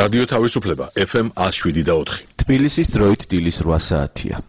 რადიო თავისუფლება FM 107.4. თბილისის დროით დილის 8 საათია.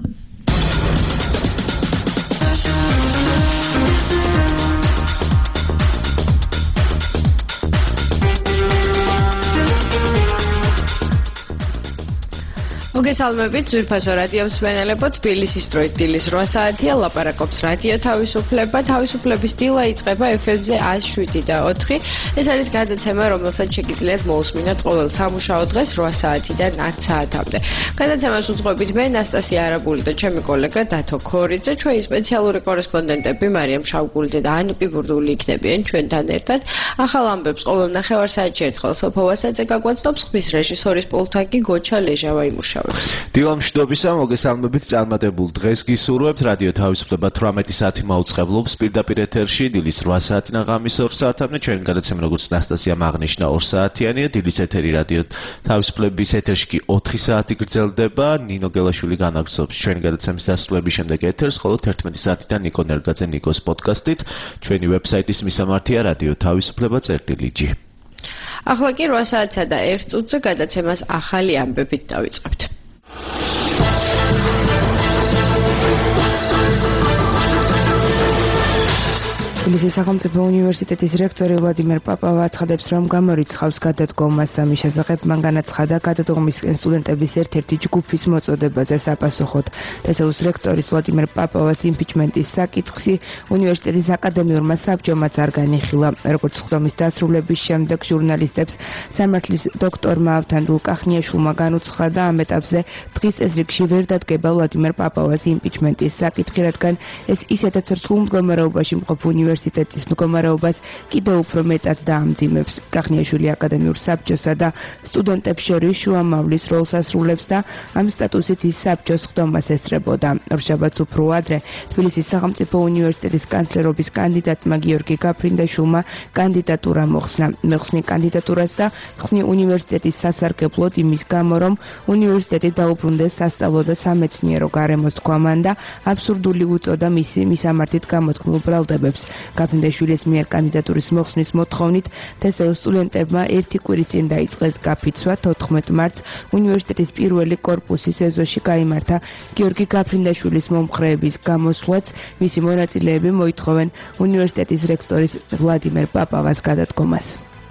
მოგესალმებით, ძვირფასო რადიო მსმენელებო, თბილისის დროით დილის 8 საათია, ლაპარაკობს რადიო თავისუფლება. თავისუფლების დილა იწყება FM-ზე 107.4. ეს არის გადაცემა, რომელსაც შეგიძლიათ მოусმინოთ ყოველ სამუშაო დღეს 8 საათიდან 10 საათამდე. გადაცემას უძღვებით მე, ნასტასია არაბული და ჩემი კოლეგა დათო ქორიძე. ჩვენი სპეციალური კორესპონდენტები მარიამ შავგულიძე და ანუკი ბურდული იქნებიან ჩვენთან ერთად. ახალ ამბებს ყოველ ნახევარ-საათში ერთხელ სოფო ვასაძე გაგვაცნობს, ხმის რეჟისორის პულტთან კი გოჩა ლეჟავა იმუშავებს. დილა მშვიდობისა, მოგესალმებით, წარმატებულ დღეს გისურვებთ. რადიო თავისუფლება 18 საათი მაუწყებლობს პირდაპირ ეთერში, დილის 8 საათიდან ღამის 2 საათამდე. ჩვენი გადაცემა როგორც ნასტასია აღნიშნა 2 საათიანია, დილის ეთერი რადიო თავისუფლების ეთერში კი 4 საათი გრძელდება. ნინო გელაშვილი განაგრძობს ჩვენი გადაცემის დასრულების შემდეგ ეთერს, ხოლო 11 საათიდან ნიკო ნერგაძე ნიკოს პოდკასტით. ჩვენი ვებსაიტის მისამართია რადიო თავისუფლება.gi. ახლა კი 8 საათსა და 1 წუთზე გადაცემას ახალი ამბებით დავიწყებთ. თბილისის სახელმწიფო უნივერსიტეტის რექტორი ვლადიმერ პაპავა აცხადებს, რომ გამორიცხავს გადადგომას. ამის შესახებ მან განაცხადა გადადგომისკენ სტუდენტების ერთ-ერთი ჯგუფის მოწოდებაზე საპასუხოდ. თესეუს რექტორის ვლადიმერ პაპავას იმპიჩმენტის საკითხი უნივერსიტეტის აკადემიურმა საბჭომაც არ განიხილა. როგორც ხდომის დასრულების შემდეგ ჟურნალისტებს სამართლის დოქტორმა ავთან ლუკახნიაშვილმა განუცხადა, ამ ეტაპზე დღის წესრიგში ვერ დადგება ვლადიმერ პაპავას იმპიჩმენტის საკითხი, რადგან ეს ისედაც რთულ მდგომარეობაში მყოფ უნივერსიტეტის მდგომარეობას კიდევ უფრო მეტად დაამძიმებს. კახნიაშვილი აკადემიურ საბჭოსა და სტუდენტებს შორის შუამავლის როლს ასრულებს და ამ სტატუსით ის საბჭოს ხდომას ესწრებოდა. ორშაბათს უფრო ადრე თბილისის სახელმწიფო უნივერსიტეტის კანცლერობის კანდიდატმა გიორგი გაფრინდაშვილმა კანდიდატურა მოხსნა. მეხსნი კანდიდატურას და ხსნი უნივერსიტეტის სასარგებლოდ იმის გამო, რომ უნივერსიტეტი დაუბრუნდეს სასწავლო და სამეცნიერო გარემოს თქვა მან და აბსურდული უწოდა მისი მისამართით გამოთქმულ ბრალდებებს. გაფრინდაშვილის მიერ კანდიდატურის მოხსნის მოთხოვნით თესეუს სტუდენტებმა ერთი კვირის წინ დაიწყეს გაფიცვა. 14 მარტს უნივერსიტეტის პირველი კორპუსის ეზოში გაიმართა გიორგი გაფრინდაშვილის მომხრეების გამოსვლაც. მისი მონაწილეები მოითხოვენ უნივერსიტეტის რექტორის ვლადიმერ პაპავას გადადგომას.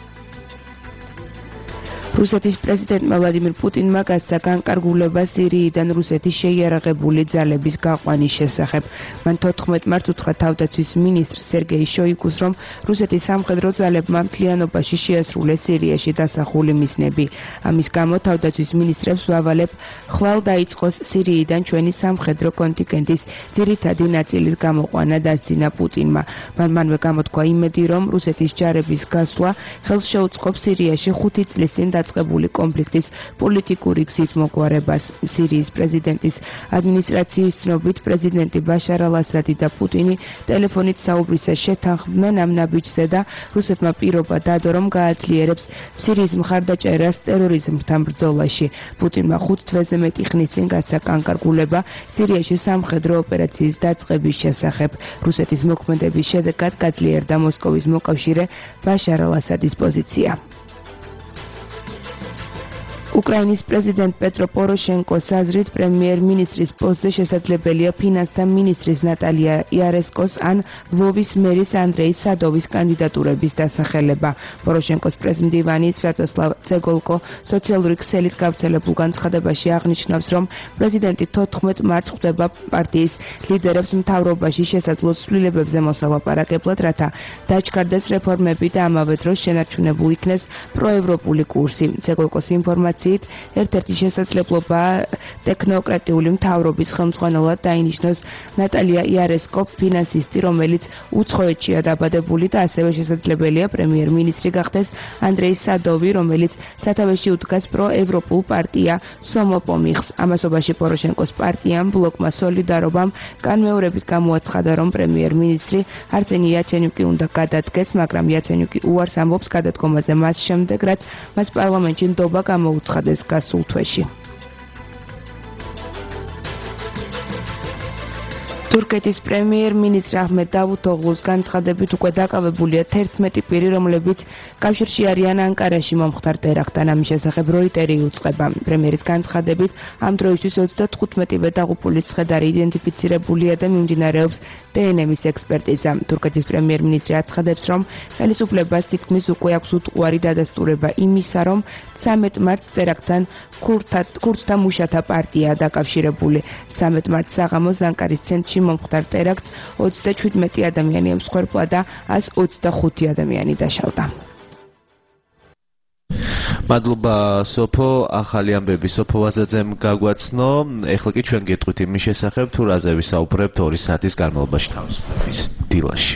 რუსეთის პრეზიდენტმა ვლადიმირ პუტინმა გასცა განკარგულება სირიიდან რუსეთის შეიარაღებული ძალების გაყვანის შესახებ. მან 14 მარტს უთხრა თავდაცვის მინისტრ სერგეი შოიგუს, რომ რუსეთის სამხედრო ძალებმა მთლიანობაში შეასრულეს სირიაში დასახული მისნები. ამის გამო თავდაცვის მინისტრებს ვავალებ ხვალ დაიწყოს სირიიდან ჩვენი სამხედრო კონტინგენტის ძირითადი ნაწილის გამოყვანა დასძინა პუტინმა. მანვე გამოთქვა იმედი, რომ რუსეთის ჯარების გასვლა ხელს შეუწყობს სირიაში 5 წლის წინ დაწყებული კონფლიქტის პოლიტიკური გზით მოგვარებას. სირიის პრეზიდენტის ადმინისტრაციის ცნობით, პრეზიდენტი ბაშარ ალ-ასადი და პუტინი ტელეფონით საუბრისას შეთანხმდნენ ამ ნაბიჯზე და რუსეთმა პირობა დადო, რომ გააძლიერებს სირიის მხარდაჭერას ტერორიზმთან ბრძოლაში. პუტინმა 5 თვეზე მეტი ხნის წინ გასცა განკარგულება სირიაში სამხედრო ოპერაციის დაწყების შესახებ. რუსეთის მოქმედების შედეგად გაძლიერდა მოსკოვის მოკავშირე ბაშარ ალ-ასადის პოზიცია. უკრაინის პრეზიდენტ პეტრო პოროშენკოს აზრით, პრემიერ-მინისტრის პოსტზე შესაძლებელია ფინანსთა მინისტრის ნატალია იარესკოს ან ლვოვის მერის ანდრეი სადოვის კანდიდატურების დასახელება. პოროშენკოს პრეზიდენტი სვიატოსლავ ცეგოლკო სოციალური ქსელით გავრცელებულ განცხადებაში აღნიშნავს, რომ პრეზიდენტი 14 მარტს ხვდება პარტიის ლიდერებს მთავრობაში შესაძლო ცვლილებებზე მოსალაპარაკებლად, რათა დაჩქარდეს რეფორმები და ამავე დროს შენარჩუნებულ იქნეს პროევროპული კურსი. ცეგოლკოს ინფორმაციით ერთ-ერთი შესაძლებლობაა ტექნოკრატიული მთავრობის ხელმძღვანელად დაინიშნოს ნატალია იარესკო, ფინანსისტი, რომელიც უცხოეთშია დაბადებული და ასევე შესაძლებელია პრემიერ-მინისტრი გახდეს ანდრეი სადოვი, რომელიც სათავეში უდგას პროევროპულ პარტია სომოპომიხს. ამასობაში პოროშენკოს პარტიამ ბლოკმა სოლიდარობამ განმეორებით გამოაცხადა, რომ პრემიერ-მინისტრი არსენი იაცენიუკი უნდა გადადგეს, მაგრამ იაცენიუკი უარს ამბობს გადადგომაზე მას შემდეგ, რაც მას პარლამენტში ნდობა გამოუცხადეს გასულ თვეში. თურქეთის პრემიერ-მინისტრი აჰმედ დავუთოღლუს განცხადებით უკვე დაკავებულია 11 პირი, რომლებიც კავშირში არიან ანკარაში მომხდარ ტერაქტთან. ამის შესახებ როიტერი უწყება. პრემიერის განცხადებით ამ დროისთვის 35 დაღუპულის ცხედარი იდენტიფიცირებულია და მიმდინარეობს დნმ-ის ექსპერტიზა. თურქეთის პრემიერ-მინისტრი აცხადებს, რომ ხელისუფლებას თითქმის უკვე აქვს უტყუარი დადასტურება იმისა, რომ 13 მარტს ტერაქტთან ქურთთა მუშათა პარტია დაკავშირებული. 13 მარტს საღამოს ანკარის ცენტრში მომხდარ ტერაქტს 37 ადამიანი ემსხვერპლა და 125 ადამიანი დაშავდა. მადლობა სოფო, ახალი ამბები სოფო ვაზაძემ გაგვაცნო. ეხლა კი ჩვენ გეტყვით იმის შესახებ, თუ რაზე ვისაუბრებთ 2 საათის განმავლობაში თავისუფლების დილაში.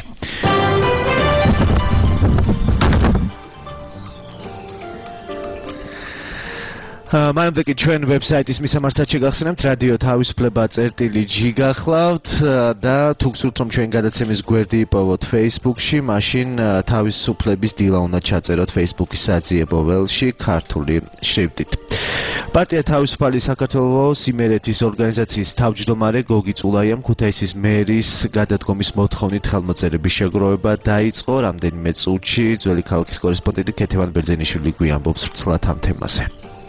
მანამდე კი ჩვენ ვებსაიტის მისამართად შეგახსენებთ რადიო თავისუფლება.g გახლავთ და თუ გსურთ რომ ჩვენ გადაცემის გვერდი იპოვოთ Facebook-ში, მაშინ თავისუფლების დილა უნდა ჩაწეროთ Facebook-ის საძიებო ველში ქართული შრიფტით. პარტია თავისუფალი საქართველოს იმერეთის ორგანიზაციის თავმჯდომარე გოგი წულაიამ ქუთაისის მერის გადადგომის მოთხოვნით ხელმოწერების შეგროვება დაიწყო. რამდენიმე წუთში ძველი ქალაქის კორესპონდენტი ქეთევან ბერძენიშვილი გვიამბობს ვრცლად ამ თემაზე.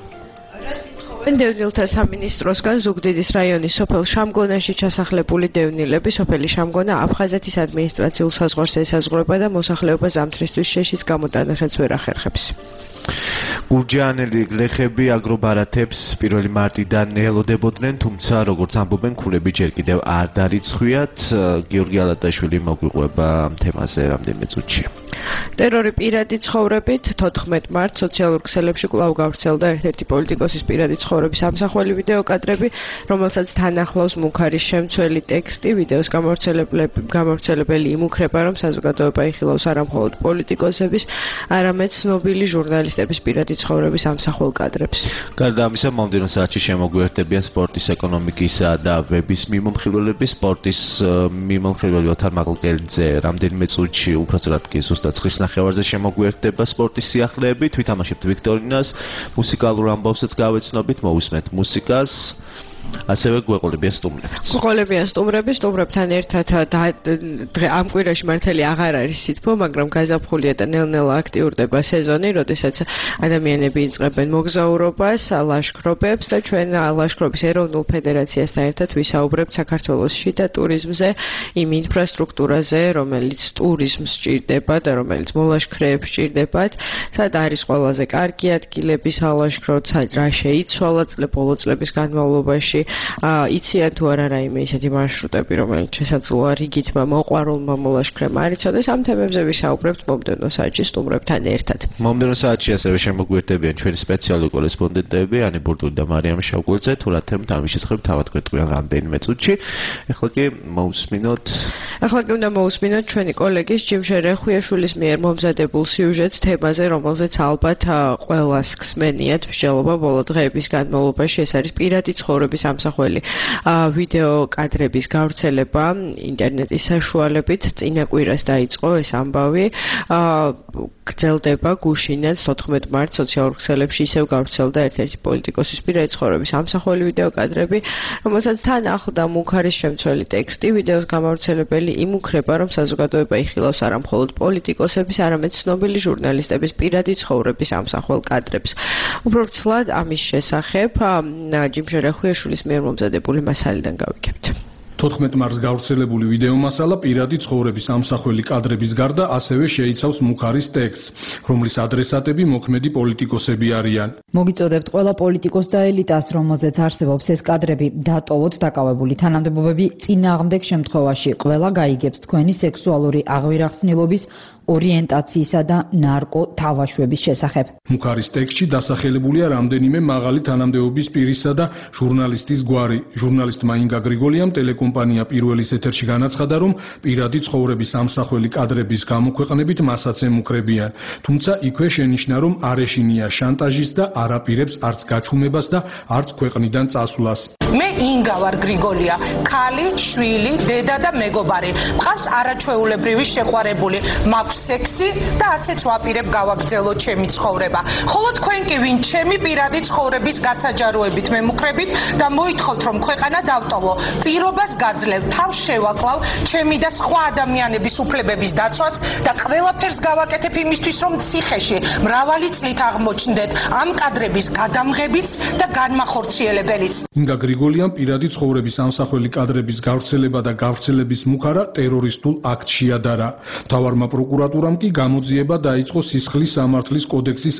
დევნილთა სამინისტროსგან ზუგდიდის რაიონის სოფელ შამგონაში ჩასახლებული დევნილები სოფელი შამგონა აფხაზეთის ადმინისტრაციულ საზღვარს ესაზღვრება და მოსახლეობა ზამთრისთვის შეშის გამოტანასაც ვერ ახერხებს. გურჯაანელი გლეხები აგრობარათებს 1 მარტიდან ელოდებოდნენ, თუმცა როგორც ამბობენ, ქულები ჯერ კიდევ არ დარიცხვიათ. გიორგი ალატაშვილი მოგვიყვება ამ თემაზე რამდენიმე წუთში. ტერორი პირადი ცხოვრებით 14 მარტს სოციალურ ქსელებში კვლავ გავრცელდა ერთ-ერთი პოლიტიკოსის პირადი ცხოვრების ამსახველი ვიდეო კადრები, რომელსაც თან ახლავს მუქარის შემცველი ტექსტი. ვიდეოს გამავრცელებელი იმუქრება, რომ საზოგადოება იხილავს არა მხოლოდ პოლიტიკოსების, არამედ ცნობილი ჟურნალისტების პირადი ცხოვრების ამსახველ კადრებს. გარდა ამისა, მომდევნო საათში შემოგვიერთებიან სპორტის, ეკონომიკისა და ვების მიმომხილველები. სპორტის მიმომხილველი ოთარ მაღლკელიძე რამდენიმე წუთში უბრალოდ კი ზუსტად ცხრის ნახევარზე შემოგვიერთდება სპორტის სიახლეებით. ვითამაშებთ ვიქტორინას, მუსიკალურ ამბავსაც გავეცნობით, მოვისმენთ მუსიკას. ასევე გვეყოლებიან სტუმრებიც. გვეყოლებიან სტუმრებთან ერთად ამ კვირაში მართალი აღარ არის სითბო, მაგრამ გაზაფხულია და ნელ-ნელა აქტიურდება სეზონი, როდესაც ადამიანები იწყებენ მოგზაურობას, ლაშქრობებს და ჩვენ ლაშქრობის ეროვნულ ფედერაციასთან ერთად ვისაუბრებთ საქართველოს შიდა ტურიზმზე, იმ ინფრასტრუქტურაზე, რომელიც ტურიზმს სჭირდება და რომელიც მოლაშქრეებს სჭირდებათ, სად არის ყველაზე კარგი ადგილები სალაშქროდ, რა შეიცვალა ბოლო წლების განმავლობაში. იციან თუ არა რაიმე ისეთი მარშრუტები, რომელიც შესაძლოა რიგითმა მოყვარულმა მოლაშქრემა არ იცოდეს. ამ თემებზე ვისაუბრებთ მომდევნო საათში სტუმრებთან ერთად. მომდევნო საათში ასევე შემოგვიერთებიან ჩვენი სპეციალური კორესპონდენტები ანი ბურდული და მარიამ შავკულიძე, თუ რა თემით ამის შესახებ თავად გვეტყვიან რამდენიმე წუთში. ეხლა კი უნდა მოусმინოთ ჩვენი კოლეგის ჯიმშე რეხვიაშვილის მიერ მომზადებულ სიუჟეტს თემაზე, რომელზეც ალბათ ყველას ხსმენიათ მსჯელობა ბოლო დღეების განმავლობაში. ეს არის პირადი ცხოვრების ამსახველი ვიდეო კადრების გავრცელება ინტერნეტის საშუალებით. წინა კვირას დაიწყო ეს ამბავი. გრძელდება გუშინაც 14 მარტს სოციალურ ქსელებში ისევ გავრცელდა ერთ-ერთი პოლიტიკოსის პირადი ცხოვრების ამსახველი ვიდეო კადრები, რომელსაც თან ახლდა მუქარის შემცველი ტექსტი. ვიდეოს გამავრცელებელი იმუქრება, რომ საზოგადოება იხილავს არა მხოლოდ პოლიტიკოსების, არამედ ცნობილი ჟურნალისტების პირადი ცხოვრების ამსახველ კადრებს. უფრო ვრცლად ამის შესახებ ჯიმშე რეხვიაშვილის მიერ მომზადებული მასალიდან გავიგებთ. 14 მარტს გავრცელებული ვიდეო მასალა პირადი ცხოვრების ამსახველი კადრების გარდა ასევე შეიცავს მუქარის ტექსტს, რომლის ადრესატები მოქმედი პოლიტიკოსები არიან. მოგიწოდებთ ყველა პოლიტიკოს და ელიტას, რომელზეც არსებობს ეს კადრები, დატოვოთ დაკავებული თანამდებობები. წინააღმდეგ შემთხვევაში ყველა გაიგებს თქვენი სექსუალური აღვირახსნილობის, ორიენტაციისა და ნარკო თავაშვების შესახებ. მუქარის ტექსტში დასახელებულია რამდენიმე მაღალი თანამდებობის პირისა და ჟურნალისტის გვარი. ჟურნალისტმა ინგა გრიგოლიამ ტელეკომპანია პირველის ეთერში განაცხადა, რომ პირადი ცხოვრების ამსახველი კადრების გამოქვეყნებით მასაც ემუქრებიან. თუმცა იქვე შენიშნა, რომ არ ეშინია შანტაჟის და არ აპირებს არც გაჩუმებას და არც ქვეყნიდან წასვლას. მე ინგა ვარ გრიგოლია, ქალი, შვილი, დედა და მეგობარი. მყავს არაჩვეულებრივი შეყვარებული. მაქვს მაქვს სექსი და ასეც ვაპირებ გავაგრძელო ჩემი ცხოვრება. ხოლო თქვენ კი ვინ ჩემი პირადი ცხოვრების გასაჯაროებით მემუქრებით და მოითხოვთ რომ ქვეყანა დავტოვო, პირობას გაძლევ, თავს შევაკლავ ჩემი და სხვა ადამიანების უფლებების დაცვას და ყველაფერს გავაკეთებ იმისთვის რომ ციხეში მრავალი წლით აღმოჩნდეთ ამ კადრების გადამღებიც და განმახორციელებელიც. ინგა გრიგოლიამ პირადი ცხოვრების ამსახველი კადრების გავრცელება და გავრცელების მუხარა ტერორისტულ აქტში ადარა. მთავარმა პროკურატურამ კი გამოძიება დაიწყო სისხლის სამართლის კოდექსის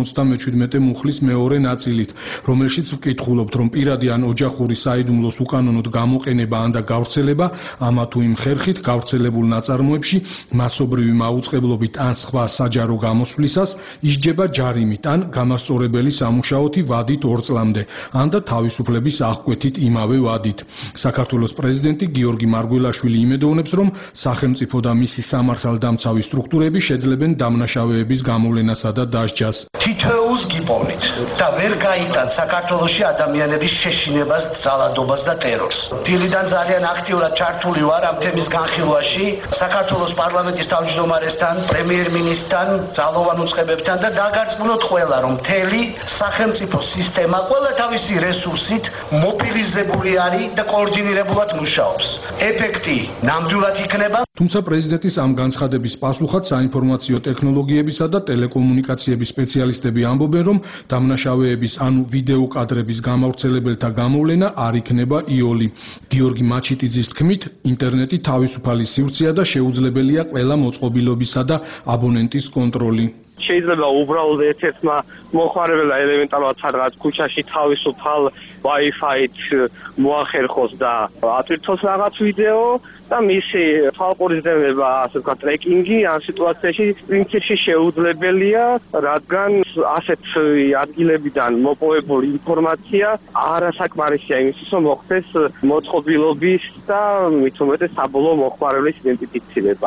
157 მუხლის მეორე ნაწილით, რომელშიც ვკითხულობთ, რომ პირადი ან ოჯახური საიდუმლოს უკანონოდ გამოყენება ან და გავრცელება ამა თუ იმ ხერხით გავრცელებულ ნაწარმოებში მასობრივი მაუწყებლობით ან სხვა საჯარო გამოსვლისას ისჯება ჯარიმით ან გამასწორებელი სამუშაოთი ვადით 2 წლამდე, ან და თავისუფლების აღკვეთით იმავე ვადით. საქართველოს პრეზიდენტი გიორგი მარგველაშვილი იმედოვნებს, რომ სახელმწიფო და მისი სამართალდამცავი სტრუქტურები შეძლებენ დამნაშავეების გამოვლენასა და დასჯას. თითოეულს გიპოვნით და ვერ გაიტანთ საქართველოში ადამიანების შეშინებას, ძალადობას და ტერორს. დილიდან ძალიან აქტიურად ჩართული ვარ ამ თემის განხილვაში, საქართველოს პარლამენტის თავმჯდომარესთან, პრემიერ-მინისტრთან, ძალოვან უწყებებთან და დაგარწმუნოთ ყველა, რომ მთელი სახელმწიფო სისტემა ყველა თავისი რესურსით მობილიზებული არის და კოორდინირებულად მუშაობს. ეფექტი ნამდვილად იქნება. თუმცა პრეზიდენტის ამ განცხადების პასუხად საინფორმაციო ტექნოლოგიებისა და ტელეკომუნიკაციების სპეციალისტები ამბობენ, რომ დამნაშავეების ანუ ვიდეო კადრების გამავრცელებელთა გამოვლენა არ იქნება იოლი. გიორგი მაჩიტიძის თქმით, ინტერნეტი თავისუფალი სივრცეა და შეუძლებელია ყველა მოწყობილობისა და აბონენტის კონტროლი. შეიძლება უბრალოდ ერთ-ერთმა მოხმარებელმა ელემენტარულად სადღაც ქუჩაში თავისუფალ Wi-Fi-ით მოახერხოს და ატვირთოს რაღაც ვიდეო და მისი თვალყურისდევნება, ასე ვთქვათ, ტრეკინგი ამ სიტუაციაში პრინციპში შეუძლებელია, რადგან ასეთ ადგილებიდან მოპოვებული ინფორმაცია არასაკმარისია იმისთვის, რომ მოხდეს მოწყობილობის და მით უმეტეს საბოლოო მოხმარებლის იდენტიფიცირება.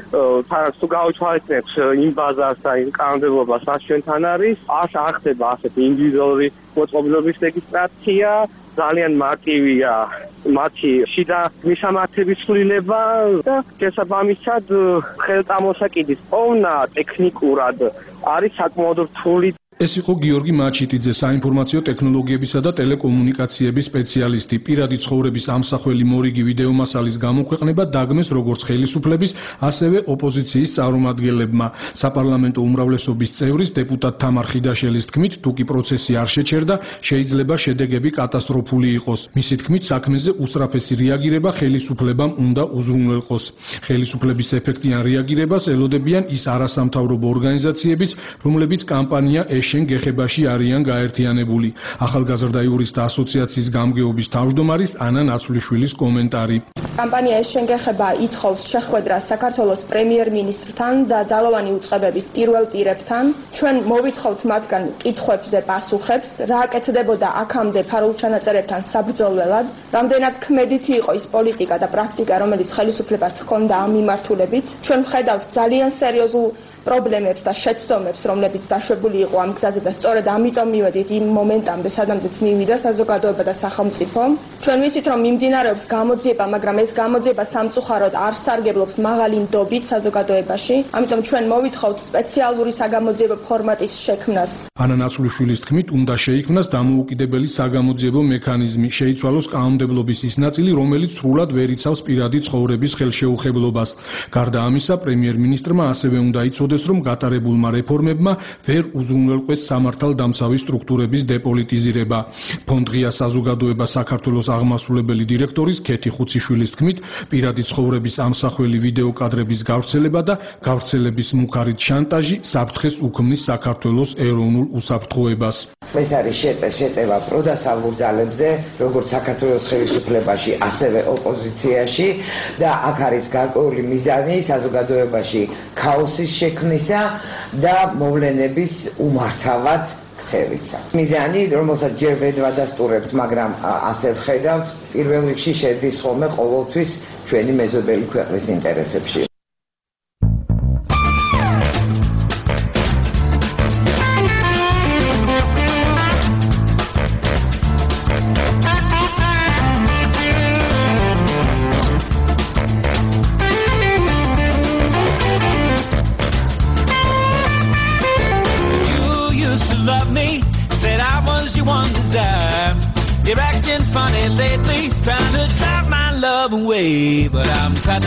თუ გავუთვალისწინებთ იმ ბაზას და იმ კანონმდებლობას, რაც ჩვენთან არის, არ ხდება ასეთი ინდივიდუალური მოწყობილობის რეგისტრაცია, ძალიან მარტივია მათი შიდა მისამართების ცვლილება და შესაბამისად ხელწამოსაკიდის პოვნა ტექნიკურად არის საკმაოდ რთული. ეს იყო გიორგი მაჩიტიძე, საინფორმაციო ტექნოლოგიებისა და ტელეკომუნიკაციების სპეციალისტი. პირადი ცხოვრების ამსახველი მორიგი ვიდეომასალის გამოქვეყნება დაგმეს როგორც ხელისუფლების, ასევე ოპოზიციის წარმომადგენლებმა. საპარლამენტო უმრავლესობის წევრის დეპუტატ თამარ ხიდაშელის თქმით, თუ კი პროცესი არ შეჩერდა, შეიძლება შედეგები კატასტროფული იყოს. მისი თქმით, საქმეზე უსწრაფესი რეაგირება ხელისუფლებამ უნდა უზრუნველყოს. ხელისუფლების ეფექტიან რეაგირებას ელოდებიან ის არასამთავრობო ორგანიზაციებიც, რომლებიც კამპანია შენ გეხებაში არიან გაერთიანებული. ახალგაზრდა იურისტთა ასოციაციის გამგეობის თავმჯდომარის ანა ნაცვლიშვილის კომენტარი. კამპანია შენ გეხება ითხოვს შეხვედრას საქართველოს პრემიერ-მინისტრთან და ძალოვანი უწყებების პირველ პირებთან. ჩვენ მოვითხოვთ მათგან კითხვებზე პასუხებს, რა აკეთდებოდა აქამდე ფარულ ჩანაწერებთან საბრძოლველად, რამდენად ქმედითი იყო ის პოლიტიკა და პრაქტიკა, რომელიც ხელისუფლებას ჰქონდა ამ მიმართულებით. ჩვენ ვხედავთ ძალიან სერიოზულ პრობლემებს და შეცდომებს, რომლებიც დაშვებული იყო ამ გზაზე და სწორედ ამიტომ მივედით იმ მომენტამდე, სადამდეც მივიდა საზოგადოება და სახელმწიფო. ჩვენ ვიცით, რომ მიმდინარეობს გამოძიება, მაგრამ ეს გამოძიება სამწუხაროდ არ სარგებლობს მაღალი ნდობით საზოგადოებაში. ამიტომ ჩვენ მოვითხოვთ სპეციალური საგამოძიებო ფორმატის შექმნას. ანა ნაცვლიშვილის თქმით, უნდა შეიქმნას დამოუკიდებელი საგამოძიებო მექანიზმი, შეიცვალოს კანონმდებლობის ის ნაწილი, რომელიც სრულად ვერ იცავს პირადი ცხოვრების ხელშეუხებლობას. გარდა ამისა, პრემიერ-მინისტრმა ასევე უნდა იცოდეს, რომ გატარებულმა რეფორმებმა ვერ უზრუნველყვეს სამართალდამცავი სტრუქტურების დეპოლიტიზირება. ფონდ ღია საზოგადოება საქართველოს აღმასრულებელი დირექტორის ქეთი ხუციშვილის თქმით, პირადი ცხოვრების ამსახველი ვიდეო კადრების გავრცელება და გავრცელების მუქარით შანტაჟი საფრთხეს უქმნის საქართველოს ეროვნულ უსაფრთხოებას. ეს არის შეტევა პროდასალურ ძალებზე, როგორც საქართველოს ხელისუფლებაში, ასევე ოპოზიციაში და აქ არის გარკვეული მიზანი საზოგადოებაში ქაოსის შექმნისა და მოვლენების უმართავად ქცევისა. მიზანი, რომელსაც ჯერ ვერ ვადასტურებთ, მაგრამ ასე ვხედავთ, პირველ რიგში შედის ხოლმე ყოველთვის ჩვენი მეზობელი ქვეყნის ინტერესებში.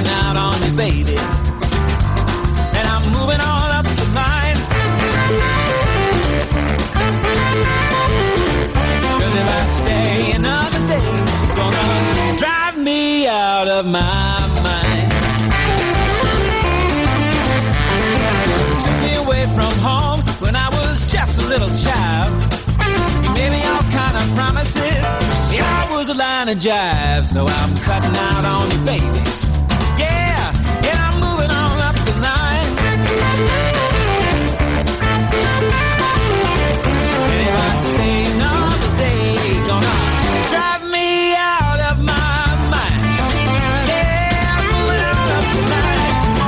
cutting out on you, baby. And I'm moving on up the line. 'Cause if I stay another day, it's gonna drive me out of my mind. Took me away from home when I was just a little child. You made me all kind of promises. I was a line of jive, so I'm cutting out on you, baby. Yeah, and I'm moving on up the line. And if I stay another day, it's gonna drive me out of my mind. Yeah, I'm moving on up the line.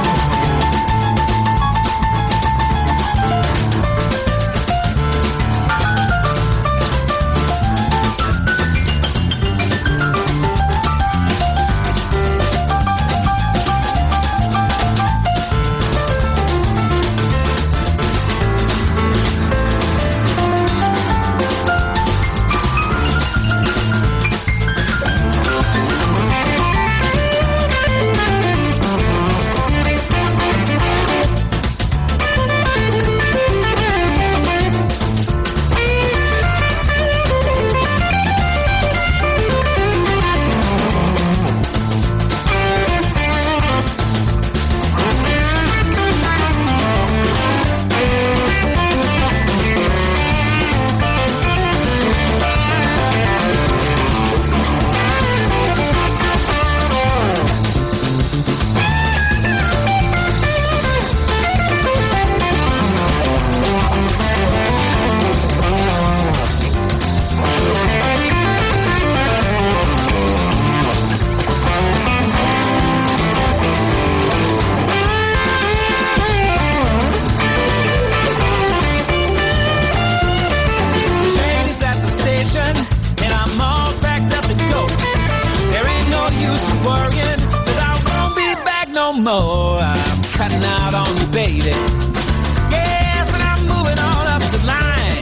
More, I'm cutting out on you, baby. Yes, and I'm moving on up the line.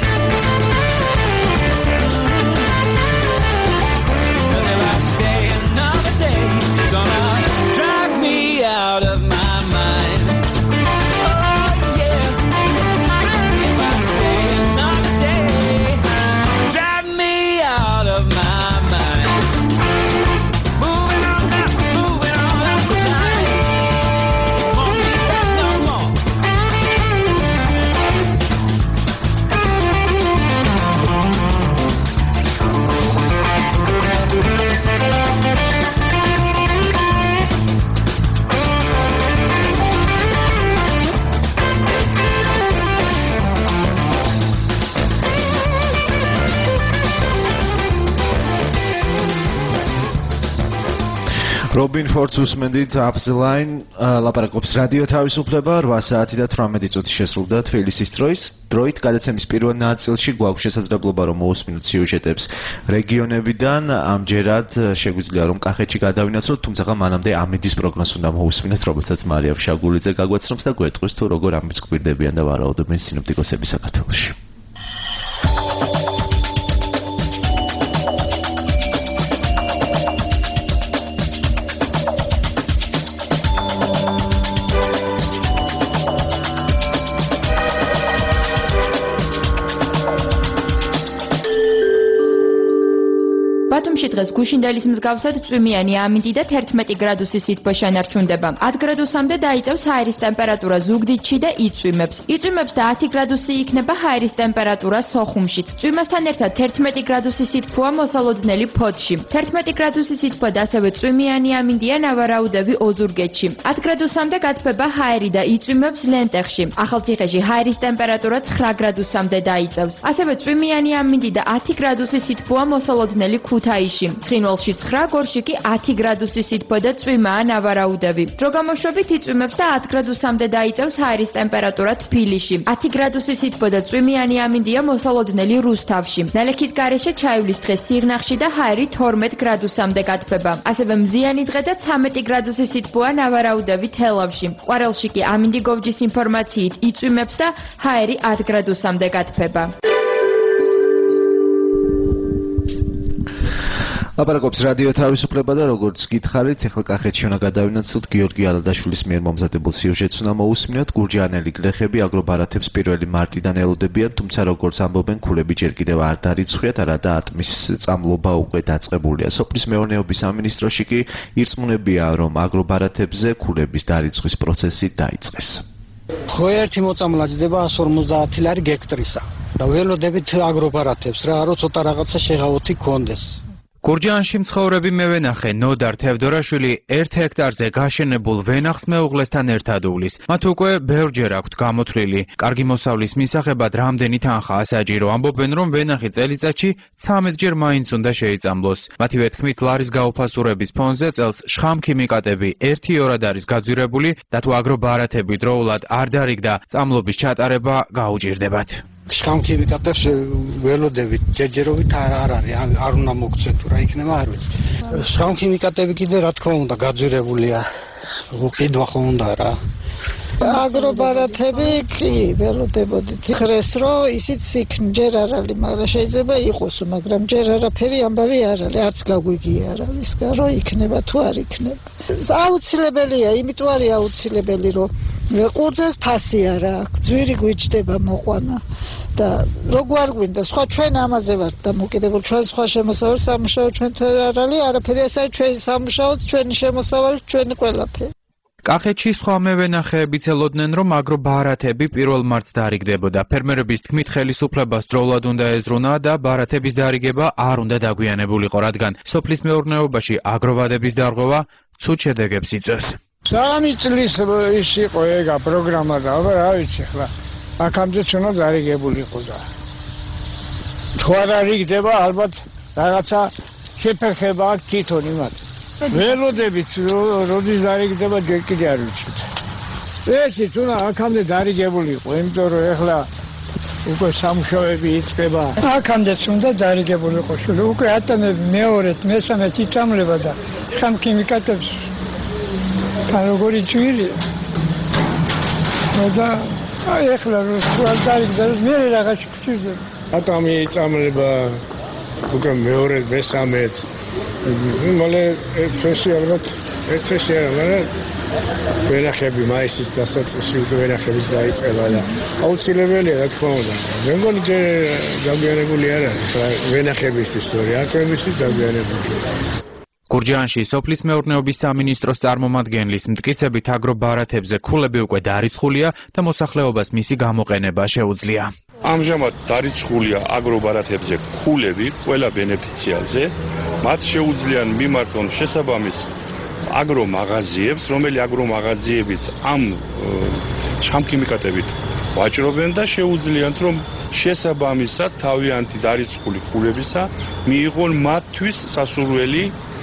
But if I stay another day, it's gonna drive me out of my mind. Oh yeah. If I stay another day, drive me out of my mind. Moving on up the line. Robin Ford's უსმენდით Up the Line, ლაპარაკობს რადიო თავისუფლება, 8 საათი და 18 წუთი შესრულდა თბილისის დროით. გადაცემის პირველ ნაწილში გვაქვს შესაძლებლობა რომ მოусმინოთ სიუჟეტებს რეგიონებიდან. ამჯერად შეგვიძლია რომ კახეთში გადავინაცვლოთ, თუმცა მანამდე ამინდის პროგნოზს უნდა მოусმინოთ, რომელსაც მარია ფშაგულიძე გაგვაცნობს და გვეტყვის თუ როგორ ამინდს გვირდებიან და ვარაუდობენ სინოპტიკოსები საქართველოში. ბათუმში დღეს გუშინდელის მსგავსად წვიმიანი ამინდი და 11 გრადუსი სითბო შენარჩუნდება. 10 გრადუსამდე დაიწევს ჰაერის ტემპერატურა ზუგდიდში და იწვიმებს. იწვიმებს და 10 გრადუსი იქნება ჰაერის ტემპერატურა სოხუმშიც. წვიმასთან ერთად 11 გრადუსი სითბოა მოსალოდნელი ფოთში. 11 გრადუსი სითბო და ასევე წვიმიანი ამინდია ნავარაუდები ოზურგეთში. 10 გრადუსამდე გათბება ჰაერი და იწვიმებს ლენტეხში. ახალციხეში ჰაერის ტემპერატურა 9 გრადუსამდე დაიწევს. ასევე წვიმიანი ამინდი და 10 გრადუსი სითბოა მოსალოდნელი ქუთაისში. ცხინვალში 9, გორში კი 10 გრადუსი სითბო და წვიმაა ნავარაუდები. დრო გამოშვებით იწვიმებს და 10 გრადუსამდე დაიწევს ჰაერის ტემპერატურა თბილისში. 10 გრადუსი სითბო და წვიმიანი ამინდია მოსალოდნელი რუსთავში. ნალექის გარეშე ჩაივლის დღე სიღნაღში და ჰაერი 12 გრადუსამდე გათბება. ასევე მზიანი დღე და 13 გრადუსი სითბოა ნავარაუდები თელავში. ყვარელში კი ამინდი გოვჯის ინფორმაციით იწვიმებს და ჰაერი 10 გრადუსამდე გათბება. ლაპარაკობს რადიო თავისუფლება და როგორც გითხარით, ახლა კახეთში უნდა გადავინაცვლოთ გიორგი ალადაშვილის მიერ მომზადებულ სიუჟეტს უნდა მოусმინოთ. გურჯაანელი გლეხები აგრობარათებს 1 მარტიდან ელოდებიან, თუმცა როგორც ამბობენ, ქულები ჯერ კიდევ არ დარიცხვიათ, არადა ატმის წამლობა უკვე დაწყებულია. სოფლის მეურნეობის სამინისტროში კი ირწმუნებია, რომ აგრობარათებზე ქულების დარიცხვის პროცესი დაიწყეს. ხო ერთი მოწამლა ჯდება 150 ლარი გექტრისა და ველოდებით აგრობარათებს რა, რო ცოტა რაღაცა შეღავოთი გქონდეს. გურჯაანში მცხოვრები მევენახე ნოდარ თევდორაშვილი 1 ჰექტარზე გაშენებულ ვენახს მეუღლესთან ერთად უვლის. მათ უკვე ბევრჯერ აქვთ გამოთვლილი. კარგი მოსავლის მისაღებად რამდენი თანხაა საჭირო. ამბობენ, რომ ვენახი წელიწადში 13ჯერ მაინც უნდა შეიწამლოს. მათივე თქმით, ლარის გაუფასურების ფონზე წელს შხამქიმიკატები 1-2 არის გაძვირებული და თუ აგრობარათები დროულად არ დარიგდა, წამლობის ჩატარება გაუჭირდებათ. შხამქიმიკატებს ველოდებით ჯერჯერობით არ არის, არ უნდა მოგცეთ თუ რა იქნება არ ვიცი. შხამქიმიკატები კიდე რა თქმა უნდა გაძვირებულია. უკიდვა ხო უნდა რა. აგრობარათები კი ველოდებოდით. ხრეს რომ ისიც იქნ ჯერ არ არის, მაგრამ შეიძლება იყოსო, მაგრამ ჯერ არაფერი ამბავი არ არის, არც გაგვიგი არ არის, რომ იქნება თუ არ იქნება. აუცილებელია, იმიტომ არის აუცილებელი, რომ ყურძეს ფასი არა აქვს, ძვირი გვიჩდება მოყვანა და როგორ გვინდა, სხვა ჩვენ ამაზე ვართ დამოკიდებული, ჩვენ სხვა შემოსავალი სამუშაო ჩვენთან არ არის, არაფერი ასე ჩვენი სამუშაოც, ჩვენი შემოსავალი, ჩვენი ყველაფერი. კახეთში სხვა მევენახეებიც ელოდნენ, რომ აგრობარათები 1 მარტს დარიგდებოდა. ფერმერების თქმით, ხელისუფლებას დროულად უნდა ეზრუნა და ბარათების დარიგება არ უნდა დაგვიანებულიყო, რადგან სოფლის მეურნეობაში აგროვადების დარღვევა ცუდ შედეგებს იწვევს. 3 წლის ის იყო ეგა პროგრამა და რა ვიცი ხლა აქამდე უნდა დარიგებულიყო და თუ არ დარიგდება ალბათ რაღაცა შეფერხება აქვს თვითონ იმათ ველოდებით როდის დარიგდება ჯერ კიდე არ ვიცით ესეც უნდა აქამდე დარიგებულიყო იმიტომ რომ ეხლა უკვე სამუშაოები იწყება აქამდეც უნდა დარიგებულიყო უკვე ატომები მეორედ მესამედ იწამლება და შხამქიმიკატებს როგორი ძვირია და ეხლა რომ დარიგდა მე რაღაც გჭირდება ატომი იწამლება უკვე მეორე მესამედ მალე ერთში ალბათ ერთში არა ვენახები მაისის დასაწყისში უკვე ვენახების დაიწყება და აუცილებელია რა თქმა უნდა მე მგონი ჯერ გაგვიანებული არ არის ვენახების ისტორია ატომისთვის გაგვიანებული გურჯაანში სოფლის მეურნეობის სამინისტროს წარმომადგენლის მტკიცებით აგრობარათებზე ქულები უკვე დარიცხულია და მოსახლეობას მისი გამოყენება შეუძლია. ამჟამად დარიცხულია აგრობარათებზე ქულები ყველა ბენეფიციარზე, მათ შეუძლიან მიმართონ შესაბამის აგრომაღაზიებს, რომელი აგრომაღაზიებიც ამ შხამქიმიკატებით ვაჭრობენ და შეუძლიათ რომ შესაბამისად თავიანთი დარიცხული ქულებისა მიიღონ მათთვის სასურველი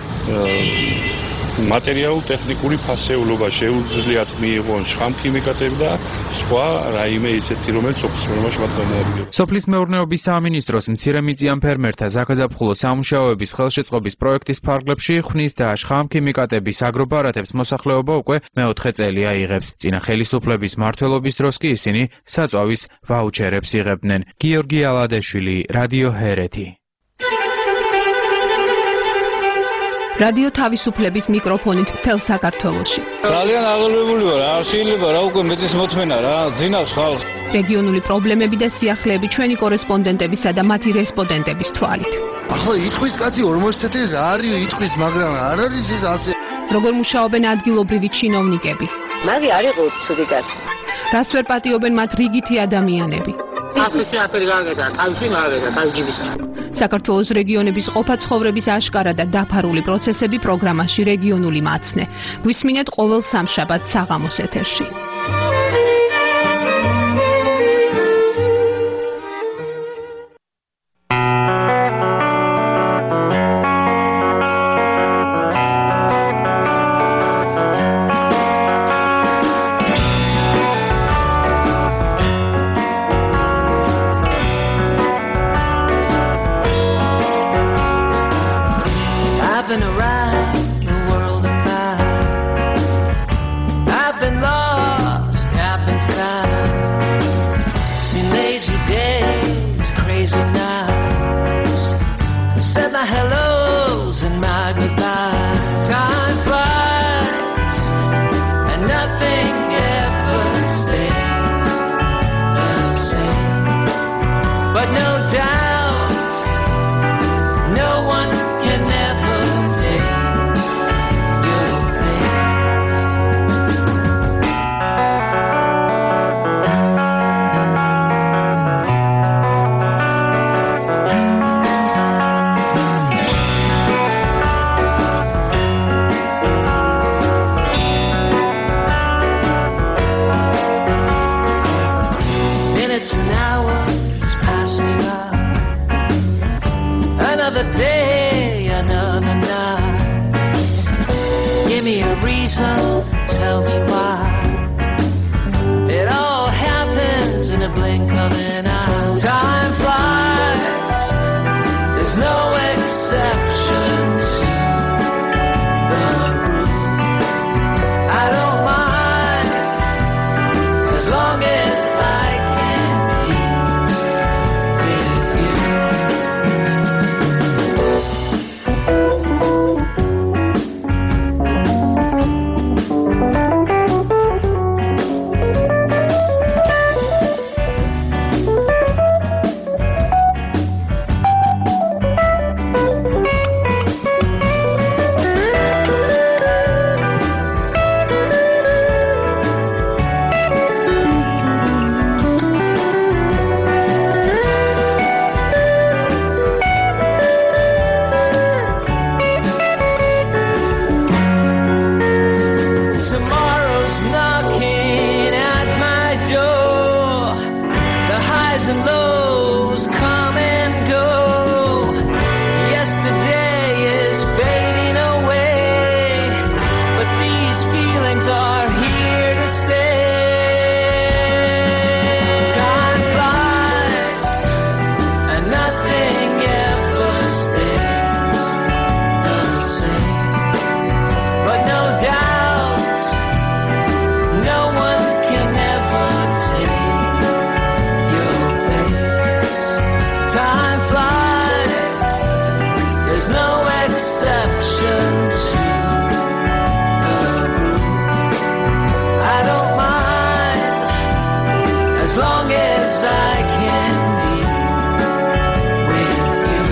მატერიალურ-ტექნიკური ფასეულობა შეუძლიათ მიიღონ შხამქიმიკატები და სხვა რაიმე ისეთი, რომელიც სოფლის მეურნეობაში მათ გამოადგება. სოფლის მეურნეობის სამინისტროს მცირემიწიან ფერმერთა საქადაფხულო სამუშაოების ხელშეწყობის პროექტის ფარგლებში ხვნის და შხამქიმიკატების აგრობარათებს მოსახლეობა უკვე მეოთხე წელია იღებს. წინა ხელისუფლების მმართველობის დროს კი ისინი საწვავის ვაუჩერებს იღებდნენ. გიორგი ალადაშვილი, რადიო ჰერეთი. რადიო თავისუფლების მიკროფონით მთელ საქართველოში. ძალიან აღელვებული ვარ, არ შეიძლება რა უკვე მეტის მოთმენა რა, ძინავს ხალხს. რეგიონული პრობლემები და სიახლეები ჩვენი კორესპონდენტებისა და მათი რესპონდენტების თვალით. ახლა იტყვის კაცი 40 წელი რა არის იტყვის, მაგრამ არ არის ეს ასე. როგორ მუშაობენ ადგილობრივი ჩინოვნიკები? მაგი არ იყო ცუდი კაცი. რას ვერ პატიობენ მათ რიგითი ადამიანები? ახლა აფერი გაგედა, თავში გაგედა, თავჯიბის. საქართველოს რეგიონების ყოფა ცხოვრების აშკარა და დაფარული პროცესები პროგრამაში რეგიონული მაცნე. გვისმინეთ ყოველ სამშაბათს საღამოს ეთერში. nothing ever stays the same. But no doubt, no one can ever take your minutes and hours passing by. Another day, another night. Give me a reason, tell me why. It all happens in a blink of an eye. Time flies, there's no exception to the rule. I don't mind as long as I can be with you. Tomorrow's knocking at my door. The highs and lows come and go. Yesterday is fading away, but these feelings are here to stay. Time flies, and nothing ever stays the same. But no doubt, no one can ever take your place. Time flies, there's no exception to the rule. I don't mind as long as I can be with you.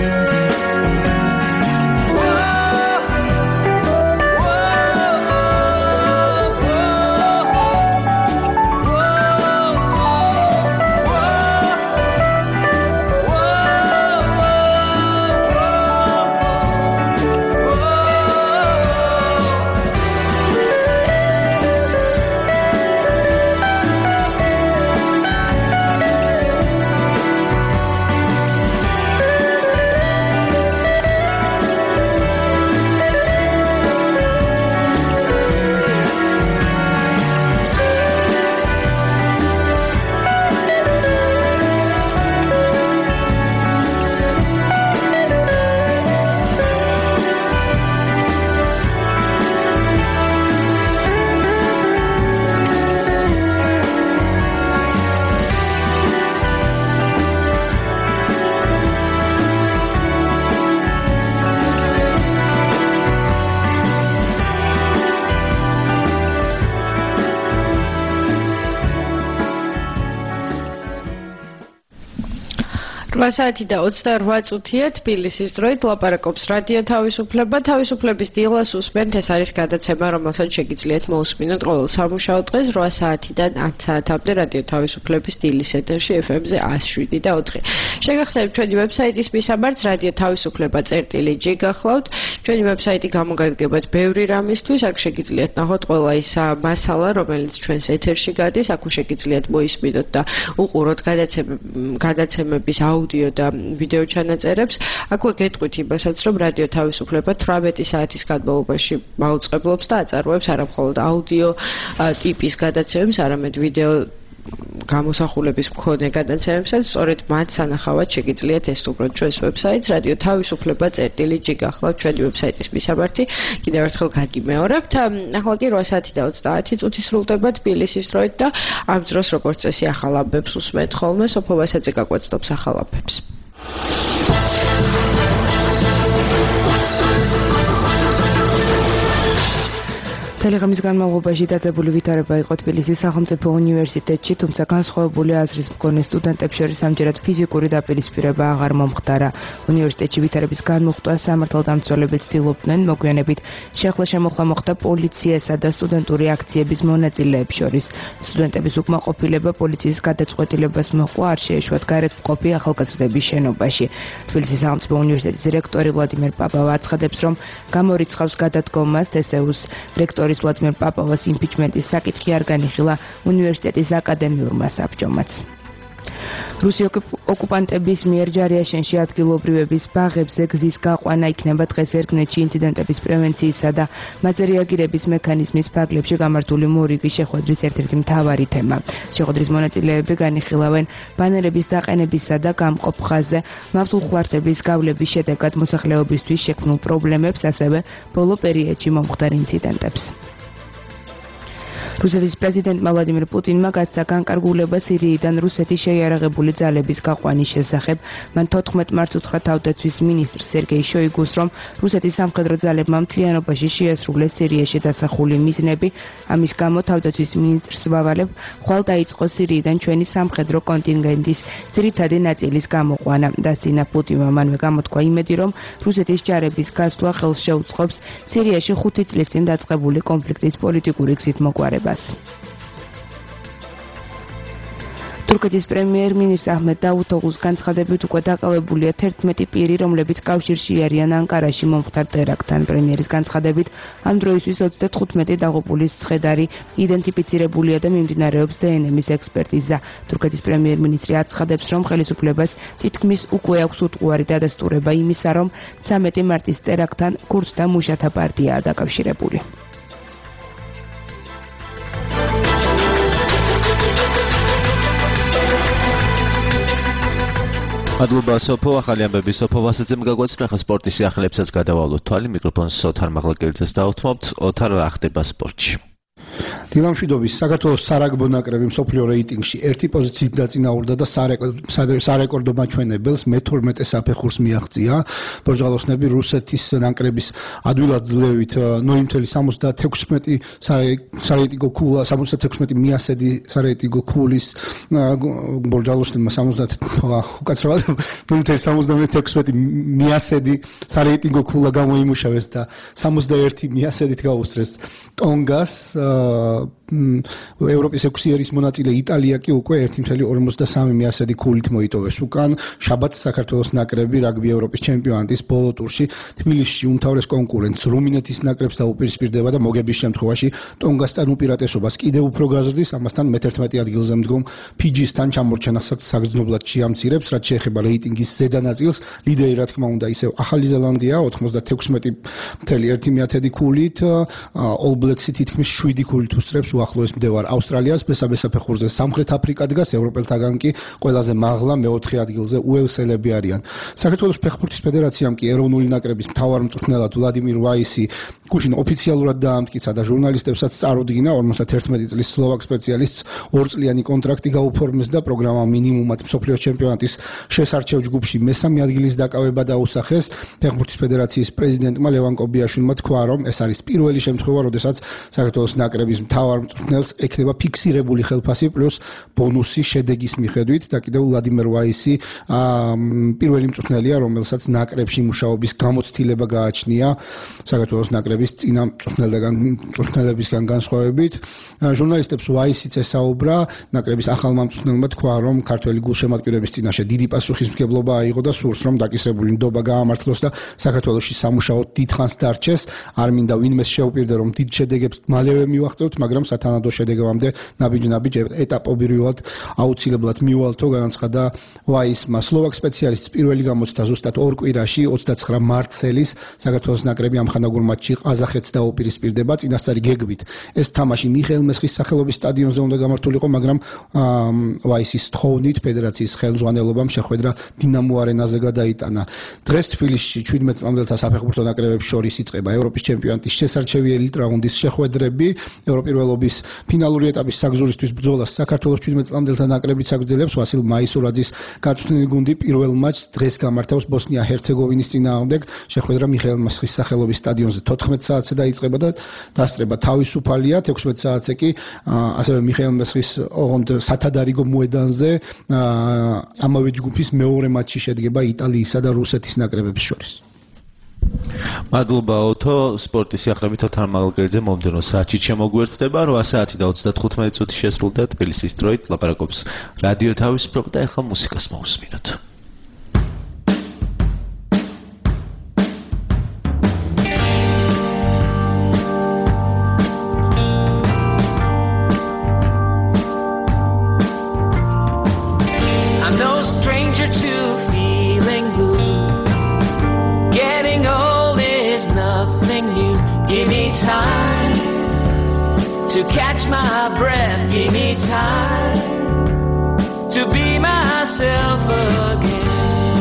საათი და 28 წუთია თბილისის დროით ლაპარაკობს რადიო თავისუფლება. თავისუფლების დილას უსმენთ, ეს არის გადაცემა, რომელსაც შეგიძლიათ მოусმინოთ ყოველ სამუშაო დღეს 8 საათიდან 10 საათამდე რადიო თავისუფლების დილის ეთერში FM-ზე 107.4. შეგახსენებთ ჩვენი ვებსაიტის მისამართს radioთავისუფლება.gi გახლავთ. ჩვენი ვებსაიტი გამოგადგებათ ბევრი რამისთვის, აქ შეგიძლიათ ნახოთ ყველა ის მასალა, რომელიც ჩვენს ეთერში გადის, აქ შეგიძლიათ მოისმინოთ და უყუროთ გადაცემების აუდიო და ვიდეო ჩანაწერებს. აქვე გეტყვით იმასაც, რომ რადიო თავისუფლება 18 საათის განმავლობაში მაუწყებლობს და აწარმოებს არა მხოლოდ აუდიო ტიპის გადაცემებს, არამედ ვიდეო გამოსახულების მქონე გადაცემებსაც, სწორედ მათ სანახავად შეგიძლიათ ესტუმროთ ჩვენს ვებსაიტს radioთავისუფლება.gi გახლავთ ჩვენი ვებსაიტის მისამართი. კიდევ ერთხელ გაგიმეორებთ. ახლა კი 8 საათი და 30 წუთი სრულდება თბილისის დროით და ამ დროს როგორც წესი ახალ ამბებს უსმენთ ხოლმე. სოფო ვასაძე გაგვაცნობს ახალ ამბებს. მთელი ღამის განმავლობაში დაძაბული ვითარება იყო თბილისის სახელმწიფო უნივერსიტეტში, თუმცა განსხვავებული აზრის მქონე სტუდენტებს შორის ამჯერად ფიზიკური დაპირისპირება აღარ მომხდარა. უნივერსიტეტში ვითარების განმუხტვას სამართალდამცველები ცდილობდნენ, მოგვიანებით შეხლა-შემოხლა მოხდა პოლიციასა და სტუდენტური აქციების მონაწილეებს შორის. სტუდენტების უკმაყოფილება პოლიციის გადაწყვეტილებას მოჰყვა, არ შეეშვათ გარეთ მყოფი ახალგაზრდების შენობაში. თბილისის სახელმწიფო უნივერსიტეტის რექტორი ვლადიმერ პაპავა აცხადებს, რომ გამორიცხავს გადადგომას თსუ-ს რექტორის ვლადიმერ პაპავას იმპიჩმენტის საკითხი არ განიხილა უნივერსიტეტის აკადემიურმა საბჭომაც. რუსი ოკუპანტების მიერ ჯარიაშენში ადგილობრივების ბაღებზე გზის გაყვანა იქნება დღეს ერგნეთში ინციდენტების პრევენციისა და მათზე რეაგირების მექანიზმის ფარგლებში გამართული მორიგის შეხვედრის ერთ-ერთი მთავარი თემა. შეხვედრის მონაწილეები განიხილავენ ბანერების დაყენებისა და გამყოფ ხაზზე მავთულხლართების გავლების შედეგად მოსახლეობისთვის შექმნულ პრობლემებს, ასევე ბოლო პერიოდში მომხდარ ინციდენტებს. რუსეთის პრეზიდენტმა ვლადიმირ პუტინმა გასცა განკარგულება სირიიდან რუსეთის შეიარაღებული ძალების გაყვანის შესახებ. მან 14 მარტს უთხრა თავდაცვის მინისტრ სერგეი შოიგუს, რომ რუსეთის სამხედრო ძალებმა მთლიანობაში შეასრულეს სირიაში დასახული მიზნები. ამის გამო თავდაცვის მინისტრს ვავალებ ხვალ დაიწყო სირიიდან ჩვენი სამხედრო კონტინგენტის ძირითადი ნაწილის გამოყვანა. დასცინა პუტინმა მანვე გამოთქვა იმედი, რომ რუსეთის ჯარების გასვლა ხელს შეუწყობს სირიაში 5 წლის წინ დაწყებული კონფლიქტის პოლიტიკური გზით მოგვარებას. თურქეთის პრემიერ-მინისტრ აჰმედ დავუთოღლუს განცხადებით უკვე დაკავებულია 11 პირი, რომლებიც კავშირში არიან ანკარაში მომხდარ ტერაქტთან. პრემიერის განცხადებით, ამ დროისთვის 35 დაღუპულის ცხედარი იდენტიფიცირებულია და მიმდინარეობს დნმ-ის ექსპერტიზა. თურქეთის პრემიერ-მინისტრი აცხადებს, რომ ხელისუფლებას თითქმის უკვე აქვს უტყუარი დადასტურება იმისა, რომ 13 მარტის ტერაქტთან ქურდთა მუშათა პარტიაა დაკავშირებული. მადლობა სოფო, ახალი ამბები სოფო ვასაძემ გაგვაცნო. ახლა სპორტის სიახლეებსაც გადავალოთ თვალი. მიკროფონს ოთარ მაღლაკელიძეს დავუთმობთ. ოთარ, რა ხდება სპორტში? დილამშვიდობის საქართველოს სარაგბო ნაკრები მსოფლიო რეიტინგში 1 პოზიციით დაწინაურდა და სარეკორდო მაჩვენებელს მე-12 საფეხურს მიაღწია. ბორჯღალოსნები რუსეთის ნაკრების ადვილად ძლევით 0.76 სარეიტინგო ქულა 76 მიასედი სარეიტინგო ქულის ბორჯღალოსნებმა 0.76 მიასედი სარეიტინგო ქულა გამოიმუშავეს და 61 მიასედით გაუსწრეს ტონგას. ევროპის 6 ერის მონაწილე იტალია კი უკვე 1.53 მიასედი ქულით მოიტოვეს. უკან შაბათს საქართველოს ნაკრები რაგბი ევროპის ჩემპიონატის ბოლო ტურში თბილისში უმთავრეს კონკურენტს რუმინეთის ნაკრებს დაუპირისპირდება და მოგების შემთხვევაში ტონგასთან უპირატესობას კიდევ უფრო გაზრდის. ამასთან მე-11 ადგილზე მდგომ ფიჯისთან ჩამორჩენასაც საგრძნობლად შეამცირებს, რაც შეეხება რეიტინგის ზედა ნაწილს. ლიდერი რა თქმა უნდა ისევ ახალი ზელანდია 96.1 ქულით, All Blacks თითქმის 7 ქულით უსწრებს უახლოეს მდევარ ავსტრალიას. მესამე საფეხურზე სამხრეთ აფრიკა დგას, ევროპელთაგან კი ყველაზე მაღლა მე-4 ადგილზე უელსელები არიან. საქართველოს ფეხბურთის ფედერაციამ კი ეროვნული ნაკრების მთავარმწვრთნელად ვლადიმირ ვაისი გუშინ ოფიციალურად დაამტკიცა და ჟურნალისტებსაც წარუდგინა. 51 წლის სლოვაკ სპეციალისტს 2 წლიანი კონტრაქტი გაუფორმეს და პროგრამა მინიმუმად მსოფლიოს ჩემპიონატის შესარჩევ ჯგუფში მესამე ადგილის დაკავება დაუსახეს. ფეხბურთის ფედერაციის პრეზიდენტმა ლევან კობიაშვილმა თქვა, რომ ეს არის პირველი შემთხვევა, როდესაც საქართველოს ნაკრების მთავარმწვრთნელს ექნება ფიქსირებული ხელფასი პლუს ბონუსი შედეგის მიხედვით და კიდევ ვლადიმერ ვაისი პირველი მწვრთნელია, რომელსაც ნაკრებში მუშაობის გამოცდილება გააჩნია საქართველოს ნაკრების წინა მწვრთნელებისგან განსხვავებით. ჟურნალისტებს ვაისიც ესაუბრა, ნაკრების ახალმა მწვრთნელმა თქვა, რომ ქართველი გულშემატკივრების წინაშე დიდი პასუხისმგებლობა აიღო და სურს, რომ დაკისრებული ნდობა გაამართლოს და საქართველოში სამუშაოდ დიდხანს დარჩეს. არ მინდა ვინმეს შეუპირდე, რომ დიდ შედეგებს მალევე მივაღწევთ, მაგრამ სათანადო შედეგამდე ნაბიჯ ეტაპობრივად აუცილებლად მივალთო, განაცხადა ვაისმა. სლოვაკ სპეციალისტს პირველი გამოცდა ზუსტად 2 კვირაში 29 მარტს საქართველოს ნაკრები ამხანაგურ მატჩში ყაზახეთს დაუპირისპირდება. წინასწარი გეგმით ეს თამაში მიხეილ მესხის სახელობის სტადიონზე უნდა გამართულიყო, მაგრამ ვაისის თხოვნით ფედერაციის ხელმძღვანელობამ შეხვედრა დინამო არენაზე გადაიტანა. დღეს თბილისში 17 წლამდელთა საფეხბურთო ნაკრებებს შორის იწყება ევროპის ჩემპიონატის შესარჩევი ელიტ რაუნდის შეხვედრები. ევროპის პირველობის ფინალური ეტაპის საგზურისთვის ბრძოლას საქართველოს 17 წლამდელთა ნაკრებიც აგრძელებს. ვასილ მაისურაძის გაწვრთნილი გუნდი პირველ მაჩს დღეს გამართავს ბოსნია-ჰერცეგოვინის წინააღმდეგ. შეხვედრა მიხეილ მასხის სახელობის სტადიონზე 14 საათზე დაიწყება და დასწრება თავისუფალია. 16 საათზე კი ასევე მიხეილ მასხის ოღონდ სათადარიგო მოედანზე ამავე ჯგუფის მეორე მატჩი შედგება იტალიისა და რუსეთის ნაკრებებს შორის. მადლობა ოთო, სპორტის სიახლეებით ოთარ მალგერიძე მომდევნო საათში შემოგვერთდება 8 საათი და 35 წუთი შესრულდა თბილისის დროით ლაპარაკობს რადიო თავისუფლება და ახლა მუსიკას მოусმინოთ. To catch my breath, give me time to be myself again.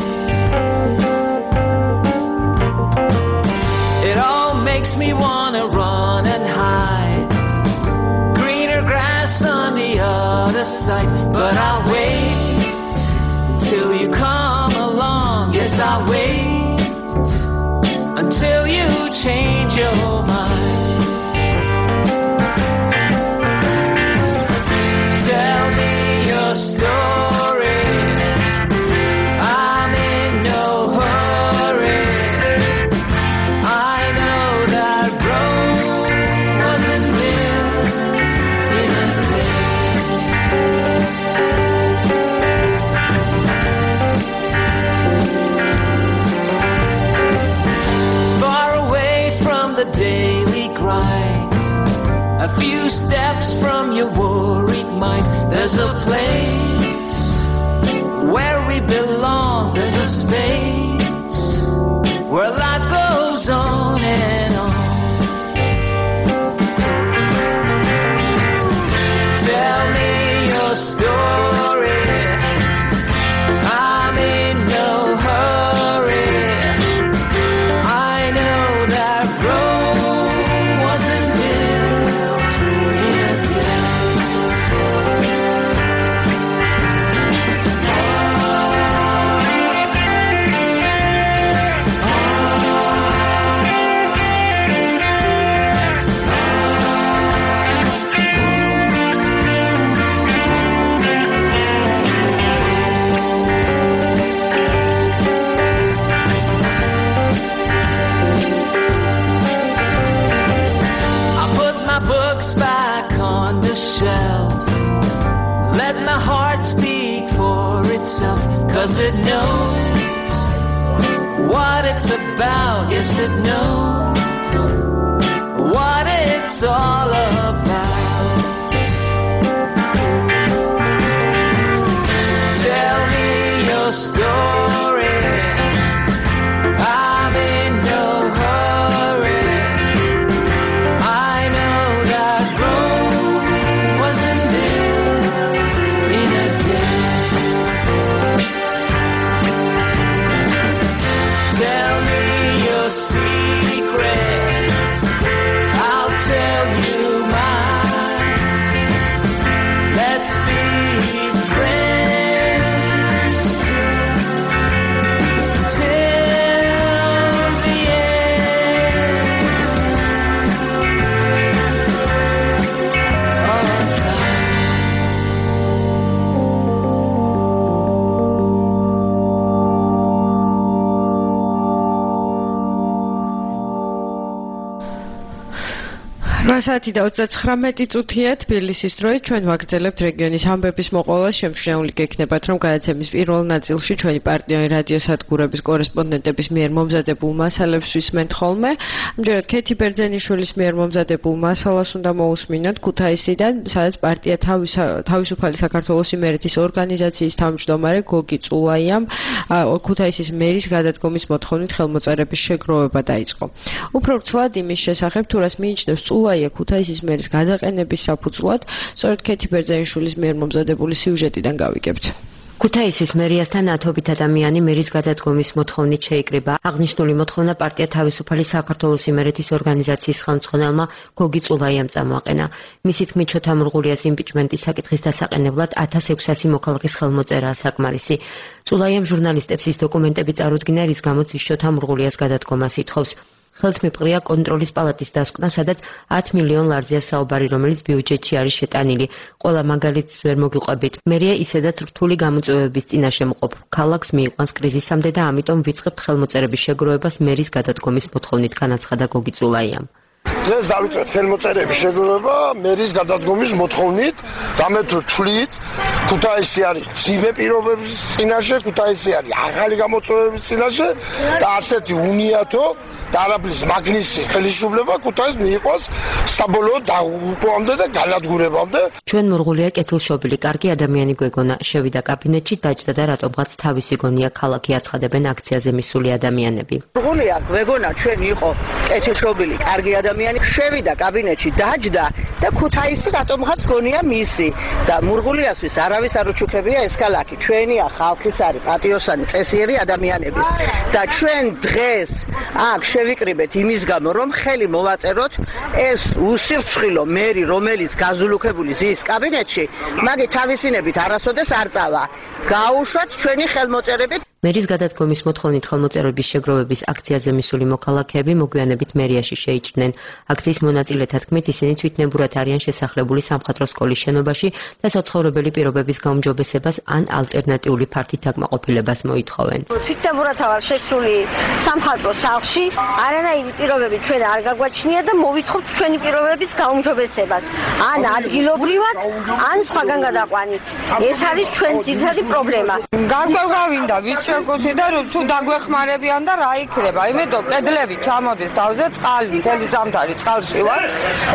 It all makes me wanna run and hide, greener grass on the other side. But I'll wait till you come along. Yes, I'll wait until you change your mind. Story. I'm in no hurry. I know that Rome wasn't built in a day. Far away from the daily grind, a few steps from your worried mind, there's a place where we belong. There's a space where life goes on and on. Tell me your story. I'm in no hurry. I know that Rome wasn't built in a day. Back on the shelf, let my heart speak for itself, 'cause it knows what it's about. Yes, it knows what it's all about. Tell me your story. I'm in no hurry. Secrets, I'll tell you mine. Let's be friends till the end of time. Saati და 39 წუთია თბილისის დროით ჩვენ ვაგრძელებთ რეგიონის ამბების მოყოლას. შემჩნეული გექნებათ, რომ გადაცემის პირველ ნაწილში ჩვენი პარტნიორი რადიოსადგურების კორესპონდენტების მიერ მომზადებულ მასალებს ვისმენთ ხოლმე. ამჯერად ქეთი ბერძენიშვილის მიერ მომზადებულ მასალას უნდა მოусმინოთ ქუთაისიდან, სადაც პარტია თავისუფალი საქართველოს იმერეთის ორგანიზაციის თავმჯდომარე გოგი წულაიამ ქუთაისის მერის გადადგომის მოთხოვნით ხელმოწერების შეგროვება დაიწყო. უფრო ვრცლად იმის შესახებ, თუ რას მიიჩნევს წულაია ქუთაისის მერის გადაყენების საფუძვლად, სწორედ ქეთი ბერძენიშვილის მიერ მომზადებული სიუჟეტიდან გავიგებთ. ქუთაისის მერიასთან ათობით ადამიანი მერის გადადგომის მოთხოვნით შეიკრიბა. აღნიშნული მოთხოვნა პარტია თავისუფალი საქართველოს იმერეთის ორგანიზაციის ხელმძღვანელმა გოგი წულაიამ წამოაყენა. მისი თქმით, შოთა მურღულიას იმპიჩმენტის საკითხის დასაყენებლად 1600 მოქალაქის ხელმოწერაა საკმარისი. წულაიამ ჟურნალისტებს ის დოკუმენტები წარუდგინა, რის გამოც ის შოთა მურღულიას გადადგომას ითხოვს. ხელთმიპყრია კონტროლის პალატის დასკვნა, სადაც 10 მილიონ ლარზია საუბარი, რომელიც ბიუჯეტში არის შეტანილი. ყველა მაგალითს ვერ მოგიყვებით. მერია ისედაც რთული გამოწვევების წინაშე მყოფ ქალაქს მიიყვანს კრიზისამდე და ამიტომ ვიწყებთ ხელმოწერების შეგროვებას მერის გადადგომის მოთხოვნით, განაცხადა გოგი წულაიამ. დღეს დავიწყეთ ხელმოწერების შეგროვება მერის გადადგომის მოთხოვნით, რამე თუ თვლით, ქუთაისი არის ძიმე პირობების წინაშე, ქუთაისი არის ახალი გამოწვევების წინაშე და ასეთი უნიათო და არაფრის მაგნისი ხელისუფლება ქუთაისს მიიყვანს საბოლოო დაუკვამდე და განადგურებამდე. ჩვენ მურღულია კეთილშობილი, კარგი ადამიანი გვეგონა, შევიდა კაბინეტში, დაჯდა და რატომღაც თავისი გონია ქალაქი აცხადებენ აქციაზე მისული ადამიანები. მურღულია გვეგონა ჩვენ იყო კეთილშობილი, კარგი ადამიანი, შევიდა კაბინეტში, დაჯდა და ქუთაისი რატომღაც გონია მისი და მურღულიასთვის არავის არ უჩუქებია ეს ქალაქი. ჩვენია ხალხის არის პატიოსანი, წესიერი ადამიანები და ჩვენ დღეს აქ შევიკრიბეთ იმის გამო, რომ ხელი მოვაწეროთ ეს უსირცხილო მერი, რომელიც გაზულუქებული ზის კაბინეტში, მაგი თავისინებით არასოდეს არ წავა. გაუშვათ ჩვენი ხელმოწერებით. მერის გადადგომის მოთხოვნით ხელმოწერების შეგროვების აქციაზე მისული მოქალაქეები მოგვიანებით მერიაში შეიჭრნენ. აქციის მონაწილეთა თქმით, ისინი თვითნებურად არიან შესახლებული სამხატვრო სკოლის შენობაში და საცხოვრებელი პირობების გაუმჯობესებას ან ალტერნატიული ფართით დაკმაყოფილებას მოითხოვენ. თვითნებურად ვარ შესული სამხატვრო სახლში, არანაირი პირობები ჩვენ არ გაგვაჩნია და მოვითხოვთ ჩვენი პირობების გაუმჯობესებას. ან ადგილობრივად, ან სხვაგან გადაყვანით. ეს არის ჩვენ ძირითადი პრობლემა. გაგვევინდა ვის შეგუთი და თუ დაგვეხმარებიან და რა იქნება? იმედო კედლები ჩამოდის თავზე წყალი, მთელი ზამთარი წყალში ვარ.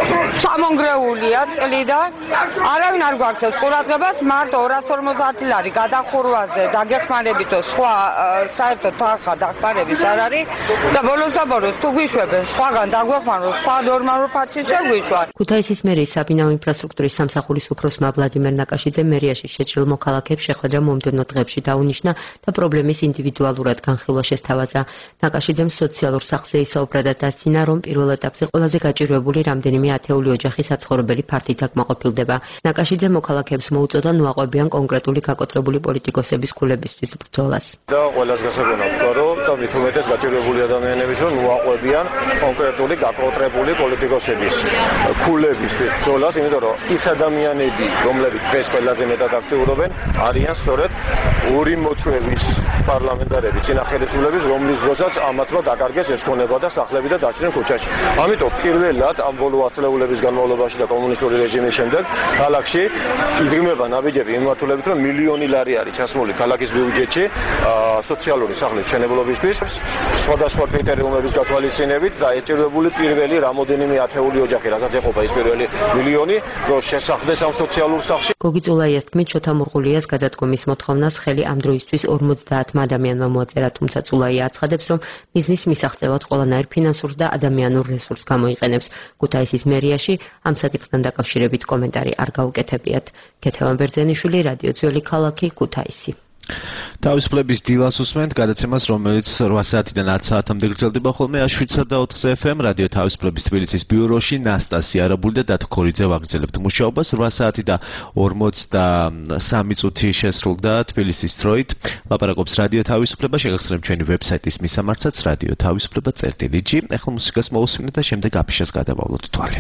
ჩამონგრეულია წყლიდან. არავინ არ გვაქცევს ყურადღებას, მარტო 250 ლარი გადახურვაზე დაგეხმარებითო სხვა საერთოდ თანხა დახმარების არ არის და ბოლოს თუ გვიშვებენ სხვაგან დაგვეხმაროთ, სხვა ნორმალურ ფართში შეგვიშვა. ქუთაისის მერის საბინაო ინფრასტრუქტურის სამსახურის უფროსმა ვლადიმერ ნაკაშიძე მერიაში შეჭრილ მოქალაქეებს შეხვედრა მომდევნო დღეებში დაუნიშნა და პრობლემის ინდივიდუალურად განხილვა შესთავაზა. ნაკაშიძემ სოციალურ სახლზე ისაუბრა და დასცინა, რომ პირველ ეტაპზე ყველაზე გაჭირვებული რამდენიმე ათეული ოჯახი საცხოვრებელი ფართით დაკმაყოფილდება. ნაკაშიძე მოქალაქეებს მოუწოდა ნუაყვებიან კონკრეტული გაკოტრებული პოლიტიკოსების ქულებისთვის ბრძოლას. და ყველას გასაგებია თქვა, რომ და მით უმეტეს გაჭირვებული ადამიანების რომ ნუაყვებიან კონკრეტული გაკოტრებული პოლიტიკოსების ქულებისთვის ბრძოლას, იმიტომ რომ ის ადამიანები, რომლებიც დღეს ყველაზე მეტად აქტიურობენ, არიან სწორედ ორი მოწვევის პარლამენტარები, წინა ხელისუფლების, რომლის დროსაც ამათ რო დაკარგეს ეს ქონება და სახლები და დაჭრნენ ქუჩაში. ამიტომ პირველად ამ ბოლო ათწლეულების განმავლობაში და კომუნისტური რეჟიმის შემდეგ ქალაქში იგრიმება ნაბიჯები იმართულებით, რომ მილიონი ლარი არის ჩასმული ქალაქის ბიუჯეტში სოციალური სახლის მშენებლობისთვის, სხვადასხვა კრიტერიუმების გათვალისწინებით და ეჭირვებული პირველი რამოდენიმე ათეული ოჯახი, რაღაც ეყოფა ის პირველი მილიონი, რომ შესახდეს ამ სოციალურ სახლში. გოგი წულაიას თქმით, შოთა მურღულიას გადადგომის მოთხოვნას ხელი ამ დროისთვის 50 ადამიანმა მოაწერა, თუმცა წულაია აცხადებს, რომ მიზნის მისაღწევად ყველანაირ ფინანსურ და ადამიანურ რესურსს გამოიყენებს. ქუთაისის მერიაში ამ საკითხთან დაკავშირებით კომენტარი არ გაუკეთებიათ. ქეთევან ბერძენიშვილი, რადიო ძველი ქალაქი, ქუთაისი. თავისუფლების დილას უსმენთ გადაცემას, რომელიც 8 საათიდან 10 საათამდე გრძელდება ხოლმე A7 და 4 FM რადიო თავისუფლების თბილისის ბიუროში. ნასტასია არაბული და დათო ქორიძე ვაგრძელებთ მუშაობას. 8 საათი და 43 წუთი შესრულდა თბილისის დროით. ლაპარაკობს რადიო თავისუფლება, შეგახსენებთ ჩვენი ვებსაიტის მისამართსაც radiotavisufleba.gi. ახლა მუსიკას მოусმინეთ და შემდეგ აფიშას გადავავლოთ თვალე.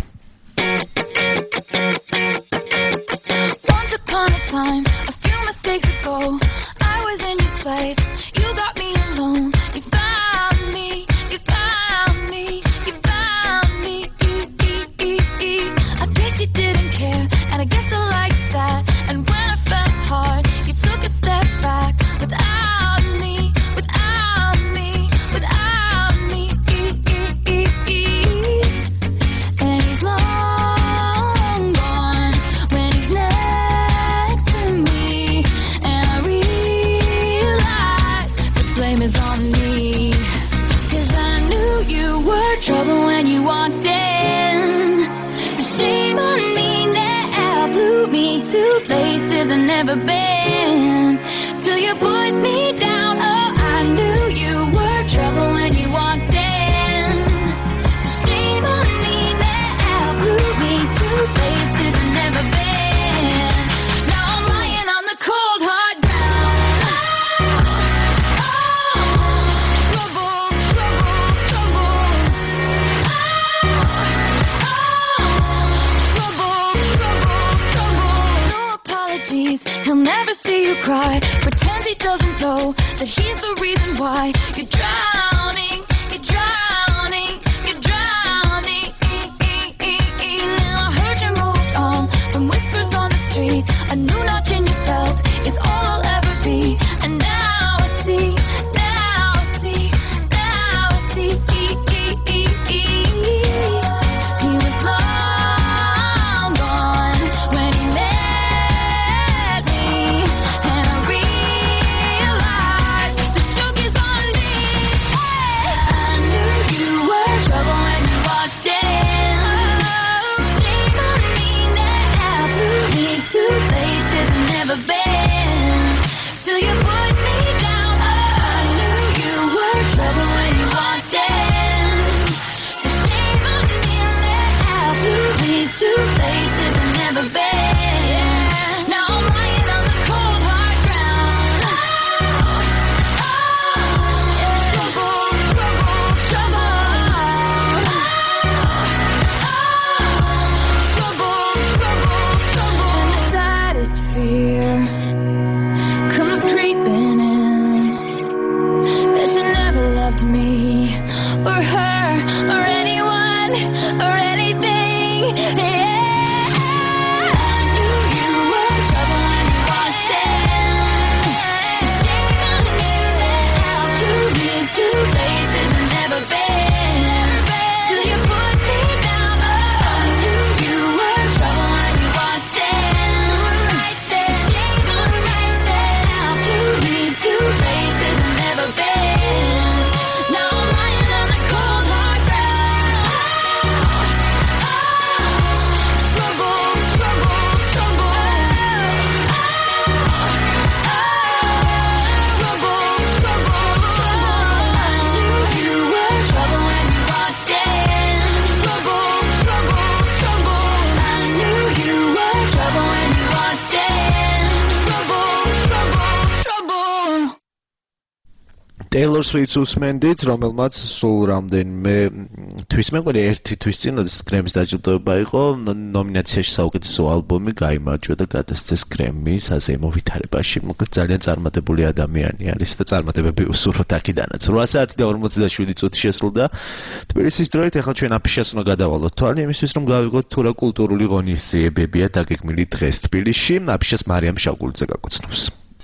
Once upon a time, a few mistakes ago, I was in your sights. You got me alone. You found me. You found me. You found me. I guess you didn't care, and I guess I liked that. And when I felt hard, you took a step back without me. Without me. Without me. And he's long gone when he's next to me. And I realize the blame is on me. 'Cause I knew you were trouble when you walked in. So shame on me now, blew me to places I've never been. till you put me down. Oh, I knew you were trouble when you walked in. So shame on me now, blew me to places I've never been. Now I'm lying on the cold hard ground. Trouble, trouble, trouble. No apologies, he'll never see you cry. Pretends he doesn't know that he's the reason why you're drowning, you're drowning, you're drowning. Now I heard you moved on from whispers on the street. A new notch in your belt is all I'll ever be. And now I see, now I see, now I see. He was long gone when he met me, and I realized the joke is on me. I knew you were trouble when you walked in. Shame on me now, blew me to places I've never been. Till you put me down. Oh, I knew you were trouble when you walked in. So shame on me now, blew me to places I've never been. Now I'm lying on the cold hard ground. Trouble, trouble, trouble. Trouble, trouble, trouble. And the saddest fear comes creeping in, that you never loved me or her or anyone or anything. Yeah, I knew you were trouble when you walked in. So shame on me now, blew me to places I've never been. Till you put me down. Oh, I knew you were trouble when you walked in. Right there, shame on me now, blew me to places I've never been. Now I'm lying on the cold hard ground. Trouble, trouble, trouble. Trouble, trouble, trouble. I knew you were trouble when you walked in. Trouble, trouble, trouble. I knew you were trouble when you walked in. Trouble, trouble, trouble. Taylor Swift უსმენდით, რომელმაც სულ რამდენიმე თვის მეყველი ერთი თვის წინ გრემის დაჯილდოება იყო, ნომინაციაში საუკეთესო ალბომი გაიმარჯვა და გადასცეს გრემის საზეიმო ვითარებაში. მოკლედ ძალიან წარმატებული ადამიანი არის და წარმატებები უსურვოთ აქედანაც. 8 საათი და 47 წუთი შესრულდა თბილისის დროით. ახლა ჩვენ აფიშას უნდა გადავალოთ თვალე იმისთვის, რომ გავიგოთ თუ რა კულტურული ღონისძიებებია დაგეგმილი დღეს თბილისში. აფიშას მარიამ შაგულიძე გაგოცნობს.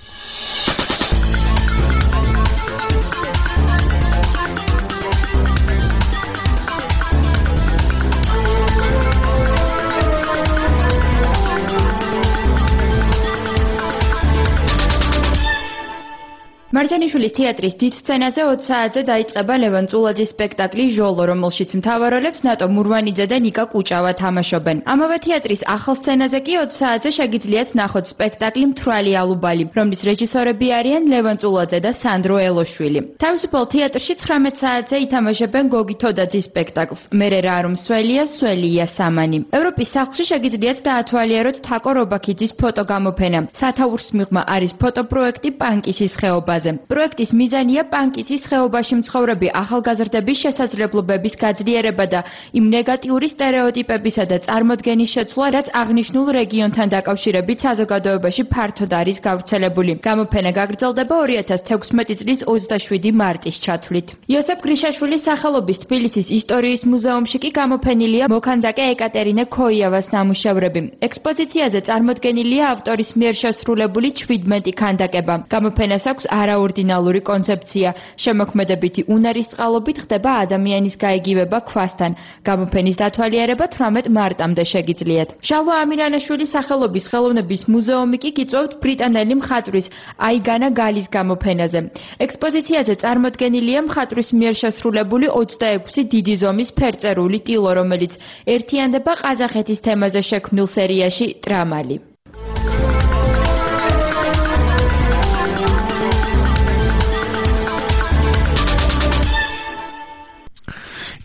მარჯანიშვილის თეატრის დიდ სცენაზე 20 საათზე დაიწყება ლევან წულაძის სპექტაკლი ჟოლო, რომელშიც მთავარ როლებს ნატო მურვანიძე და ნიკა კუჭავა თამაშობენ. ამავე თეატრის ახალ სცენაზე კი 20 საათზე შეგიძლიათ ნახოთ სპექტაკლი მთვრალი ალუბალი, რომლის რეჟისორები არიან ლევან წულაძე და სანდრო ელოშვილი. თავისუფალ თეატრში 19 საათზე ითამაშებენ გოგი თოდაძის სპექტაკლს მერე რა რომ სველია, სველია სამანი. ევროპის სახლში შეგიძლიათ დაათვალიეროთ თაკო რობაქიძის ფოტოგამოფენა. სათაურს მიღმა არის ფოტოპროექტი პანკისის ხეობაზე. პროექტის მიზანია პანკისის ხეობაში მცხოვრები ახალგაზრდების შესაძლებლობების გაძლიერება და იმ ნეგატიური სტერეოტიპებისა და წარმოდგენის შეცვლა, რაც აღნიშნულ რეგიონთან დაკავშირებით საზოგადოებაში ფართოდ არის გავრცელებული. გამოფენა გაგრძელდება 2016 წლის 27 მარტის ჩათვლით. იოსებ გრიშაშვილის სახელობის თბილისის ისტორიის მუზეუმში კი გამოფენილია მოქანდაკე ეკატერინე ქოიავას ნამუშევრები. ექსპოზიციაზე წარმოდგენილია ავტორის მიერ შესრულებული 17 ქანდაკება. გამოფენას აქვს არაორდინალური კონცეფცია. შემოქმედებითი უნარის წყალობით ხდება ადამიანის გაიგივება ქვასთან. გამოფენის დათვალიერება 18 მარტამდე შეგიძლიათ. შალვა ამირანაშვილის სახელობის ხელოვნების მუზეუმი კი გიწევთ ბრიტანელი მხატვრის აიგანა გალის გამოფენაზე. ექსპოზიციაზე წარმოდგენილია მხატვრის მიერ შესრულებული 26 დიდი ზომის ფერწერული ტილო, რომელიც ერთიანდება ყაზახეთის თემაზე შექმნილ სერიაში ტრამალი.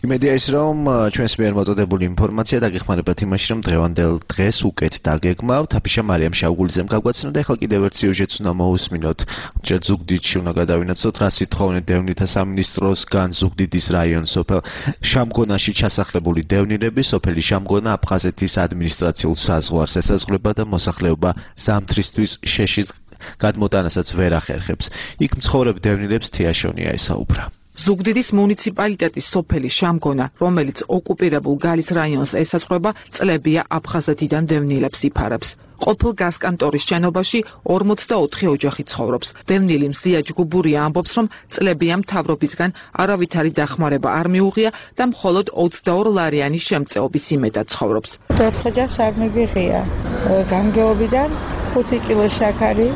იმედია ის რომ ჩვენს მიერ მოწოდებული ინფორმაცია დაგეხმარებათ იმაში რომ დღევანდელ დღეს უკეთ დაგეგმავთ. აფიშა მარიამ შავგულიძემ გაგვაცნო და ახლა კიდევ ერთ სიუჟეტს უნდა მოვუსმინოთ. ჯერ ზუგდიდში უნდა გადავინაცვლოთ რა სიტყვოვნე დევნილთა სამინისტროსგან ზუგდიდის რაიონის სოფელ შამგონაში ჩასახლებული დევნილები სოფელი შამგონა აფხაზეთის ადმინისტრაციულ საზღვარს ესაზღვრება და მოსახლეობა ზამთრისთვის შეშის გადმოტანასაც ვერ ახერხებს. იქ მცხოვრებ დევნილებს თიაშონია ესაუბრა. ზუგდიდის მუნიციპალიტეტის სოფელი შამგონა, რომელიც ოკუპირებულ გალის რაიონს ესაზღვრება, წლებია აფხაზეთიდან დევნილებს იფარებს. ყოფილ გაზკანტორის შენობაში 44 ოჯახი ცხოვრობს. დევნილი მზია ჯგუბურია ამბობს, რომ წლებია მთავრობისგან არავითარი დახმარება არ მიუღია და მხოლოდ 22 ლარიანი შემწეობის იმედად ცხოვრობს. 4 ოჯახს არ მიგიღია. გამგეობიდან 5 კილო შაქარი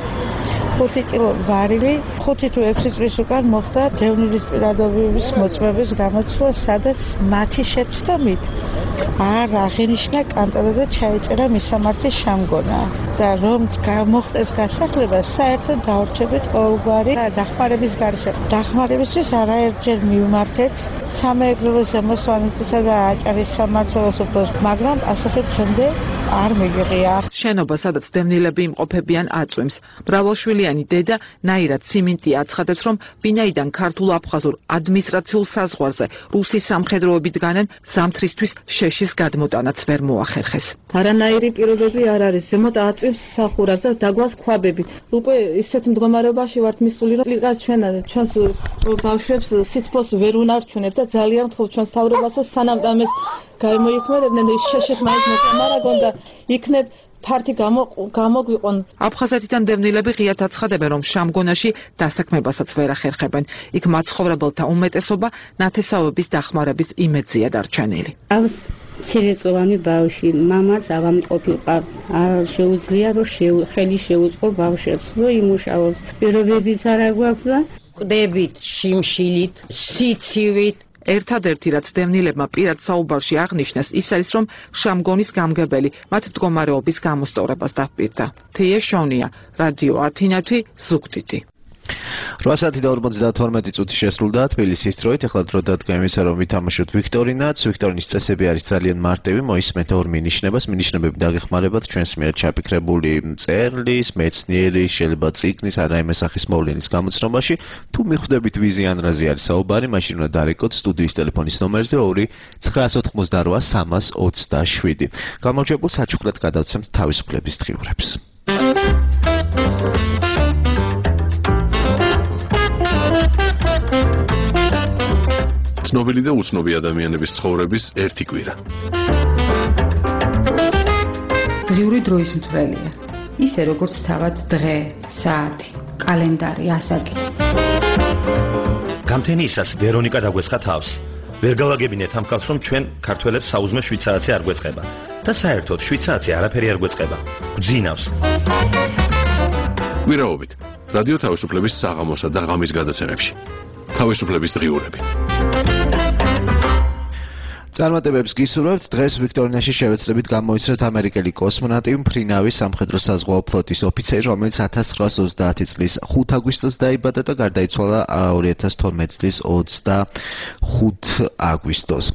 5 კილო ვარილი 5 თუ 6 წლის უკან მოხდა დევნილის პირადობის მოწმების გამოცვლა, სადაც მათი შეცდომით არ აღინიშნა კანტორა და ჩაეწერა მისამართი შამგონა და რომ მოხდეს გასახლება, საერთოდ დაურჩებით ყოველგვარი დახმარების გარშემო. დახმარებისთვის არაერთჯერ მივმართეთ სამეურნეო ზემოსვანეთისა და აჭარის სამმართველოს უფროს, მაგრამ ასეთი დღემდე არ მიგიღია. შენობა, სადაც დევნილები იმყოფებიან, აწვიმს. მრავალშვილიანი დედა ნაირად სიმინტი აცხადებს, რომ ვინაიდან ქართულ-აფხაზურ ადმინისტრაციულ საზღვარზე რუსის სამხედროები დგანენ, ზამთრისთვის შეშის გადმოტანაც ვერ მოახერხეს. არანაირი პირობები არ არის. ზემოთ აწვიმს სახურავს და დაგვალს ქვაბები. უკვე ისეთ მდგომარეობაში ვართ მისული, რომ ჩვენს ბავშვებს სითბოს ვერ უნარჩუნებ და ძალიან ვთხოვ ჩვენს თავრობას, რომ სანამ ამას გამოიქმნებდნენ ის შეშის მაინც მოგემარაგონ და იქნებ ფართი გამოგვიყონ. აფხაზეთიდან დევნილები ღიად აცხადებენ, რომ შამგონაში დასაქმებასაც ვერ ახერხებენ. იქ მაცხოვრებელთა უმეტესობა ნათესავების დახმარების იმედზეა დარჩენილი. მცირეწლოვანი ბავშვი, მამაც ავადმყოფი ყავს. არ შეუძლია რომ ხელი შეუწყო ბავშვებს, რომ იმუშაოს. პირობებიც არ აგვაქვს და კვდებით, შიმშილით, სიცივით. ერთადერთი რაც დევნილებმა პირად საუბარში აღნიშნეს, ის არის, რომ შამგონის გამგებელი მათ მდგომარეობის გამოსწორებას დაპირდა. თიაშონია, რადიო ათინათი, ზუგდიდი. 8:52 წუთი შესრულდა თბილისის დროით. ახლა დრო დადგა იმისა, რომ ვითამაშოთ ვიქტორინაც. ვიქტორინის წესები არის ძალიან მარტივი. მოისმენთ ორ მინიშნებას. მინიშნებები დაგეხმარებათ ჩვენს მიერ ჩაფიქრებული წერლის, მეცნიერის, შეიძლება წიგნის, ან რაიმე სახის მოვლენის გამოცნობაში. თუ მიხვდებით ვიზი ან რაზე არის საუბარი, მაშინ უნდა დარეკოთ სტუდიის ტელეფონის ნომერზე 2-988-327. გამარჯვებულ საჩუქრად გადავცემთ თავისუფლების დღიურებს. ცნობილი და უცნობი ადამიანების ცხოვრების ერთი კვირა. დღიური დროის მთვრელია. ისე როგორც თავად დღე, საათი, კალენდარი, ასაკი. გამთენიისას ვერონიკა დაგვეცხა თავს. ვერ გავაგებინეთ ამ ხალხს, რომ ჩვენ ქართველებს საუზმე 7 საათი არ გვეწყება და საერთოდ 7 საათი არაფერი არ გვეწყება. გძინავს. კვირაობით რადიო თავისუფლების საღამოსა და ღამის გადაცემებში. თავისუფლების დღიურები. წარმატებებს გისურვებთ. დღეს ვიქტორინაში შევეცდებით გამოიცნოთ ამერიკელი კოსმონავტი, მფრინავის სამხედრო საზღვაო ფლოტის ოფიცერი, რომელიც 1930 წლის 5 აგვისტოს დაიბადა და გარდაიცვალა 2012 წლის 25 აგვისტოს.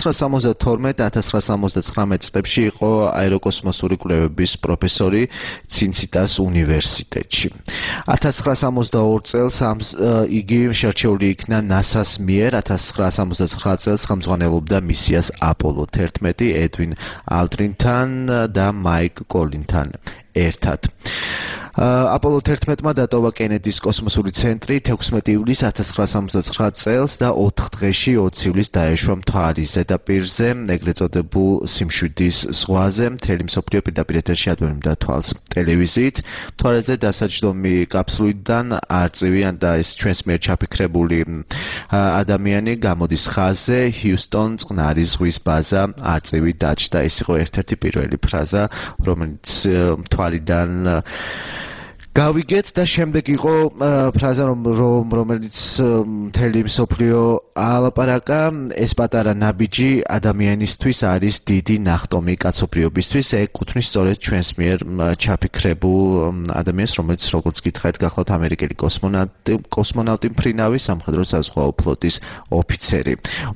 1972-1979 წლებში იყო აეროკოსმოსური კვლევების პროფესორი ცინციტას უნივერსიტეტში. 1972 წელს იგი შერჩეული იქნა NASA-ს მიერ, 1979 წელს ხელმძღვანელობდა მისიას აპოლო 11 ედვინ ალტრინთან და მაიკ კოლინთან ერთად. აპოლო 11-მა დატოვა კენედის კოსმოსური ცენტრი 16 ივლისს 1969 წელს და 4 დღეში 20 ივლისს დაეშვა მთვარის ზედაპირზე, ეგრეთ წოდებულ სიმშვიდის ზღვაზე. მთელი მსოფლიო პირდაპირ ეთერში ადვენებდა თვალს ტელევიზიით. მთვარეზე დასაჯდომი კაფსულიდან არწივიან და ეს ჩვენს მიერ ჩაფიქრებული ადამიანი გამოდის ხაზზე, ჰიუსტონ წყნარი ზღვის ბაზა, არწივი დაჭდა. ეს იყო ერთ-ერთი პირველი ფრაზა, რომელიც მთვარიდან გავიგეთ და შემდეგ იყო ფრაზა რომელიც მთელი მსოფლიო ალაპარაკა ეს პატარა ნაბიჯი ადამიანისთვის არის დიდი ნახტომი კაცობრიობისთვის ეკუთვნის სწორედ ჩვენს მიერ ჩაფიქრებულ ადამიანს რომელიც როგორც გითხარით გახლავთ ამერიკელი კოსმონავტი მფრინავი სამხედრო საზღვაო ფლოტის ოფიცერი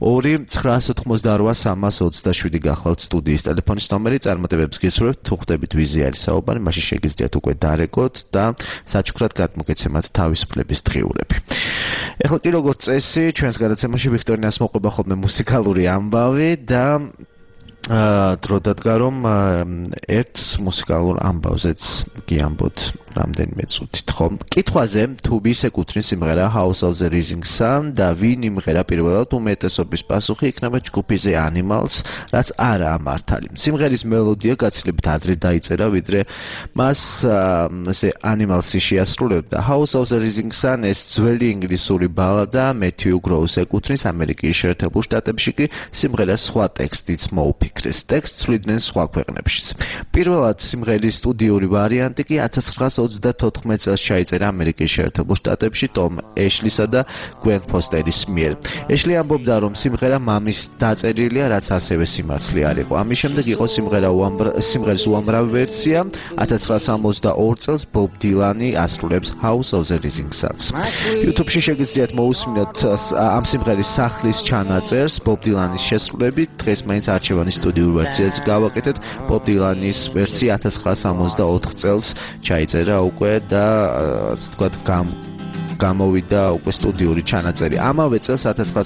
2-988-327 გახლავთ სტუდიის ტელეფონის ნომერი წარმატებებს გისურვებთ თუ ხვდებით ვიზი არის საუბარი მაშინ შეგიძლიათ უკვე დარეკოთ და საჩუქრად გადმოგეცემათ თავისუფლების დღიურები. ეხლა კი როგორც წესი, ჩვენს გადაცემაში ვიქტორინას მოყვება ხოლმე მუსიკალური ამბავი და დრო დადგა რომ ერთ მუსიკალურ ამბავზეც გიამბოთ რამდენიმე წუთით, ხო? კითხვაზე თუ ვის ეკუთვნის სიმღერა House of the Rising Sun და ვინ იმღერა პირველად უმეტესობის პასუხი იქნება ჯგუფი The Animals, რაც არაა მართალი. სიმღერის მელოდია გაცილებით ადრე დაიწერა, ვიდრე მას The Animals-ი შეასრულებდა. House of the Rising Sun ეს ძველი ინგლისური ბალადა Matthew Gross ეკუთვნის ამერიკის შეერთებულ შტატებში კი სიმღერას სხვა ტექსტიც მოუფიქრეს. ტექსტს ცვლიდნენ სხვა ქვეყნებშიც. პირველად სიმღერის სტუდიური ვარიანტი კი 1924 წელს ჩაიწერა ამერიკის შეერთებულ შტატებში ტომ ეშლისა და გვენ ფოსტერის მიერ. ეშლი ამბობდა, რომ სიმღერა მამის დაწერილია, რაც ასევე სიმართლე არ იყო. ამის შემდეგ იყო სიმღერის უამრავი ვერსია. 1962 წელს ბობ დილანი ასრულებს House of the Rising Sun. YouTube-ში შეგიძლიათ მოусმინოთ ამ სიმღერის სახლის ჩანაწერს ბობ დილანის შესრულებით. დღეს მაინც არჩევანის სტუდიურ ვერსიას გავაკეთეთ. ბობ დილანის ვერსია 1964 წელს ჩაიწერა უკვე და ასე ვთქვათ გამოვიდა უკვე სტუდიური ჩანაწერი. ამავე წელს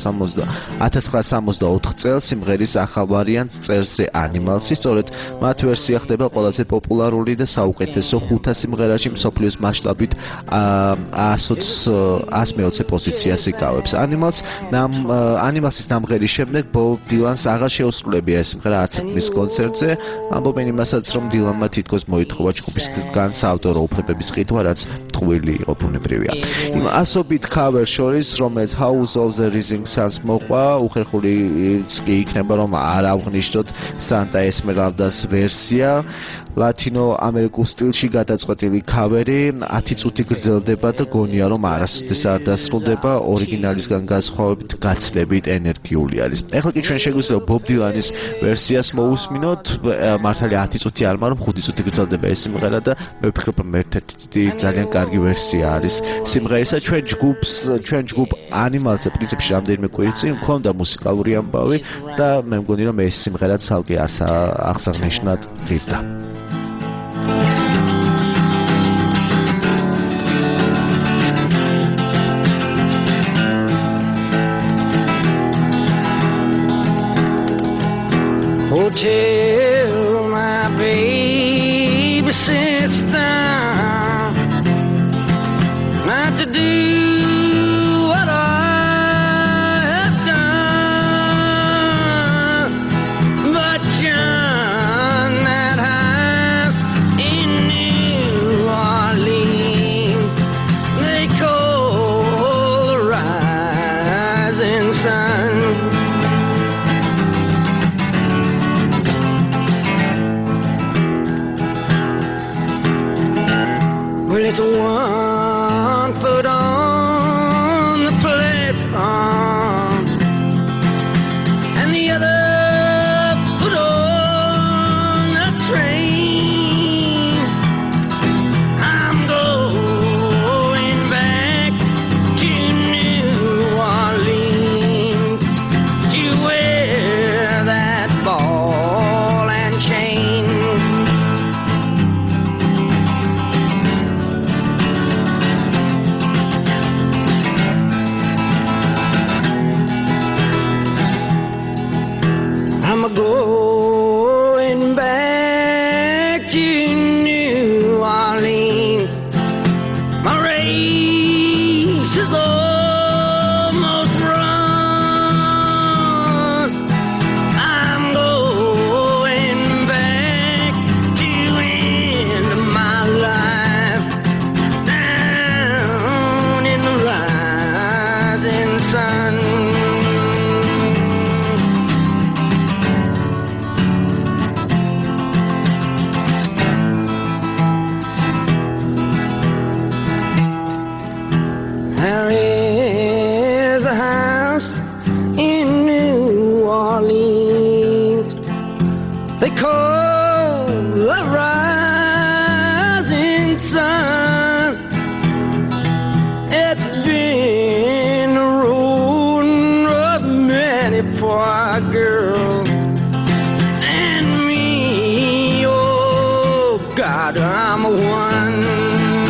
1964 წელს სიმღერის ახალ ვარიანტს წერს The Animals-ი, სწორედ მათ ვერსია ხდება ყველაზე პოპულარული და საუკეთესო 500 სიმღერაში მსოფლიოს მასშტაბით 120 პოზიციას იკავებს. Animals-ის ნამღერის შემდეგ ბობ დილანს აღარ შეუსრულებია ეს სიმღერა არც მის კონცერტზე. ამბობენ იმასაც, რომ დილანმა თითქოს მოითხოვა ჯგუფისგან საავტორო უფლებების ყიდვა, რაც ტყუილი იყო ბუნებრივია. ასობით cover შორის, რომელიც House of the Rising Sun მოყვა, უხერხულიც კი იქნება, რომ არ ავღნიშნოთ Santa Esmeralda's ვერსია, ლათინო ამერიკულ სტილში გადაწყვეტილი cover-ი 10 წუთი გრძელდება და გონია, რომ არასოდეს არ დასრულდება, ორიგინალისგან განსხვავებით გაცილებით ენერგიული არის. ეხლა კი ჩვენ შეგვიძლია ბობ დილანის ვერსიას მოусმინოთ, მართალი 10 წუთი არ, მაგრამ 5 წუთი გრძელდება ეს სიმღერა და მე ვფიქრობ, რომ ერთ-ერთი ძალიან კარგი ვერსია არის სიმღერისა. ჩვენ ჯგუფ Animals-ზე პრინციპში რამდენიმე კვირის წინ მქონდა მუსიკალური ამბავი და მე მგონი, რომ ეს სიმღერა ცალკე აღსანიშნად ღირდა. Oh, tell my baby sister not to do what I have done, but John, that house in New Orleans, they call the rising sun. Well, it's one foot on the platform and the other foot on the train. I'm going back to New Orleans to wear that ball and chain. I'm a one.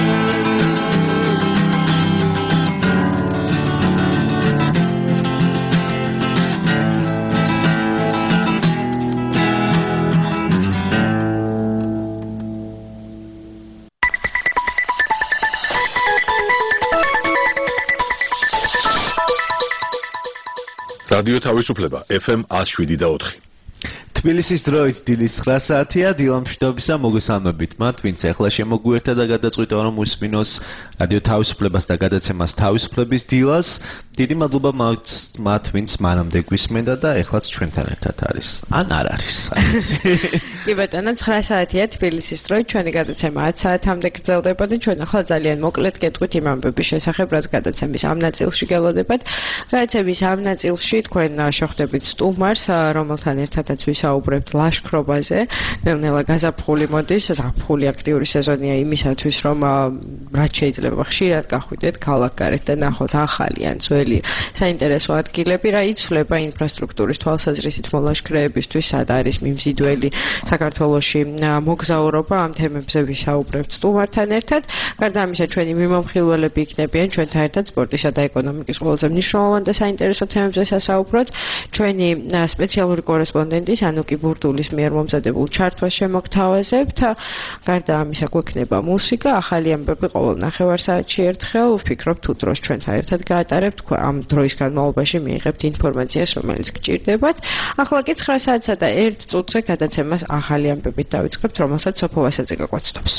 რადიო თავისუფლება FM 107.4. თბილისის დროით დილის 9 საათია, დილამშვიდობისა მოგესალმებით მათ, ვინც ახლა შემოგვიერთდა და გადაწყვიტა რომ უსმინოს რადიო თავისუფლებას და გადაცემას თავისუფლების დილას. დიდი მადლობა მათ, ვინც მანამდე გვისმენდა და ეხლაც ჩვენთან ერთად არის. ან არ არის, საერთოდ. კი ბატონო, 9 საათია თბილისის დროით, ჩვენი გადაცემა 10 საათამდე გრძელდება და ჩვენ ახლა ძალიან მოკლედ გეტყვით იმ ამბების შესახებ, რაც გადაცემის ამ ნაწილში გელოდებათ. გადაცემის ამ ნაწილში თქვენ შეხვდებით სტუმარს, რომელთან ერთადაც ვისაუბრებთ ლაშქრობაზე. ნელ-ნელა გაზაფხული მოდის, ზაფხული აქტიური სეზონია იმისათვის, რომ რაც შეიძლება ხშირად გახვიდეთ ქალაქგარეთ და ნახოთ ახალი ან ძველი საინტერესო ადგილები, რა იცვლება ინფრასტრუქტურის თვალსაზრისით მოლაშქრეებისთვის, სად არის მიმზიდველი საქართველოში მოგზაურობა, ამ თემებზე ვისაუბრებთ სტუმართან ერთად. გარდა ამისა, ჩვენი მიმომხილველები იქნებიან ჩვენთან ერთად სპორტისა და ეკონომიკის ყველაზე მნიშვნელოვან და საინტერესო თემებზე სასაუბროთ. ჩვენი სპეციალური კორესპონდენტის ანუკი ბურდულის მიერ მომზადებულ ჩართვას შემოგთავაზებთ. გარდა ამისა, გვექნება მუსიკა, ახალი ამბები ყოველ ნახევარსაათში ერთხელ. ვფიქრობ, თუ დროს ჩვენთან ერთად გაატარებთ, ამ დროის განმავლობაში მიიღებთ ინფორმაციას, რომელიც გჭირდებათ. ახლა კი 9 საათსა და 1 წუთზე გადაცემას ახალი ამბებით დავიწყებთ, რომელსაც სოფო ვასაძე გაგვაცნობს.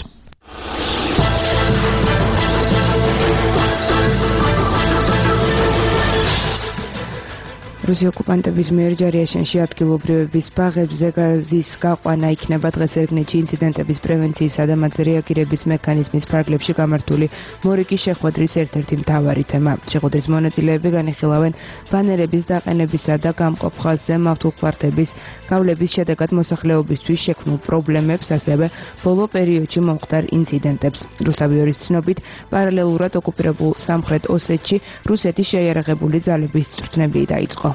რუსი ოკუპანტების მიერ ჯარიაშენში ადგილობრივების ბაღებზე გაზის გაყვანა იქნება დღეს ერგნეთში ინციდენტების პრევენციისა და მათზე რეაგირების მექანიზმის ფარგლებში გამართული მორიგის შეხვედრის ერთ-ერთი მთავარი თემა. შეხვედრის მონაწილეები განიხილავენ ბანერების დაყენებისა და გამყოფ ხაზზე მავთულფართების გავლების შედეგად მოსახლეობისთვის შექმნილ პრობლემებს, ასევე ბოლო პერიოდში მომხდარ ინციდენტებს. რუსთავიორის ცნობით, პარალელურად ოკუპირებულ სამხრეთ ოსეთში რუსეთის შეიარაღებული ძალების წვრთნები დაიწყო.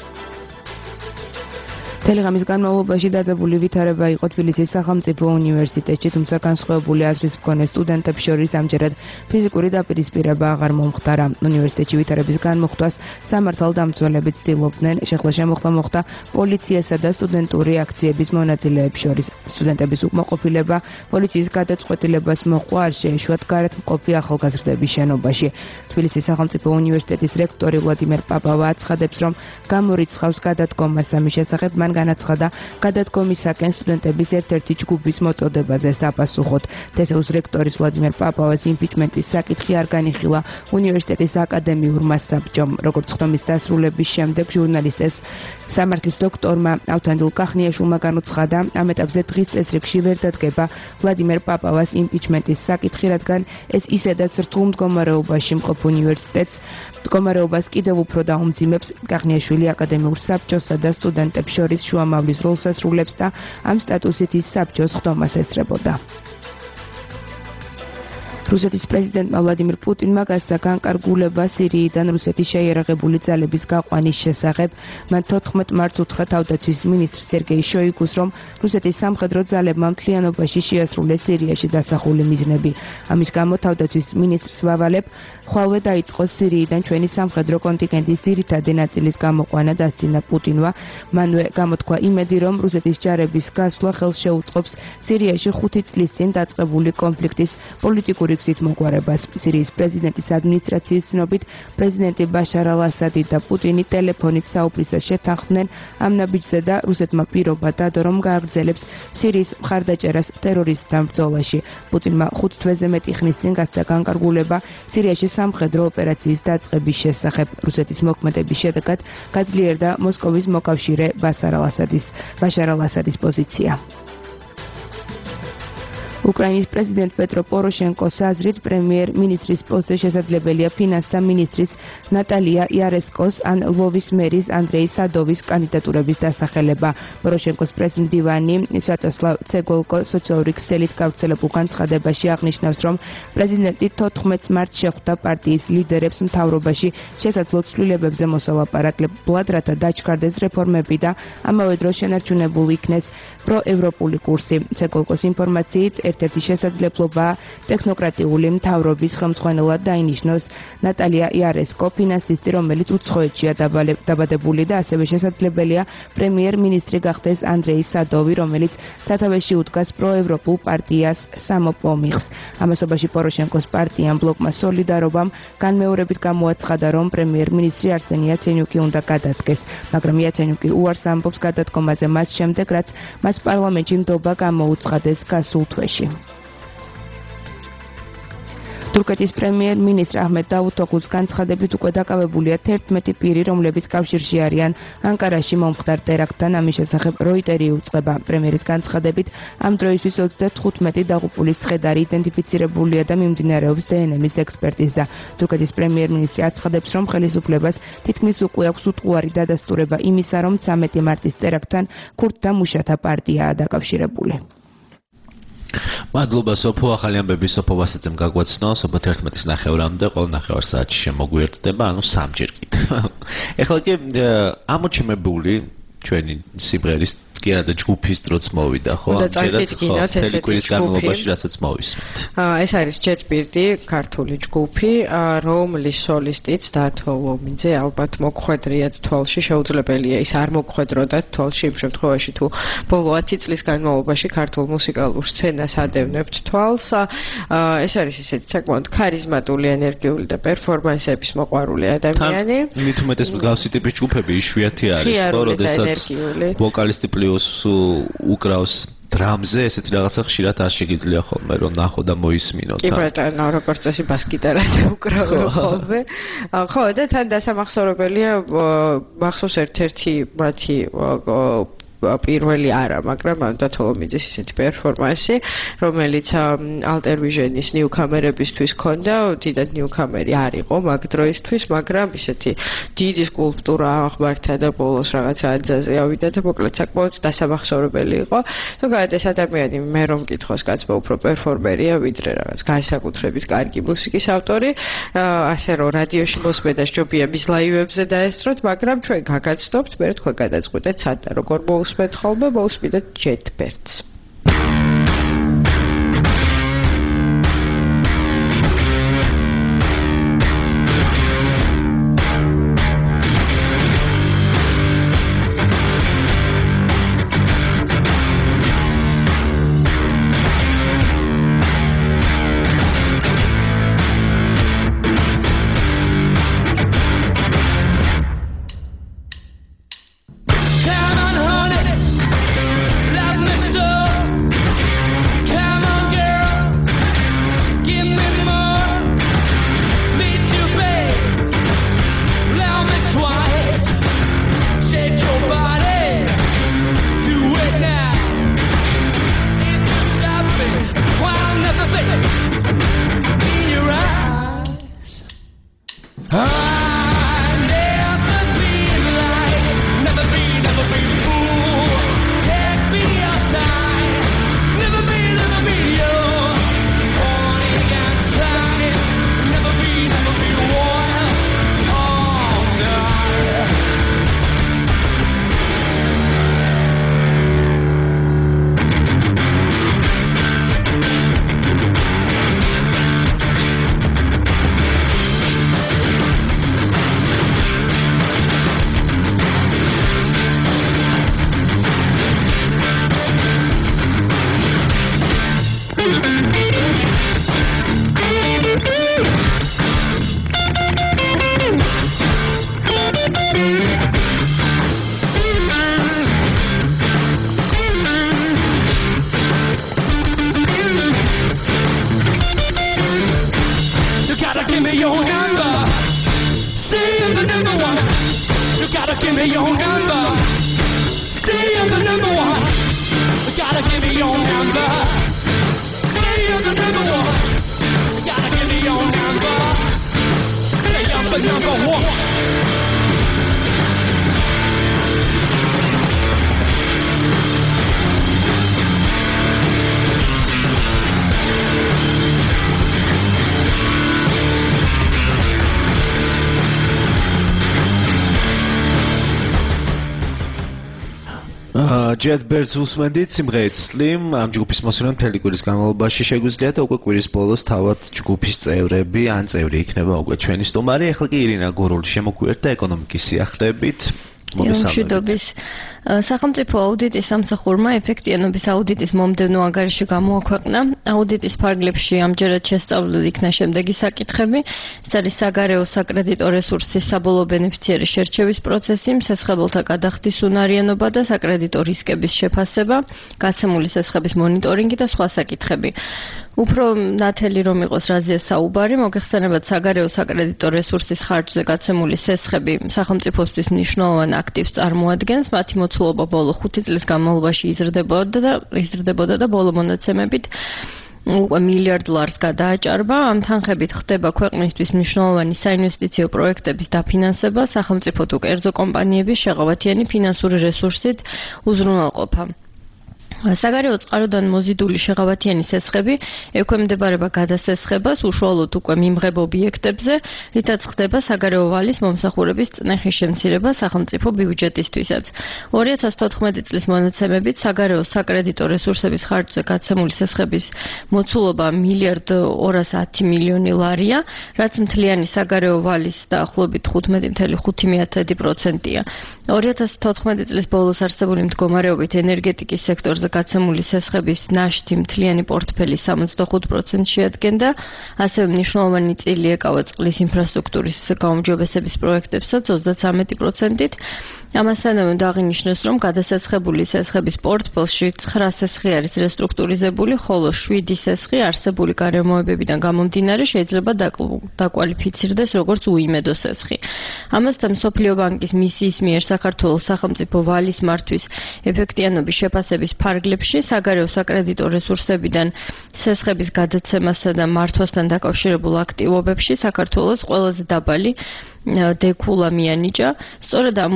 თელეგრამის განმავლობაში დაძაბული ვითარება იყო თბილისის სახელმწიფო უნივერსიტეტში, თუმცა განსხვავებული აზრის მქონე სტუდენტებს შორის ამჯერად ფიზიკური დაპირისპირება აღარ მომხდარა. უნივერსიტეტში ვითარების განმოხტვას სამართალდამცველები ცდილობდნენ, შეხლა შემოხლა მოხდა პოლიციასა და სტუდენტური აქციების მონაწილეებს შორის. სტუდენტების უკმაყოფილება პოლიციის გადაწყვეტილებას მოჰყვა არ შეეშვათ გარეთ მყოფი ახალგაზრდების შენობაში. თბილისის სახელმწიფო უნივერსიტეტის რექტორი ვლადიმერ პაპავა აცხადებს, რომ გამორიცხავს გადადგომას ამის შესახებ მან განაცხადა გადადგომისაკენ სტუდენტების ერთ-ერთი ჯგუფის მოწოდებაზე საპასუხოდ. თესეუს რექტორის ვლადიმერ პაპავას იმპიჩმენტის საკითხი არ განიხილა უნივერსიტეტის აკადემიურმა საბჭომ. როგორც ხდომის დასრულების შემდეგ ჟურნალისტებს სამართლის დოქტორმა ავთანდილ კახნიაშვილმა განუცხადა, ამ ეტაპზე დღის წესრიგში ვერ დადგება ვლადიმერ პაპავას იმპიჩმენტის საკითხი, რადგან ეს ისედაც რთულ მდგომარეობაში მყოფ უნივერსიტეტს მდგომარეობას კიდევ უფრო დაუმძიმებს. კახნიაშვილი აკადემიურ საბჭოსა და სტუდენტებს შორის შუამავლის როლს ასრულებს და ამ სტატუსით ის საბჭოს ხდომას ესწრებოდა. რუსეთის პრეზიდენტმა ვლადიმირ პუტინმა გასცა განკარგულება სირიიდან რუსეთის შეიარაღებული ძალების გაყვანის შესახებ. მან 14 მარტს უთხრა თავდაცვის მინისტრ სერგეი შოიგუს, რომ რუსეთის სამხედრო ძალებმა მთლიანობაში შეასრულეს სირიაში დასახული მიზნები. ამის გამო თავდაცვის ministrs ვავალებ ხვალვე დაიწყო სირიიდან ჩვენი სამხედრო კონტინგენტის ძირითადი ნაწილის გამოყვანა დასცინა პუტინმა. მანვე გამოთქვა იმედი, რომ რუსეთის ჯარების გასვლა ხელს შეუწყობს სირიაში 5 წლის წინ დაწყებული კონფლიქტის პოლიტიკური გზით მოგვარებას. სირიის პრეზიდენტის ადმინისტრაციის ცნობით, პრეზიდენტი ბაშარ ალ-ასადი და პუტინი ტელეფონით საუბრისას შეთანხმდნენ ამ ნაბიჯზე და რუსეთმა პირობა დადო, რომ გააგრძელებს სირიის მხარდაჭერას ტერორისტთა ბრძოლაში. პუტინმა 5 თვეზე მეტი ხნის წინ გასცა განკარგულება სირიაში სამხედრო ოპერაციის დაწყების შესახებ. რუსეთის მოქმედების შედეგად გაძლიერდა მოსკოვის მოკავშირე ბაშარ ალ-ასადის პოზიცია. უკრაინის პრეზიდენტ პეტრო პოროშენკოს აზრით პრემიერ-მინისტრის პოსტზე შესაძლებელია ფინანსთა მინისტრის ნატალია იარესკოს ან ლვოვის მერის ანდრეი სადოვის კანდიდატურების დასახელება. პოროშენკოს პრეზიდენტ-დივანი სვიატოსლავ ცეგოლკო სოციალური ქსელით გავრცელებულ განცხადებაში აღნიშნავს, რომ პრეზიდენტი 14 მარტს შეხვდა პარტიის ლიდერებს მთავრობაში შესაძლო ცვლილებებზე მოსალაპარაკებლად, რათა დაჩქარდეს რეფორმები და ამავე დროს შენარჩუნებულ იქნეს პროევროპული კურსი. ცეკოლკოს ინფორმაციით, ერთ-ერთი შესაძლებლობაა ტექნოკრატიული მთავრობის ხელმძღვანელად დაინიშნოს ნატალია იარესკო, ფინანსისტი, რომელიც უცხოეთშია დაბადებული და ასევე შესაძლებელია პრემიერ-მინისტრი გახდეს ანდრეი სადოვი, რომელიც სათავეში უდგას პროევროპულ პარტიას სამოპომიხს. ამასობაში პოროშენკოს პარტიამ ბლოკმა სოლიდარობამ განმეორებით გამოაცხადა, რომ პრემიერ-მინისტრი არსენ იაცენიუკი უნდა გადადგეს, მაგრამ იაცენიუკი უარს ამბობს გადადგომაზე მას შემდეგ, რაც მას პარლამენტში ნდობა გამოუცხადეს გასულ თვეში. თურქეთის პრემიერ-მინისტრ აჰმედ დავუთოღლუს განცხადებით უკვე დაკავებულია 11 პირი, რომლებიც კავშირში არიან ანკარაში მომხდარ ტერაქტთან. ამის შესახებ როიტერი უწყება. პრემიერის განცხადებით, ამ დროისთვის 35 დაღუპულის ცხედარი იდენტიფიცირებულია და მიმდინარეობს დნმ-ის ექსპერტიზა. თურქეთის პრემიერ-მინისტრი აცხადებს, რომ ხელისუფლებას თითქმის უკვე აქვს უტყუარი დადასტურება იმისა, რომ 13 მარტის ტერაქტთან ქურდთა მუშათა პარტიაა დაკავშირებული. მადლობა სოფო, ახალი ამბები სოფო ვასაძემ გაგვაცნო, სოფო 11:30-მდე ყოველ ნახევარ საათში შემოგვიერთდება, ანუ სამჯერ კიდევ. ეხლა კი ამოჩემებული ჩვენი სიმღერის კი არა და ჯგუფის დროც მოვიდა, ხო? და წარკითხინოთ ესეთი ჯგუფი, რასაც მოვისმენთ. ეს არის ჯეტბირდი, ქართული ჯგუფი, რომლის სოლისტიც დათო ლომინძე ალბათ მოგხვედრიათ თვალში, შეუძლებელია ის არ მოგხვედროდათ თვალში იმ შემთხვევაში თუ ბოლო 10 წლის განმავლობაში ქართულ მუსიკალურ სცენას ადევნებთ თვალს. ეს არის ისეთი საკმაოდ ქარიზმატული, ენერგიული და პერფორმანსების მოყვარული ადამიანი. მით უმეტეს მსგავსი ტიპის ჯგუფები იშვიათი არის, ხო, როდესაც ვოკალისტი უკრავს დრამზე, ესეთი რაღაცა ხშირად არ შეგიძლია ხოლმე რომ ნახო და მოისმინო. კი ბატონო, როგორც წესი ბას-გიტარაზე უკრავენ ხოლმე. ხო, და თან დასამახსოვრებელია მახსოვს ერთ-ერთი მათი პირველი არა, მაგრამ დათოლომიძის ისეთი პერფორმანსი, რომელიც ალტერ ვიჟენის ნიუკამერებისთვის ქონდა, დიდად ნიუკამერი არ იყო მაგ დროისთვის, მაგრამ ისეთი დიდი სკულპტურა აღმართა და ბოლოს რაღაცა აძაზე ავიდა და მოკლედ საკმაოდ დასამახსოვრებელი იყო. ზოგადად ეს ადამიანი მე რომ მკითხოს კაცმა უფრო პერფორმერია, ვიდრე რაღაც განსაკუთრებით კარგი მუსიკის ავტორი, ასე რომ რადიოში მოსმედა ჯობია მის ლაივებზე დაესწროთ, მაგრამ ჩვენ გაგაცნობთ, მე თქვენ გადაწყვეტეთ სადა როგორ მოусმენთ ხოლმე, მოусმინეთ ჯეტბირდს. Jet Birds უსმენდით სიმღერით Slim, ამ ჯგუფის მოსვენა მთელი კვირის განმავლობაში შეგვიძლია და უკვე კვირის ბოლოს თავად ჯგუფის წევრები ან წევრი იქნება უკვე ჩვენი სტუმარი. ახლა კი ირინა გურული შემოგვიერთდა ეკონომიკის სიახლეებით. მშვიდობის სახელმწიფო აუდიტის სამსახურმა ეფექტიანობის აუდიტის მომდევნო ანგარიში გამოაქვეყნა. აუდიტის ფარგლებში ამჯერად შესწავლილი იქნა შემდეგი საკითხები: ეს არის საგარეო საკრედიტო რესურსის საბოლოო ბენეფიციარის შერჩევის პროცესი, სასხებელთა გადახდის უნარიანობა და საკრედიტო რისკების შეფასება, გაცემული სასხების მონიტორინგი და სხვა საკითხები. უფრო ნათელი რომ იყოს რაზეა საუბარი, მოგეხსენებათ საგარეო საკრედიტო რესურსის ხარჯზე გაცემული სასხები სახელმწიფოსთვის მნიშვნელოვან აქტივს წარმოადგენს. მათი მოცულობა ბოლო 5 წლის განმავლობაში იზრდებოდა და ბოლო მონაცემებით უკვე $1 მილიარდ გადააჭარბა. ამ თანხებით ხდება ქვეყნისთვის მნიშვნელოვანი საინვესტიციო პროექტების დაფინანსება, სახელმწიფო თუ კერძო კომპანიების შეღავათიანი ფინანსური რესურსით უზრუნველყოფა. საგარეო წყაროდან მოზიდული შეღავათიანი სასხები ექვემდებარება გადასესხებას უშუალოდ უკვე მიმღებ ობიექტებზე, რითაც ხდება საგარეო ვალის მომსახურების წნეხის შემცირება სახელმწიფო ბიუჯეტისთვისაც. 2014 წლის მონაცემებით საგარეო საკრედიტო რესურსების ხარჯზე გაცემული სასხების მოცულობა $1,210 მილიონი, რაც მთლიანი საგარეო ვალის დაახლოებით 15.5%-ია. 2014 წლის ბოლოს არსებული მდგომარეობით ენერგეტიკის სექტორზე გაცემული სასხების ნაშთი მთლიანი პორტფელის 65% შეადგენდა, ასევე მნიშვნელოვანი წილი ეკავა წყლის ინფრასტრუქტურის გაუმჯობესების პროექტებსაც 33%-ით. ამასთანავე უნდა აღინიშნოს, რომ გადასესხებული სასხების პორტფელში 9 სასხი არის რესტრუქტურიზებული, ხოლო 7 სასხი არსებული გარემოებებიდან გამომდინარე შეიძლება დაკვალიფიცირდეს როგორც უიმედო სასხი. ამასთან მსოფლიო ბანკის მისიის მიერ საქართველოს სახელმწიფო ვალის მართვის ეფექტიანობის შეფასების ფარგლებში საგარეო საკრედიტო რესურსებიდან სასხების გადაცემასა და მართვასთან დაკავშირებულ აქტივობებში საქართველოს ყველაზე დაბალი დეკულა მიანიჭა. სწორედ ამ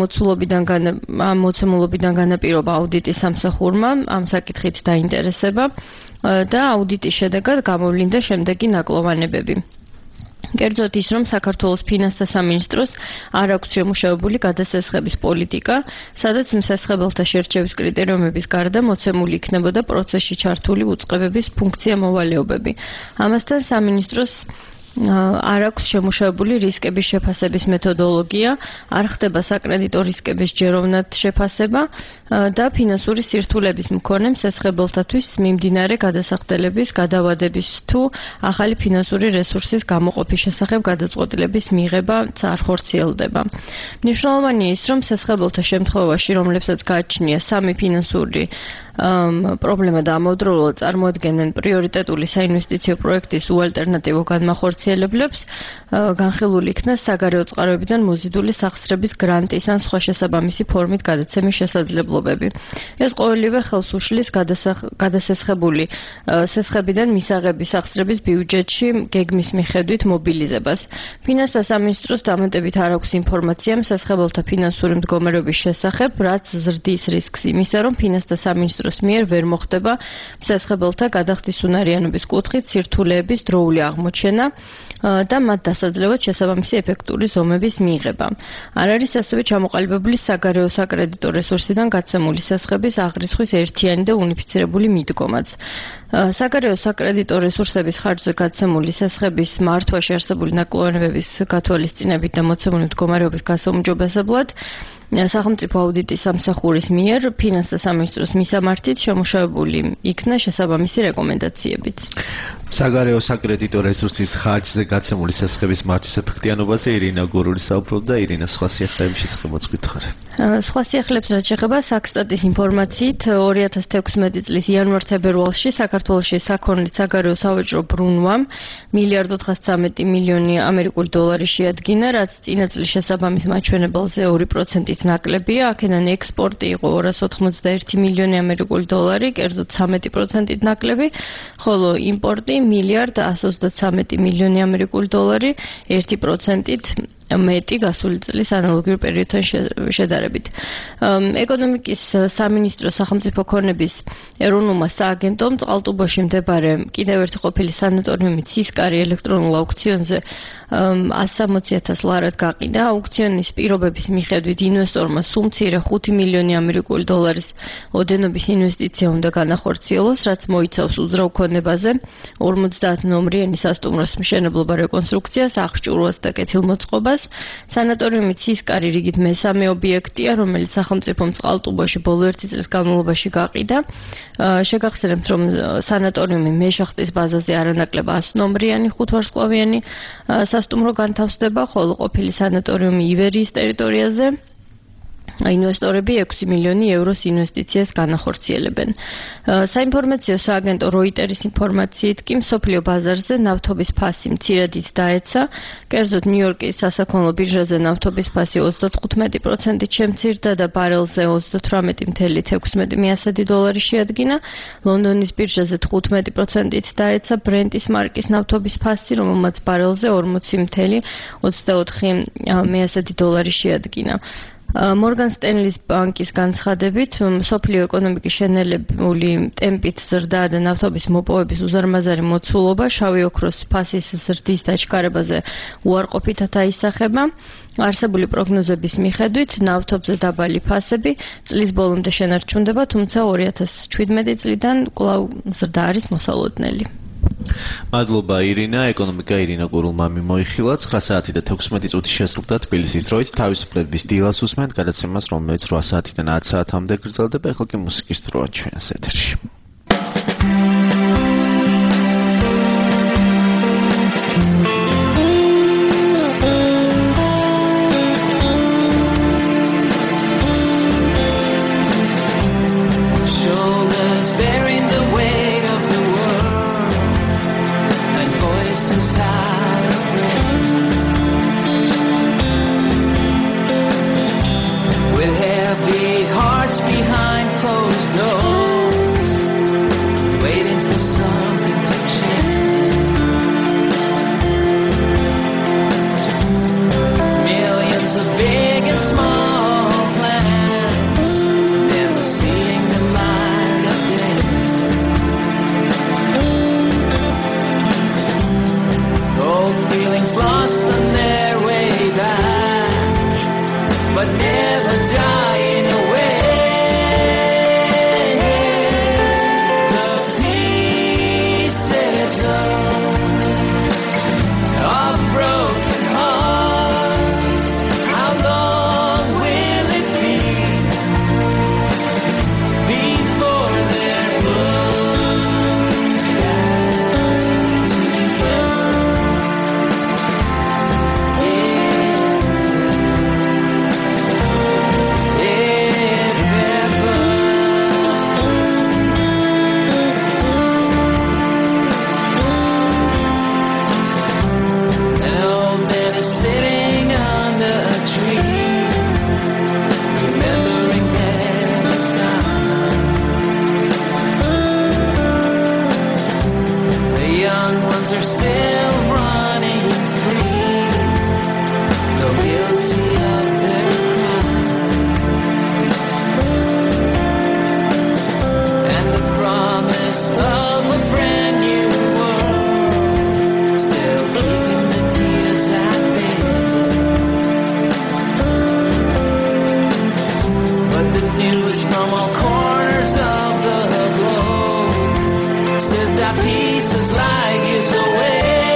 მოცემულობიდან განაპირობა აუდიტის სამსახურმა ამ საკითხით დაინტერესება და აუდიტის შედეგად გამოვლინდა შემდეგი ნაკლოვანებები. კერძოდ ის, რომ საქართველოს ფინანსთა სამინისტროს არ აქვს შემუშავებული გადასესხების პოლიტიკა, სადაც მსასხებელთა შერჩევის კრიტერიუმების გარდა მოცემული იქნებოდა პროცესში ჩართული უწყებების ფუნქცია მოვალეობები. ამასთან სამინისტროს არ აქვს შემუშავებული რისკების შეფასების მეთოდოლოგია, არ ხდება საკრედიტო რისკების ჯეროვნად შეფასება და ფინანსური სირთულების მქონე მსასხებელთათვის მიმდინარე გადასახდელების, გადავადების თუ ახალი ფინანსური რესურსის გამოყოფის შესახებ გადაწყვეტილების მიღება არ ხორციელდება. მნიშვნელოვანია ის, რომ მსასხებელთა შემთხვევაში, რომლებსაც გააჩნია სამი ფინანსური პრობლემა და ამავდროულად წარმოადგენენ პრიორიტეტული საინვესტიციო პროექტის უალტერნატივო განმახორციელებლებს, განხილული იქნა საგარეო წყაროებიდან მოზიდული სახსრების გრანტის ან სხვა შესაბამისი ფორმით გადაცემის შესაძლებლობები. ეს ყოველივე ხელს უშლის გადასესხებული სასხებიდან მისაღები სახსრების ბიუჯეტში გეგმის მიხედვით მობილიზებას. ფინანსთა სამინისტროს დამატებით არ აქვს ინფორმაცია მსასხებელთა ფინანსური მდგომარეობის შესახებ, რაც ზრდის რისკს იმისა, რომ ფინანსთა სამინისტროს მიერ ვერ მოხდება მსასხებელთა გადახდის უნარიანობის კუთხით სირთულეების დროული აღმოჩენა და მათ დასაძლევად შესაბამისი ეფექტური ზომების მიღება. არ არის ასევე ჩამოყალიბებული საგარეო საკრედიტო რესურსიდან გაცემული სასხების აღრიცხვის ერთიანი და უნიფიცირებული მიდგომაც. საგარეო საკრედიტო რესურსების ხარჯზე გაცემული სასხების მართვაში არსებული ნაკლოვანებების გათვალისწინებით და მოცემული მდგომარეობის გასაუმჯობესებლად სახელმწიფო აუდიტის სამსახურის მიერ ფინანსთა სამინისტროს მისამართით შემუშავებული იქნა შესაბამისი რეკომენდაციებიც. საგარეო საკრედიტო რესურსის ხარჯზე გაცემული სასხების მართვის ეფექტიანობაზე ირინა გურული საუბრობდა. ირინა, სხვა სიახლეების შესახებ მოწყვითხარ. სხვა სიახლეებს რაც შეეხება საქსტატის ინფორმაციით 2016 წლის იანვარ-თებერვალში საქართველოში საქონლის საგარეო სავაჭრო ბრუნვამ $1,413 მილიონი შეადგინა, რაც წინა წლის შესაბამის მაჩვენებელზე 2%-ით ნაკლებია. აქედან ექსპორტი იყო $281 მილიონი, კერძოდ 13%-ით ნაკლები, ხოლო იმპორტი $1,133 მილიონი, 1%-ით მეტი გასული წლის ანალოგიურ პერიოდთან შედარებით. ეკონომიკის სამინისტროს სახელმწიფო ქონების ეროვნულმა სააგენტომ წყალტუბოში მდებარე კიდევ ერთი ყოფილი სანატორიუმი ცისკარი ელექტრონულ აუქციონზე 160,000 ლარად გაყიდა. აუქციონის პირობების მიხედვით ინვესტორმა სულ მცირე 5 მილიონი ამერიკული დოლარის ოდენობის ინვესტიცია უნდა განახორციელოს, რაც მოიცავს უძრავ ქონებაზე 50 ნომრიანი სასტუმროს მშენებლობა რეკონსტრუქციას, აღჭურვას და კეთილმოწყობას. სანატორიუმი ცისკარი რიგით მესამე ობიექტია, რომელიც სახელმწიფომ წყალტუბოში ბოლო 1 წლის განმავლობაში გაყიდა. შეგახსენებთ, რომ სანატორიუმი მეშახტის ბაზაზე არანაკლებ 100 ნომრიანი 5 ვარსკვლავიანი სასტუმრო განთავსდება, ხოლო ყოფილი სანატორიუმი ივერიის ტერიტორიაზე ინვესტორები 6 მილიონი ევროს ინვესტიციას განახორციელებენ. საინფორმაციო სააგენტო როიტერის ინფორმაციით კი მსოფლიო ბაზარზე ნავთობის ფასი მცირედით დაეცა. კერძოდ ნიუ-იორკის სასაქონლო ბირჟაზე ნავთობის ფასი 35%-ით შემცირდა და ბარელზე 38.16 დოლარი შეადგინა. ლონდონის ბირჟაზე 15%-ით დაეცა ბრენტის მარკის ნავთობის ფასი, რომელმაც ბარელზე 40.24 დოლარი შეადგინა. Morgan Stanley-ის ბანკის განცხადებით, მსოფლიო ეკონომიკის შენელებული ტემპით ზრდა და ნავთობის მოპოვების უზარმაზარი მოცულობა შავი ოქროს ფასის ზრდის დაჩქარებაზე უარყოფითად აისახება. არსებული პროგნოზების მიხედვით, ნავთობზე დაბალი ფასები წლის ბოლომდე შენარჩუნდება, თუმცა 2017 წლიდან კვლავ ზრდა არის მოსალოდნელი. მადლობა ირინა, ეკონომიკა ირინა გურულმამი მოიხილა 9 საათი და 16 წუთი შესრულდა თბილისის დროით თავისუფლების დილას უსმენთ გადაცემას, რომელიც 8 საათიდან 10 საათამდე გრძელდება. ეხლა კი მუსიკის დროა ჩვენს ეთერში. Behind closed doors, waiting for something to that peace is like years away.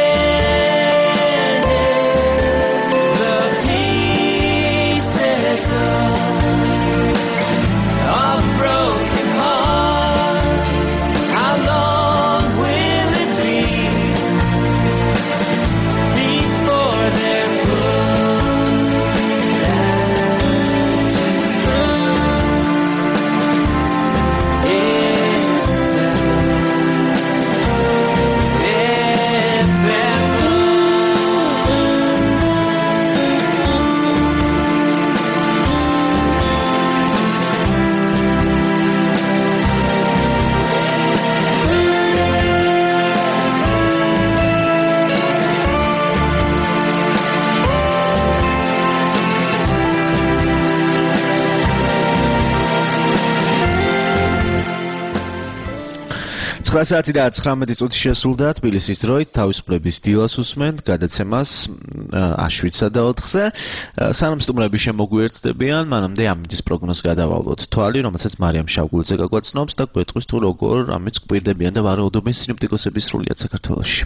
9 საათი და 19 წუთი შესრულდა თბილისის დროით თავისუფლების დილას უსმენთ გადაცემას აშვიდსა და 4-ზე. სანამ სტუმრები შემოგვიერთდებიან, მანამდე ამინდის პროგნოზს გადავალოთ თვალი, რომელსაც მარიამ შავგულძე გაგვაცნობს და გვეტყვის თუ როგორ ამით გვირდებიან და ვარაუდობენ სინოპტიკოსების სრულიად საქართველოში.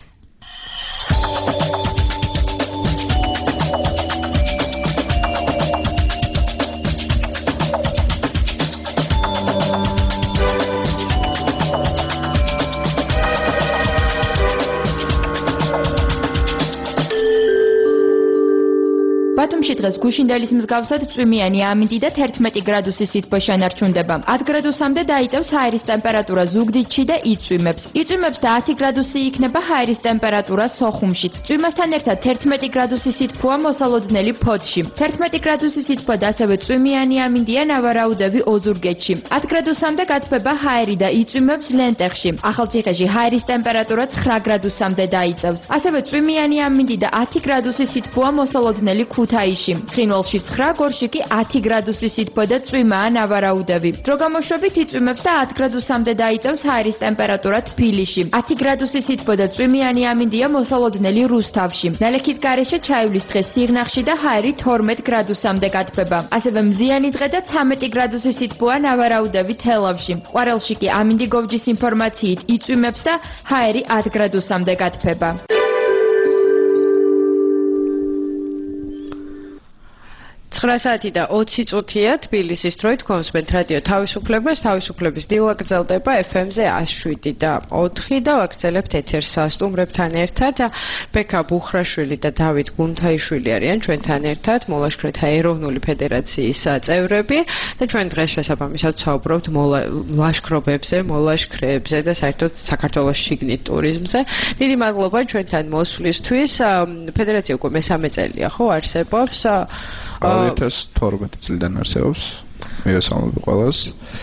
ბათუმში დღეს გუშინდელის მსგავსად წვიმიანი ამინდი და 11 გრადუსი სითბო შენარჩუნდება. 10 გრადუსამდე დაიწევს ჰაერის ტემპერატურა ზუგდიდში და იწვიმებს. იწვიმებს და 10 გრადუსი იქნება ჰაერის ტემპერატურა სოხუმშიც. წვიმასთან ერთად 11 გრადუსი სითბოა მოსალოდნელი ფოთში. 11 გრადუსი სითბო და ასევე წვიმიანი ამინდია ნავარაუდები ოზურგეთში. 10 გრადუსამდე გათბება ჰაერი და იწვიმებს ლენტეხში. ახალციხეში ჰაერის ტემპერატურა 9 გრადუსამდე დაიწევს. ასევე წვიმიანი ამინდი და 10 გრადუსი სითბოა მოსალოდნელი ქუთაისში. ცხინვალში 9, გორში კი 10 გრადუსი სითბო და წვიმაა ნავარაუდები. დრო გამოშვებით იწვიმებს და 10 გრადუსამდე დაიწევს ჰაერის ტემპერატურა თბილისში. 10 გრადუსი სითბო და წვიმიანი ამინდია მოსალოდნელი რუსთავში. ნალექის გარეშე ჩაივლის დღე სიღნაღში და ჰაერი 12 გრადუსამდე გათბება. ასევე მზიანი დღე და 13 გრადუსი სითბოა ნავარაუდები თელავში. ყვარელში კი ამინდი გოვჯის ინფორმაციით იწვიმებს და ჰაერი 10 გრადუსამდე გათბება. 9 საათი და 20 წუთია თბილისის დროით კონსვენთ რადიო თავისუფლებას თავისუფლების დილა გრძელდება FM-ზე 107 და 4 და ვაგრძელებთ ეთერს სტუმრებთან ერთად ბექა ბუხრაშვილი და დავით გუნთაიშვილი არიან ჩვენთან ერთად მოლაშქრეთა ეროვნული ფედერაციის წევრები და ჩვენ დღეს შესაბამისად საუბრობთ ლაშქრობებზე, მოლაშქრეებზე და საერთოდ საქართველოს შიგნით ტურიზმზე. დიდი მადლობა ჩვენთან მოსვლისთვის. ფედერაცია უკვე მესამე წელია ხო არსებობს? 2012 წლიდან არსებობს. მივესალმები ყველას.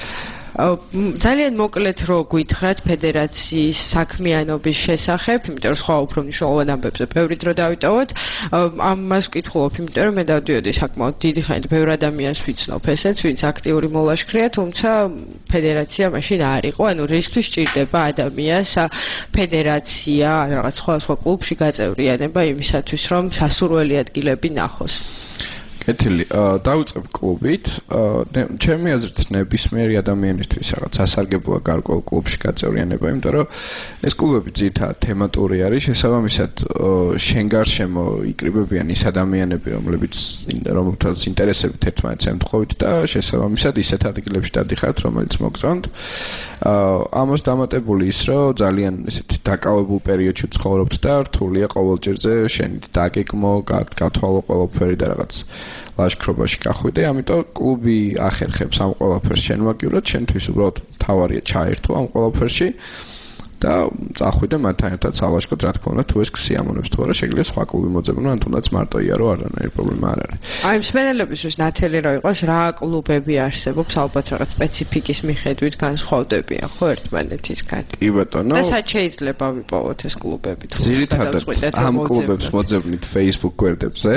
ძალიან მოკლედ რო გითხრათ ფედერაციის საქმიანობის შესახებ, იმიტომ რომ სხვა უფრო მნიშვნელოვან ამბებზე ბევრი დრო დავიტოვოთ. ამას ვკითხულობ, იმიტომ რომ მე დავდიოდი საკმაოდ დიდი ხანით ბევრ ადამიანს ვიცნობ ესეც, ვინც აქტიური მოლაშქრეა, თუმცა ფედერაცია მაშინ არ იყო. ანუ რისთვის სჭირდება ადამიანს ფედერაცია, რაღაც სხვა კლუბში გაწევრიანება იმისათვის, რომ სასურველი ადგილები ნახოს. კეთილი, დავიწყებ კლუბით. ჩემი აზრით ნებისმიერი ადამიანისთვის რაღაც სასარგებლოა გარკვეულ კლუბში გაწევრიანება, იმიტომ რომ ეს კლუბები ძირითადად თემატური არის, შესაბამისად შენ გარშემო იკრიბებიან ის ადამიანები, რომელთაც ინტერესებით ერთმანეთს ემთხოვით და შესაბამისად ისეთ ადგილებში დადიხართ, რომელიც მოგწონთ. ამას დამატებული ის, რომ ძალიან ესეთი დაკავებულ პერიოდში ცხოვრობთ და რთულია ყოველჯერზე შენ დაგეგმო, გათვალო ყველაფერი და რაღაც ლაშქრობაში გახვიდე, ამიტომ კლუბი ახერხებს ამ ყველაფერს შემოგივრად, შენთვის უბრალოდ თავარია ჩაერთო ამ ყველაფერში და წახვიდე მათთან ერთად სალაშქროდ, რა თქმა უნდა, თუ ეს ქსიამონებს თუ არა, შეგვიძლია სხვა კლუბი მოძებნო, ან თუნდაც მარტო იარო, არანაირი პრობლემა არ არის. აი, მსმენელებისთვის ნათელი რა იყოს, რა კლუბები არსებობს, ალბათ რაღაც სპეციფიკის მიხედვით განსხვავდებიან, ხო, ერთმანეთისგან. კი ბატონო. და სად შეიძლება ვიპოვოთ ეს კლუბები? ძირითადად ამ კლუბებს მოძებნით Facebook გვერდებზე.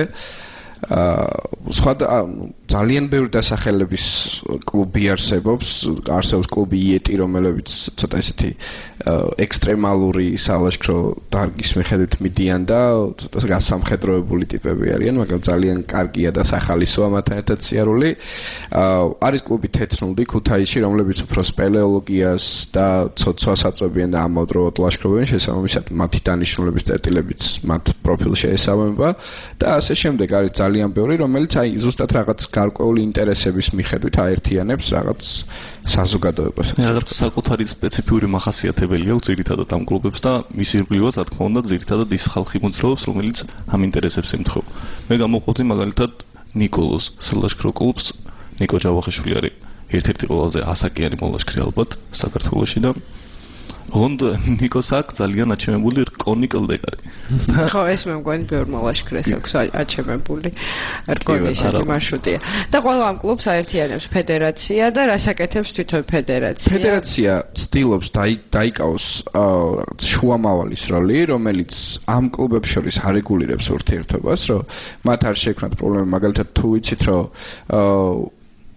სხვა ძალიან ბევრი დასახელების კლუბი არსებობს კლუბი იეტი, რომელიც ცოტა ესეთი ექსტრემალური სალაშქრო დარგის მიხედვით მიდიან და ცოტა გასამხედროებული ტიპები არიან, მაგრამ ძალიან კარგია და სახალისოა მათთან ერთად სიარული. არის კლუბი თეთრნუდი ქუთაისში, რომლებიც უფრო სპელეოლოგიას და ცოცვას აწვევიან და ამავდროულად ლაშქრობენ, შესაბამისად მათი დანიშნულების წერტილებიც მათ პროფილში ესაბამება და ასე შემდეგ არის ძალიან ბევრი, რომელიც აი ზუსტად რაღაც გარკვეული ინტერესების მიხედვით აერთიანებს რაღაც საზოგადოებას. რაღაც საკუთარი სპეციფიური მახასიათებელი აქვს ძირითადად ამ კლუბებს და მის ირგვლივაც რა თქმა უნდა ძირითადად ის ხალხი მოძრაობს, რომელიც ამ ინტერესებს ემთხვევა. მე გამოვყავდი მაგალითად ნიკოლოს სალაშქრო კლუბს, ნიკო ჯავახიშვილი არის ერთ-ერთი ყველაზე ასაკიანი მოლაშქრე ალბათ საქართველოში და ოღონდ ნიკოს აქვს ძალიან აჩემებული რკონი კლდეკარი. ხო, ეს მე მგონი ბევრ მოლაშქრეს აქვს აჩემებული რკონი ესეთი მარშრუტია. და ყველა ამ კლუბს აერთიანებს ფედერაცია და რას აკეთებს თვითონ ფედერაცია? ფედერაცია ცდილობს დაიკავოს რაღაც შუამავალის როლი, რომელიც ამ კლუბებს შორის არეგულირებს ურთიერთობას, რომ მათ არ შექმნათ პრობლემა, მაგალითად თუ ვიცით, რომ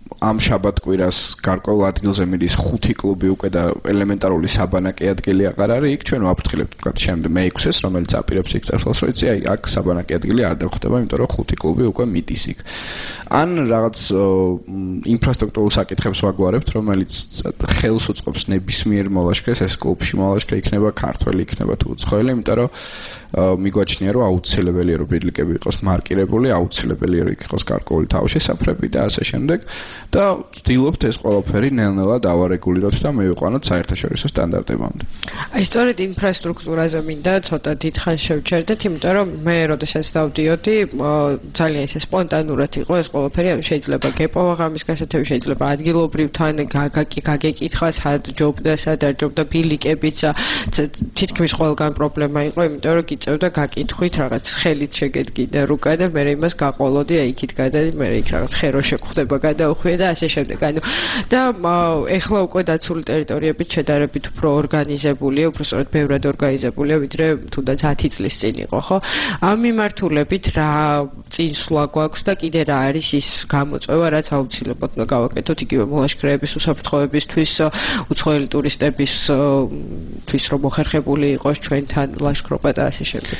ამ შაბათ-კვირას გარკვეულ ადგილზე მიდის 5 კლუბი უკვე და ელემენტარული საბანაკე ადგილი აღარ არის. იქ ჩვენ ვაფრთხილებთ თქვათ შემდეგ მე-6-ს, რომელიც აპირებს იქ წასვლას, რომ იცი, აი აქ საბანაკე ადგილი არ დაგხვდება, იმიტომ რომ 5 კლუბი უკვე მიდის იქ. ან რაღაც ინფრასტრუქტურულ საკითხებს ვაგვარებთ, რომელიც ხელს უწყობს ნებისმიერ მოლაშქრეს, ეს კლუბში მოლაშქრე იქნება ქართველი, იქნება თუ უცხოელი, იმიტომ რომ მიგვაჩნია რომ აუცილებელია რომ ბილიკები იყოს მარკირებული, აუცილებელია რომ იქ იყოს გარკვეული თავშესაფრები და ასე შემდეგ და ვცდილობთ ეს ყველაფერი ნელ-ნელა დავარეგულიროთ და მივიყვანოთ საერთაშორისო სტანდარტებამდე. აი სწორედ ინფრასტრუქტურაზე მინდა ცოტა დიდხანს შევჩერდეთ, იმიტომ რომ მე როდესაც დავდიოდი, ძალიან ისე სპონტანურად იყო ეს ყველაფერი, შეიძლება გეპოვა ღამის გასათევი, შეიძლება ადგილობრივ თან გაგეკითხა სად ჯობდა, სად არ ჯობდა ბილიკებიც, თითქმის ყველგან პრობლემა იყო, იმიტომ რომ გიწევდა გაკითხვით რაღაც ხელით შეგედგინდა რუკა და მე იმას გაყოლოდი აი იქით გადადი მე იქ რაღაც ხერო შეგხვდება გადაუხვია და ასე შემდეგ. ანუ და ეხლა უკვე დაცული ტერიტორიებით შედარებით უფრო ორგანიზებულია, უფრო სწორედ ბევრად ორგანიზებულია, ვიდრე თუნდაც 10 წლის წინ იყო, ხო? ამ მიმართულებით რა წინსვლა გვაქვს და კიდე რა არის ის გამოწვევა, რაც აუცილებლად უნდა გავაკეთოთ იგივე მოლაშქრეების უსაფრთხოებისთვის, უცხოელი ტურისტებისთვის, რომ მოხერხებული იყოს ჩვენთან ლაშქრობა და ასე შემდეგ.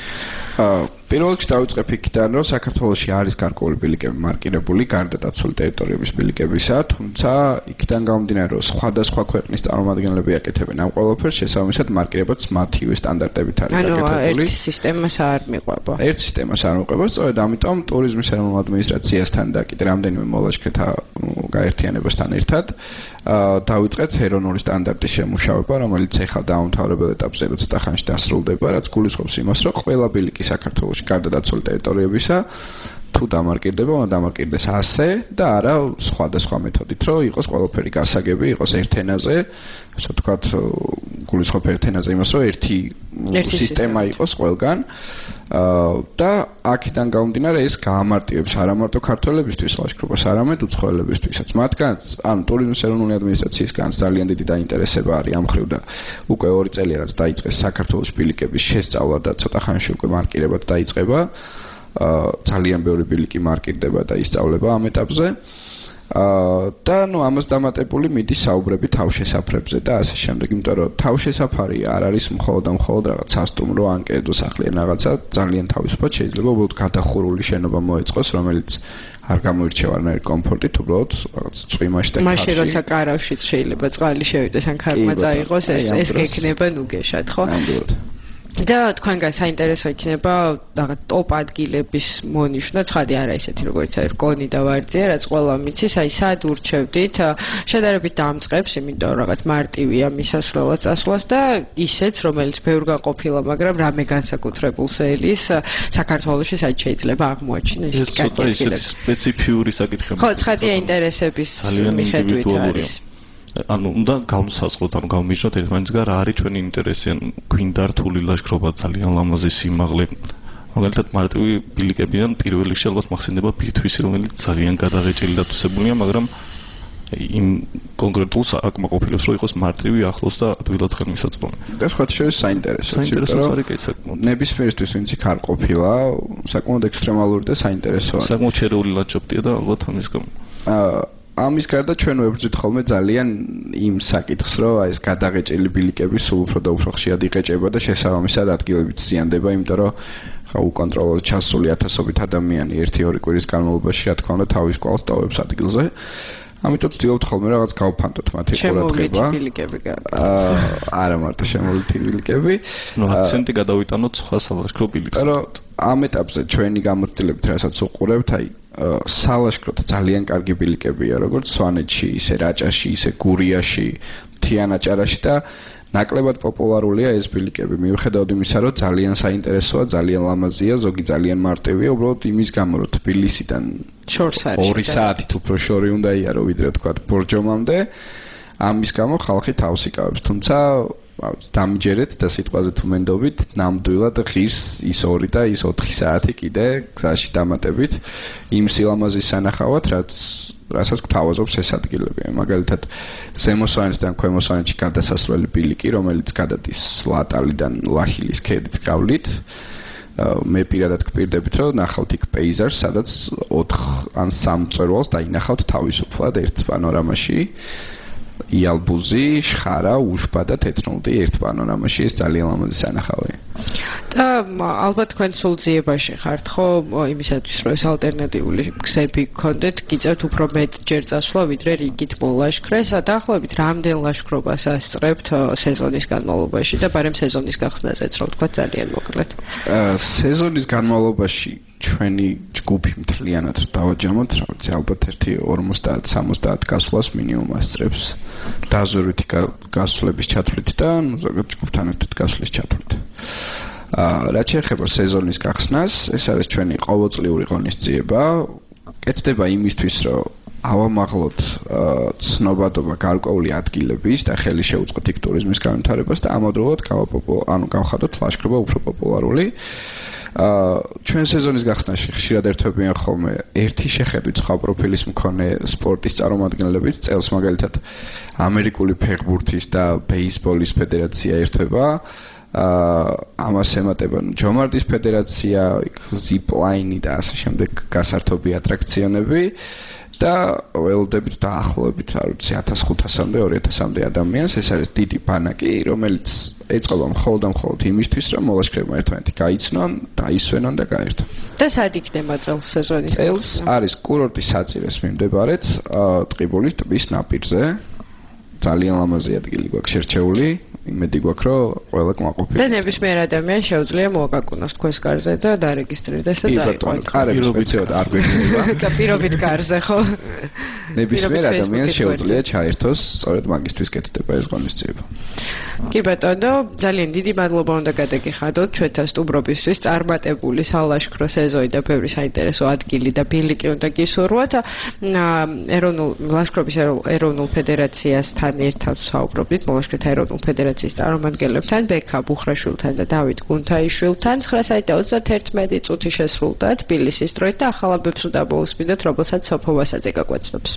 პირველ რიგში დავიწყებ იქიდან, რომ საქართველოში არის გარკვეული ბილიკები მარკირებული, გარდა დაცული ტერიტორიების ბილიკებისა, თუმცა იქიდან გამომდინარე, რომ სხვადასხვა ქვეყნის წარმომადგენლები აკეთებენ ამ ყველაფერს, შესაბამისად მარკირებაც მათივე სტანდარტებით არის აკეთებული. ანუ ერთ სისტემას არ მიყვება. ერთ სისტემას არ მიყვება, სწორედ ამიტომ ტურიზმის ეროვნულ ადმინისტრაციასთან და კიდე რამდენიმე მოლაშქრეთა გაერთიანებასთან ერთად დავიწყეთ ეროვნული სტანდარტის შემუშავება, რომელიც ეხლა დაუმთავრებელ ეტაპზე ცოტა ხანში დასრულდება, რაც გულისხმობს იმას, რომ ყველა ბილიკი საქართველოში გარდა დაცული ტერიტორიებისა თუ დამარკირდება, უნდა დამარკირდეს ასე და არა სხვადასხვა მეთოდით, რომ იყოს ყველაფერი გასაგები, იყოს ერთ ენაზე, ასე ვთქვათ, გულისხმობ ერთ ენაზე იმას, რომ ერთი სისტემა იყოს ყველგან და აქედან გამომდინარე ეს გაამარტივებს არა მარტო ქართველებისთვის ლაშქრობას, არამედ უცხოელებისთვისაც. მათგანაც, ანუ ტურიზმის ეროვნული ადმინისტრაციისგან ძალიან დიდი დაინტერესება არის ამ მხრივ და უკვე 2 წელია რაც დაიწყეს საქართველოს ბილიკების შესწავლა და ცოტა ხანში უკვე მარკირებაც დაიწყება. ძალიან ბევრი ბილიკი მარკირდება და ისწავლება ამ ეტაპზე. და ნუ ამას დამატებული მიდის საუბრები თავშესაფრებზე და ასე შემდეგ, იმიტომ რომ თავშესაფარი არ არის მხოლოდ რაღაც სასტუმრო ან კერძო სახლი, რაღაცა ძალიან თავისუფლად შეიძლება უბრალოდ გადახურული შენობა მოეწყოს, რომელიც არ გამოირჩევა არანაირი კომფორტით, უბრალოდ რაღაც წვიმაში და ქარში. მაშინ როცა კარავშიც შეიძლება წყალი შევიდეს ან ქარმა წაიღოს, ეს გექნება ნუგეშად, ხო? და თქვენგან საინტერესო იქნება რაღაც ტოპ ადგილების მონიშნა, ცხადი არა ისეთი როგორც აი რკონი და ვარძია, რაც ყველა მიცის, აი სად ურჩევდით, შედარებით დამწყებს, იმიტომ რომ რაღაც მარტივია მისასვლელად წასვლას და ისეც, რომელიც ბევრგან ყოფილა, მაგრამ რამე განსაკუთრებულს ელის, საქართველოში საერთოდ შეიძლება აღმოაჩინოს ეს ცოტა ისეთი სპეციფიური საკითხები. ხო, ცხადია ინტერესების მიხედვით არის. ანუ უნდა გავსაწყოთ, ანუ გავმიჯნოთ ერთმანეთსგან რა არის ჩვენი ინტერესი, ანუ გვინდა რთული ლაშქრობა, ძალიან ლამაზი სიმაღლე. მაგალითად მარტივი ბილიკებიდან პირველ რიგში ალბათ მახსენდება ბირთვისი, რომელიც ძალიან გადაღეჭილი და თვისებულია, მაგრამ იმ კონკრეტულ საკმაყოფილოს რომ იყოს მარტივი ახლოს და ადვილად ხელმისაწვდომი. და სხვა შორის საინტერესოა. ნებისმიერისთვის ვინც იქ არ ყოფილა, საკმაოდ ექსტრემალური და საინტერესოა. საკმაოდ შერეული ლანდშაფტია და ალბათ ამის გამო. ამის გარდა ჩვენ ვებრძვით ხოლმე ძალიან იმ საკითხს, რომ აი ეს გადაღეჭილი ბილიკები სულ უფრო და უფრო ხშირად იყეჭება და შესაბამისად ადგილებიც ზიანდება, იმიტომ რომ ხა უკონტროლოდ ჩასული ათასობით ადამიანი 1-2 კვირის განმავლობაში, რა თქმა უნდა, თავის კვალს ტოვებს ადგილზე. ამიტომ ვცდილობთ ხოლმე რაღაც გავფანტოთ მათი ყურადღება. არა მარტო შემოვლითი ბილიკები. ნუ აქცენტი გადავიტანოთ სხვა სალაშქრო ბილიკს. ამ ეტაპზე ჩვენი გამოცდილებით, რასაც უყურებთ, აი სალაშქროთ ძალიან კარგი ბილიკებია, როგორც სვანეთში, ისე რაჭაში, ისე გურიაში, მთიანაჭარაში და ნაკლებად პოპულარულია ეს ბილიკები. მიუხედავად იმისა, რომ ძალიან საინტერესოა, ძალიან ლამაზია, ზოგი ძალიან მარტივია, უბრალოდ იმის გამო, რომ თბილისიდან შორს არის 2 საათით უფრო შორი უნდა იარო, ვიდრე თქვა ბორჯომამდე. ამის გამო ხალხი თავს იკავებს, თუმცა დამიჯერეთ და სიტყვაზე თუ მენდობით, ნამდვილად ღირს ის 2 და ის 4 საათი კიდე გზაში დამატებით იმ სილამაზის სანახავად, რასაც გვთავაზობს ეს ადგილები. მაგალითად, ზემო სვანეთიდან ქვემო სვანეთში გადასასვლელი ბილიკი, რომელიც გადადის ლატალიდან ლაჰილის ქედით გავლით მე პირადად გპირდებით, რომ ნახავთ იქ პეიზაჟს, სადაც 4 ან 3 მწვერვალს დაინახავთ თავისუფლად ერთ პანორამაში. იალბუზი, შხარა, უშბა და თეთრნოლდი ერთ პანორამაში ეს ძალიან ლამაზი სანახავია. და ალბათ თქვენ სულ ძიებაში ხართ ხო იმისათვის რომ ეს ალტერნატიული გზები გქონდეთ, გიწევთ უფრო მეტ ჯერ წასვლა ვიდრე რიგით მოლაშქრეს. დაახლოებით რამდენ ლაშქრობას ასწრებთ სეზონის განმავლობაში და ბარემ სეზონის გახსნაზეც რომ თქვა ძალიან მოკლედ. სეზონის განმავლობაში ჩვენი ჯგუფი მთლიანად დავაჯამოთ, რა ვიცი, ალბათ ერთი 50-60 გასვლას მინიმუმ ასწრებს. დაზვერვითი გასვლების ჩათვლით და ზოგადად ჯგუფთან ერთად გასვლის ჩათვლით. რაც შეეხება სეზონის გახსნას, ეს არის ჩვენი ყოველწლიური ღონისძიება. კეთდება იმისთვის, რომ ავამაღლოთ ცნობადობა გარკვეული ადგილების და ხელი შეუწყოთ იქ ტურიზმის განვითარებას და ამავდროულად გავხადოთ ლაშქრობა უფრო პოპულარული. ჩვენ სეზონის გახსნაში ხშირად ერთვებიან ხოლმე ერთი შეხედვით სხვა პროფილის მქონე სპორტის წარმომადგენლებით, წელს მაგალითად ამერიკული ფეხბურთის და ბეისბოლის ფედერაცია ერთვება. ამას ემატება ჯომარდის ფედერაცია, ზიპლაინი და ასე შემდეგ გასართობი ატრაქციონები და ველოდებით დაახლოებით, არ ვიცი, 1500-მდე, 2000-მდე ადამიანს. ეს არის დიდი ბანაკი, რომელიც ეწყობა მხოლოდ იმისთვის, რომ მოლაშქრეებმა ერთმანეთი გაიცნონ, დაისვენონ და გაერთონ. და სად იქნება წელს სეზონი? წელს არის კურორტის საწირეს მიმდებარედ, ტყიბულის ტბის ნაპირზე. ძალიან ლამაზი ადგილი გვაქვს შერჩეული. იმედი გვაქვს, რომ ყველა კმაყოფილდება. და ნებისმიერ ადამიანს შეუძლია მოაკაკუნოს თქვენს კარზე და დარეგისტრირდეს და წაიყვანოს. კარები სპეციალურად არ გვექნება. პირობით კარზე ხო? ნებისმიერ ადამიანს შეუძლია ჩაერთოს, სწორედ მაგისთვის კეთდება ეს ღონისძიება. კი ბატონო, ძალიან დიდი მადლობა უნდა გადაგიხადოთ ჩვენთან სტუმრობისთვის. წარმატებული სალაშქრო სეზონი და ბევრი საინტერესო ადგილი და ბილიკი უნდა გისურვოთ. ლაშქრობის ეროვნულ ფედერაციასთან ერთად საუბრობდით, მოლაშქრეთა ეროვნულ ფედერაციის წარმომადგენლებთან, ბექა ბუხრაშვილთან და დავით გუნთაიშვილთან. 9:31 წუთი შესრულდა თბილისის დროით და ახალაბებს უნდა მოусმინოთ, რომელსაც სოფო ვასაძე გაგვაცნობს.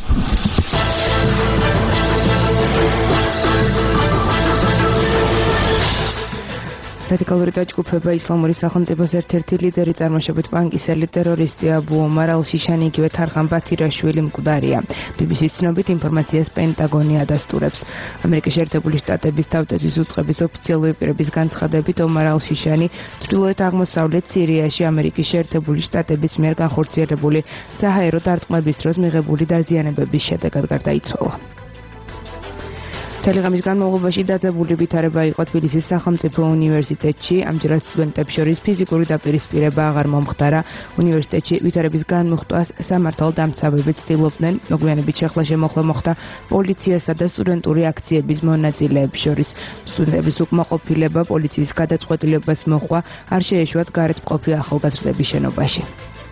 რადიკალური დაჯგუფება ისლამური სახელმწიფოს ერთ-ერთი ლიდერი წარმოშობით პანკისელი ტერორისტი აბუ ომარ ალ-შიშანი იგივე თარხან ბათირაშვილი მკვდარია. BBC-ს ცნობით ინფორმაციას პენტაგონი ადასტურებს. ამერიკის შეერთებული შტატების თავდაცვის უწყების ოფიციალური პირების განცხადებით ომარ ალ-შიშანი ჩრდილოეთ აღმოსავლეთ სირიაში ამერიკის შეერთებული შტატების მიერ განხორციელებული საჰაერო დარტყმების დროს მიღებული დაზიანებების შედეგად გარდაიცვალა. თელეგრამის განმავლობაში დაძაბული ვითარება იყო თბილისის სახელმწიფო უნივერსიტეტში. ამჯერად სტუდენტებს შორის ფიზიკური დაპირისპირება აღარ მომხდარა. უნივერსიტეტში ვითარების განმუხტვას სამართალდამცავები ცდილობდნენ. მოგვიანებით შეხლა შემოხლა მოხდა პოლიციასა და სტუდენტური აქციების მონაწილეებს შორის. სტუდენტების უკმაყოფილება პოლიციის გადაწყვეტილებას მოჰყვა, არ შეეშვათ გარეთ მყოფი ახალგაზრდების შენობაში.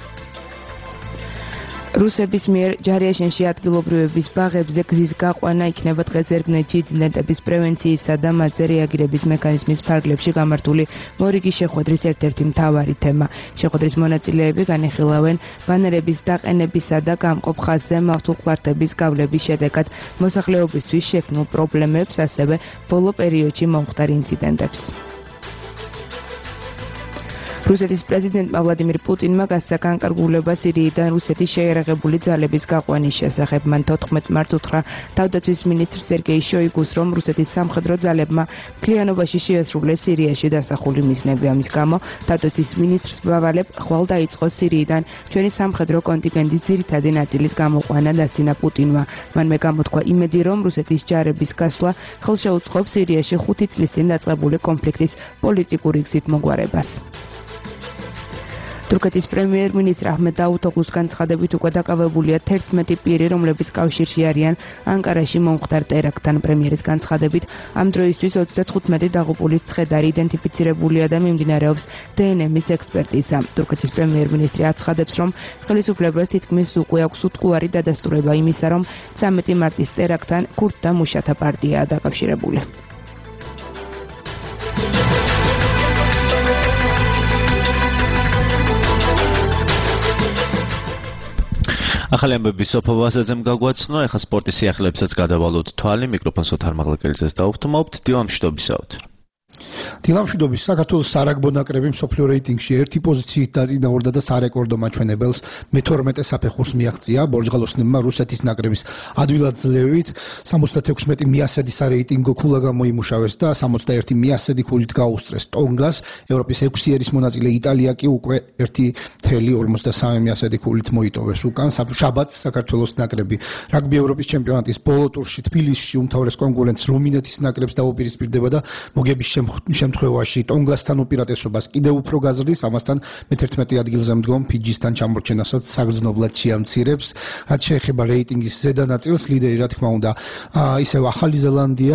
რუსების მიერ ჯარიაშენში ადგილობრივების ბაღებზე გზის გაყვანა იქნება დღეს ზერგნეთში ინციდენტების პრევენციისა და მასზე რეაგირების მექანიზმის ფარგლებში გამართული მორიგი შეხვედრის ერთ-ერთი მთავარი თემა. შეხვედრის მონაწილეები განიხილავენ ბანერების დაყენებისა და გამყოფ ხაზზე მავთულხლართების გავლების შედეგად მოსახლეობისთვის შექმნილ პრობლემებს, ასევე ბოლო პერიოდში მომხდარ ინციდენტებს. რუსეთის პრეზიდენტმა ვლადიმირ პუტინმა გასცა განკარგულება სირიიდან რუსეთის შეიარაღებული ძალების გაყვანის შესახებ. მან 14 მარტს უთხრა თავდაცვის მინისტრ სერგეი შოიგუს, რომ რუსეთის სამხედრო ძალებმა მთლიანობაში შეასრულეს სირიაში დასახული მიზნები. ამის გამო თავდაცვის მინისტრს ბრალებ ხვალ დაიწყო სირიიდან ჩვენი სამხედრო კონტინგენტის ძირითადი ნაწილის გამოყვანა დასცინა პუტინმა. მანვე გამოთქვა იმედი, რომ რუსეთის ჯარების გასვლა ხელშეუწყობს სირიაში 5 წლის წინ დაწყებული კონფლიქტის პოლიტიკური გზით მოგვარებას. თურქეთის პრემიერ-მინისტრ აჰმედ დაუთოღლუს განცხადებით უკვე დაკავებულია 11 პირი, რომლების კავშირში არიან ანკარაში მომხდარ ტერაქტთან. პრემიერის განცხადებით ამ დროისთვის 35 დაღუპულის ცხედარი იდენტიფიცირებულია და მიმდინარეობს დნმ-ის ექსპერტიზა. თურქეთის პრემიერ-მინისტრი აცხადებს, რომ ხელისუფლებას თითქმის უკვე აქვს უტყუარი დადასტურება იმისა, რომ 13 მარტის ტერაქტთან ქურდთა მუშათა პარტიაა დაკავშირებული. ახალი ამბები სოფო ვასაძემ გაგვაცნო, ეხლა სპორტის სიახლეებსაც გადავალოთ თვალი, მიკროფონს ოთარ მაღლაკელიძეს დავუხტმობთ. დილამშვიდობისაოთ. დილამშვიდობის საქართველოს სარაგბო ნაკრები მსოფლიო რეიტინგში 1 პოზიციით დაწინაურდა და სარეკორდო მაჩვენებელს მე-12 საფეხურს მიაღწია ბორჯღალოსნებმა რუსეთის ნაკრების ადვილად ძლევით 76 მიასედი სარეიტინგო ქულა გამოიმუშავეს და 61 მიასედი ქულით გაუსწრეს ტონგას ევროპის 6 ერის მონაწილე იტალია კი უკვე 1.53 მიასედი ქულით მოიტოვეს უკან შაბათს საქართველოს ნაკრები რაგბი ევროპის ჩემპიონატის ბოლო ტურში თბილისში უმთავრეს კონკურენტს რუმინეთის ნაკრებს დაუპირისპირდება და მოგების შემთხვევაში ტონგასთან უპირატესობას კიდევ უფრო გაძლევს ამასთან მე-11 ადგილზე მდგომ ფიჯისთან ჩამორჩენასაც საგრძნობლად შეამცირებს რაც შეეხება რეიტინგის ზედა ნაწილს ლიდერი რა თქმა უნდა ისევ ახალი ზელანდია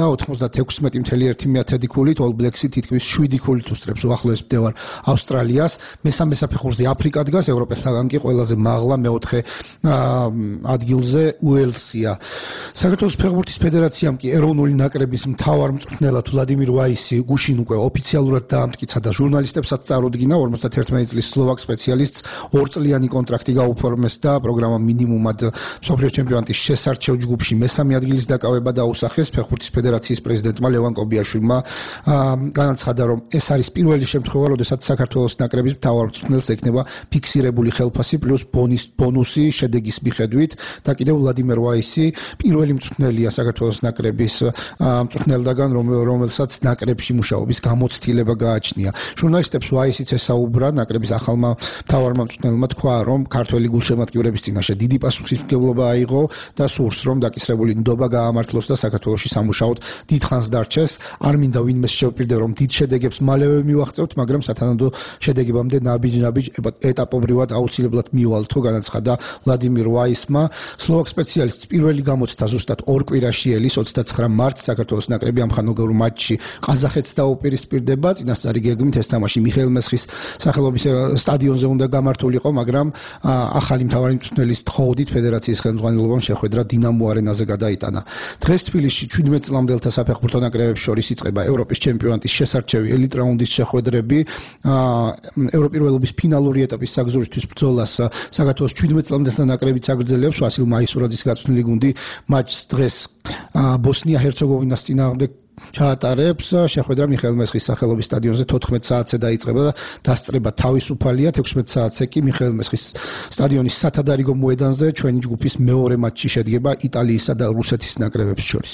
96.1 ქულით All Blacks-ი თითქმის 7 ქულით უსწრებს უახლოეს მდევარ ავსტრალიას მესამე საფეხურზე აფრიკა დგას ევროპასთან კი ყველაზე მაღლა მეოთხე ადგილზე უელსია საქართველოს ფეხბურთის ფედერაციამ კი ეროვნული ნაკრების მთავარ მწვრთნელად ვლადიმირ ვაისი გუშინ უკვე ოფიციალურად დაამტკიცა და ჟურნალისტებსაც წარუდგინა 51 წლის სლოვაკ სპეციალისტს 2 წლიანი კონტრაქტი გაუფორმეს და პროგრამა მინიმუმად მსოფლიო ჩემპიონატის შესარჩევ ჯგუფში მესამე ადგილის დაკავება დაუსახეს ფეხბურთის ფედერაციის პრეზიდენტმა ლევან კობიაშვილმა განაცხადა რომ ეს არის პირველი შემთხვევა როდესაც საქართველოს ნაკრების მთავარ მწვრთნელს ექნება ფიქსირებული ხელფასი პლუს ბონუსი შედეგის მიხედვით და კიდევ ვლადიმერ ვაისი პირველი მწვრთნელია საქართველოს ნაკრების მწვრთნელდაგან რომელსაც ნაკრებში მუშაობის გამოცდილება გააჩნია. ჟურნალისტებს ვაისიც ესაუბრა ნაკრების ახალმა მთავარმა მწვრთნელმა თქვა, რომ ქართველი გულშემატკივრების წინაშე დიდი პასუხისმგებლობა აიღო და სურს, რომ დაკისრებული ნდობა გაამართლოს და საქართველოში სამუშაოდ დიდხანს დარჩეს. არ მინდა ვინმეს შევპირდე, რომ დიდ შედეგებს მალევე მივაღწევთ, მაგრამ სათანადო შედეგებამდე ნაბიჯ-ნაბიჯ ეტაპობრივად აუცილებლად მივალთო, განაცხადა ვლადიმირ ვაისმა. სლოვაკ სპეციალისტს პირველი გამოცდა ზუსტად 2 კვირაში ელის 29 მარტს საქართველოს ნაკრები ამხანაგურ მატჩში ყაზახეთს დაუპირისპირდება წინასწარი გეგმით ეს თამაში მიხეილ მესხის სახელობის სტადიონზე უნდა გამართულიყო, მაგრამ ახალი მთავარი მწვრთნელის თხოვდით ფედერაციის ხელმძღვანელობამ შეხვედრა დინამო არენაზე გადაიტანა. დღეს თბილისში 17 წლამდელთა საფეხბურთო ნაკრებებს შორის იწყება ევროპის ჩემპიონატის შესარჩევი ელიტ რაუნდის შეხვედრები. ევროპირველობის ფინალური ეტაპის საგზურისთვის ბრძოლას საქართველოს 17 წლამდელთა ნაკრებიც აგრძელებს ვასილ მაისურაძის გაწვრთნილი გუნდი მატჩს დღეს ბოსნია-ჰერცეგოვინას წინააღმდეგ ჩაატარებს შეხვედრა მიხეილ მესხის სახელობის სტადიონზე 14 საათზე დაიწყება და დასწრება თავისუფალია 16 საათზე კი მიხეილ მესხის სტადიონის სათადარიგო მოედანზე ჩვენი ჯგუფის მეორე მატჩი შედგება იტალიისა და რუსეთის ნაკრებებს შორის.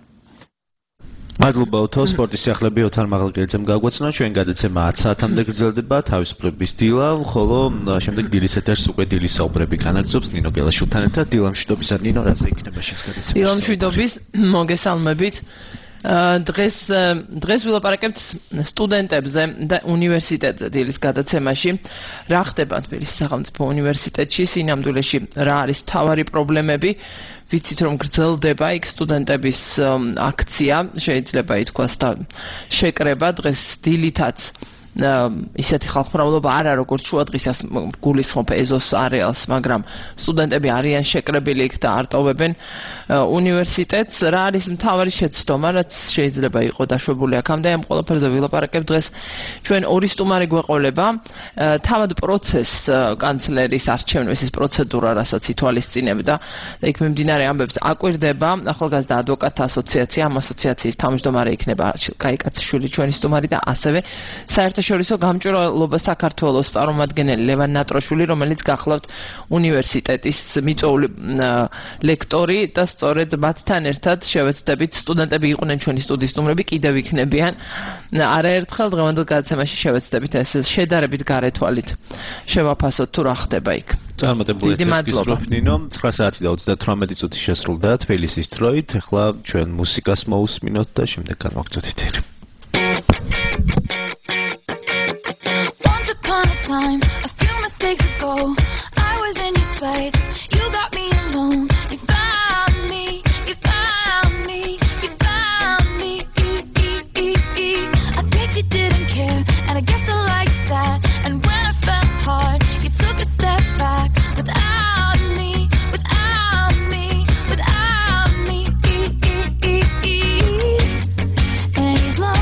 მადლობა უთო სპორტის სიახლეები ოთარ მაღალკელიძემ გაგვაცნო ჩვენ გადაცემა 10 საათამდე გრძელდება თავისუფლების დილავ ხოლო შემდეგ დილის ეთერს უკვე დილის საუბრები განაგრძობს ნინო გელაშვილთან ერთად დილამშვიდობის ნინო რაზე იქნება შესაძლებელი დილამშვიდობის მოგესალმებით დღეს ვილაპარაკებთ სტუდენტებზე და უნივერსიტეტზე დილის გადაცემაში რა ხდება თბილისის სახელმწიფო უნივერსიტეტში სინამდვილეში რა არის მთავარი პრობლემები ვიცით რომ გრძელდება იქ სტუდენტების აქცია შეიძლება ითქვას და შეკრება დღეს დილითაც ისეთი ხალხმრავლობა არა როგორც შუადღისას გულისხმობ ეზოს არეალს, მაგრამ სტუდენტები არიან შეკრებილი იქ და არტოვებენ უნივერსიტეტს. რა არის მთავარი შეცდომა, რაც შეიძლება იყოს დაშვებული აქამდე ამ ყველაფერზე ვილაპარაკებ დღეს. ჩვენ ორი სტუმარი გვეყოლება. თავად პროცესს კანცლერის არჩევნის ეს პროცედურა, რასაც ითვალისწინებდა და იქ მიმდინარე ამბებს აკვირდება ახალგაზრდა ადვოკატთა ასოციაცია, ამ ასოციაციის თავმჯდომარე იქნება კაიკაციშვილი ჩვენი სტუმარი და ასევე საერთაშორისო გამჭვირვალობა საქართველოს წარმომადგენელი ლევან ნატროშვილი, რომელიც გახლავთ უნივერსიტეტის მიწვეული ლექტორი და სწორედ მათთან ერთად შევეცდებით სტუდენტები იყვნენ ჩვენი სტუდიის სტუმრები, კიდევ იქნებიან. არაერთხელ დღევანდელ გადაცემაში შევეცდებით ეს შედარებით გარეთვალით შევაფასოთ თუ რა ხდება იქ. წარმატებული ეთერგისროფ ნინო 9 საათი და 38 წუთი შესრულდა თბილისის დროით. ახლა ჩვენ მუსიკას მოусმინოთ და შემდეგ განვაგრძელოთ ეთერი. Time, a few mistakes ago, I was in your sights. You got me alone. You found me. You found me. You found me. I guess you didn't care, and I guess I liked that. And when I fell hard, you took a step back without me, without me, without me. And he's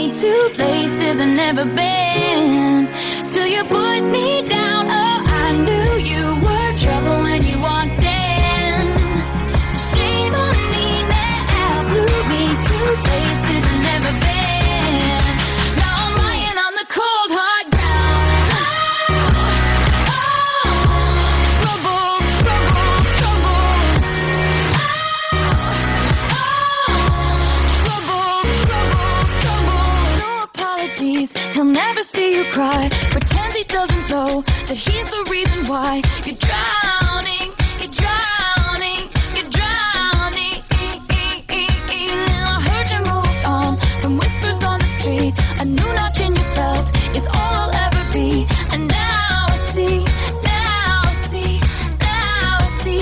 to places I've never been. Till you put me down. Oh, I knew you were trouble when you walked in. So shame on me now. Blew me to places I've never been. Now I'm lying on the cold hard ground. Trouble, trouble, trouble. Trouble, trouble, trouble. No apologies, he'll never see you cry. Pretends he doesn't know that he's the reason why you're drowning, you're drowning, you're drowning. I heard you moved on from whispers on the street. A new notch in your belt is all I'll ever be. And now I see, now I see, now I see.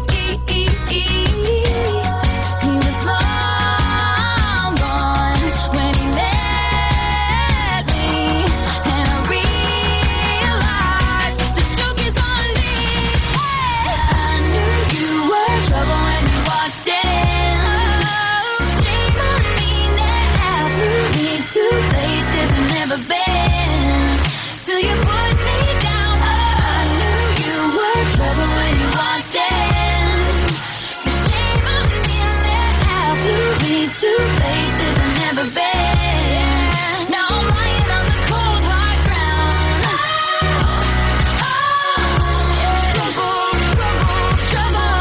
He was long gone when he met me, and I realized the joke is on me. I knew you were trouble when you walked in. Shame on me now. Blew me to places I've never been. Till you put me down. I knew you were trouble when you walked in. So shame on me now. Blew me to places I've never been. Now I'm lying on the cold hard ground. Trouble, trouble, trouble.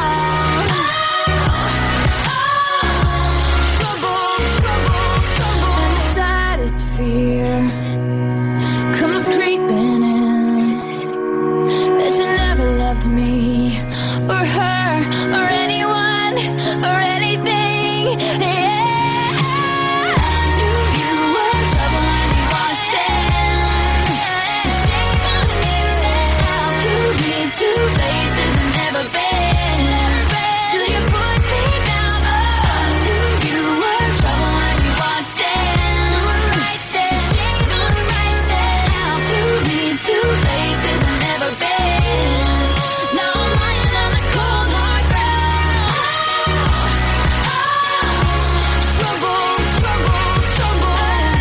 Trouble, trouble, trouble. And the saddest fear comes creeping in, that you never loved me or her or anyone or anything. Yeah, I knew you were trouble when you walked in. So shame on me now. Blew me to places I've never been. Till you put me down. I knew you were trouble when you walked in. Right there. Shame on me now. Blew me to places I've never been. Now I'm lying on the cold hard ground. Trouble, trouble, trouble.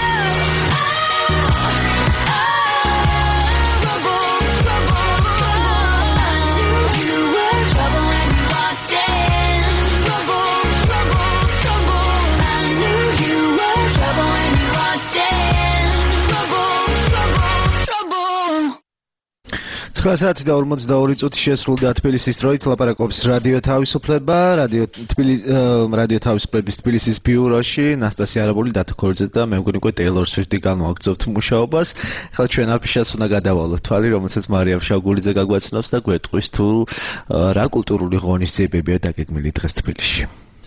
Trouble, trouble, trouble. I knew you were trouble when you walked in. Trouble, trouble, trouble. I knew you were trouble when you walked in. Trouble, trouble, trouble. 9 საათი და 42 წუთი შესრულდა თბილისის დროით. ლაპარაკობს რადიო თავისუფლება, რადიო თავისუფლების თბილისის ბიუროში. ნასტასია არაბული, დათო ქორიძე და მე მგონი უკვე ტეილორ სვიფტი განვაგრძობთ მუშაობას. ახლა ჩვენ აფიშას უნდა გადავალოთ თვალი, რომელსაც მარიამ შავგულიძე გაგვაცნობს და გვეტყვის თუ რა კულტურული ღონისძიებებია დაგეგმილი დღეს თბილისში.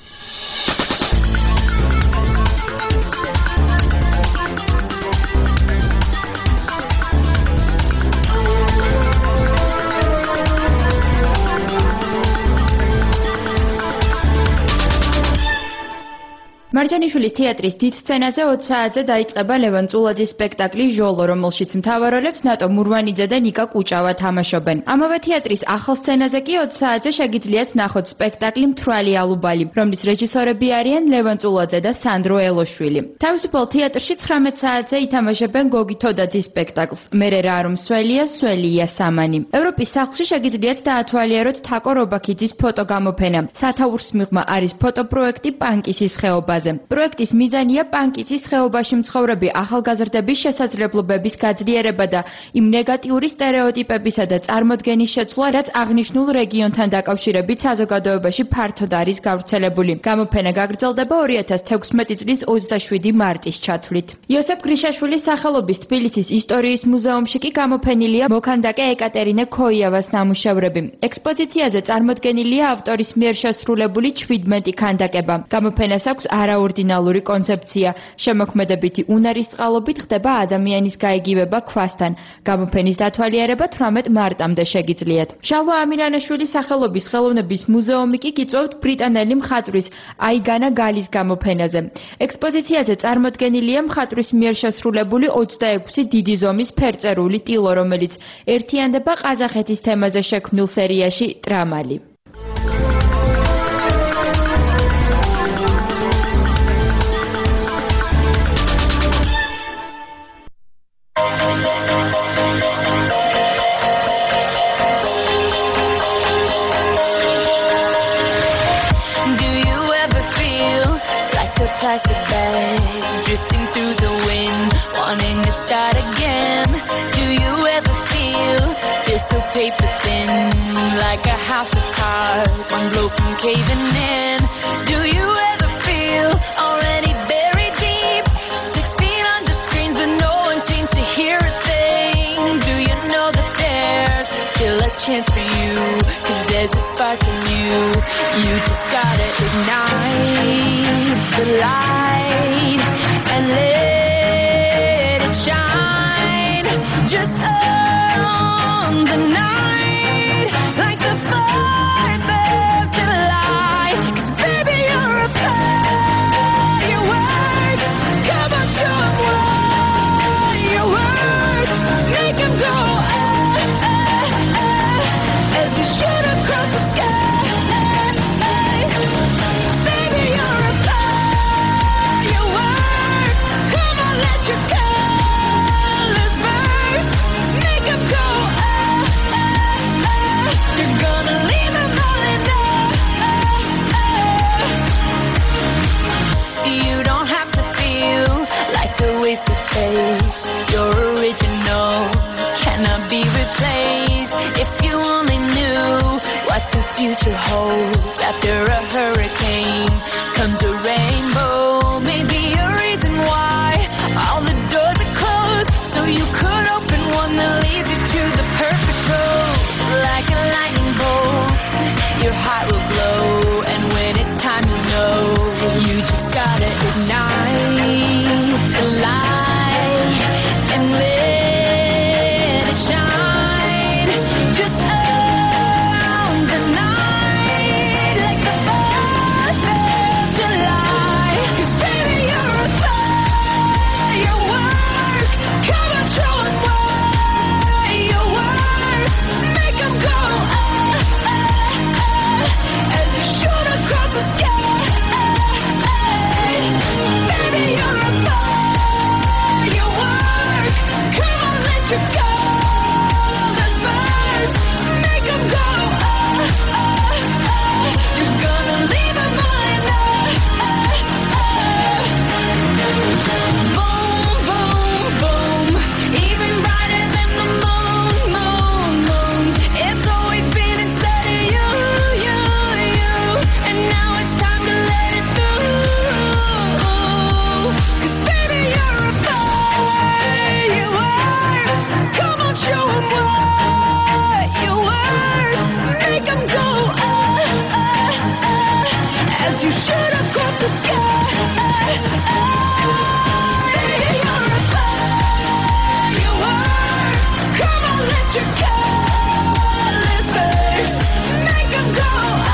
მარჯანიშვილის თეატრის დიდ სცენაზე 20 საათზე დაიწყება ლევან წულაძის სპექტაკლი ჟოლო, რომელშიც მთავარ როლებს ნატო მურვანიძე და ნიკა კუჭავა თამაშობენ. ამავე თეატრის ახალ სცენაზე კი 20 საათზე შეგიძლიათ ნახოთ სპექტაკლი მთვრალი ალუბალი, რომლის რეჟისორები არიან ლევან წულაძე და სანდრო ელოშვილი. თავისუფალ თეატრში 19 საათზე ითამაშებენ გოგი თოდაძის სპექტაკლს მერე რა რომ სველია, სველია სამანი. ევროპის სახლში შეგიძლიათ დაათვალიეროთ თაკო რობაქიძის ფოტოგამოფენა. სათაურს მიღმა არის ფოტოპროექტი პანკისის ხეობაზე. პროექტის მიზანია პანკისის ხეობაში მცხოვრები ახალგაზრდების შესაძლებლობების გაძლიერება და იმ ნეგატიური სტერეოტიპებისა და წარმოდგენის შეცვლა, რაც აღნიშნულ რეგიონთან დაკავშირებით საზოგადოებაში ფართოდ არის გავრცელებული. გამოფენა გაგრძელდება 2016 წლის 27 მარტის ჩათვლით. იოსებ გრიშაშვილის სახელობის თბილისის ისტორიის მუზეუმში კი გამოფენილია მოქანდაკე ეკატერინე ქოიავას ნამუშევრები. ექსპოზიციაზე წარმოდგენილია ავტორის მიერ შესრულებული 17 ქანდაკება. გამოფენას აქვს არაორდინალური კონცეფცია. შემოქმედებითი უნარის წყალობით ხდება ადამიანის გაიგივება ქვასთან. გამოფენის დათვალიერება 18 მარტამდე შეგიძლიათ. შალვა ამირანაშვილის სახელობის ხელოვნების მუზეუმი კი გიწვევთ ბრიტანელი მხატვრის აიგანა გალის გამოფენაზე. ექსპოზიციაზე წარმოდგენილია მხატვრის მიერ შესრულებული 26 დიდი ზომის ფერწერული ტილო, რომელიც ერთიანდება ყაზახეთის თემაზე შექმნილ სერიაში ტრამალი. just own the night like the 4th of July. 'Cause baby, you're a firework. Come on, show 'em what you're worth. Make 'em go as you shoot across the sky. Baby, you're a firework. Come on, let your colors burn. Make 'em go you're gonna leave 'em all in You don't have to feel like a wasted space. You're original, cannot be replaced. If you only knew what the future holds. After a hurricane comes a rainbow. Maybe a reason why all the doors are closed, so you could open one that leads you to the perfect road. Like a lightning bolt, your heart will glow, and when it's time to know, you just gotta ignite the light and let it shine. Just own the night like the 4th of July. 'Cause baby, you're a firework. Come on, show 'em what you're worth. Make 'em go as you shoot across the sky. Baby, you're a firework. Come on, let your colors burst. Make 'em go you're gonna leave 'em all in Boom, boom, boom. Even brighter than the moon, moon, moon. It's always been inside of you, you, you. And now it's time to let it through. 'Cause baby, you're a firework. Come on, show 'em what you're worth. Make 'em go as you shoot across the sky. Baby, you're a firework. Come on, let your colors burn. Make 'em go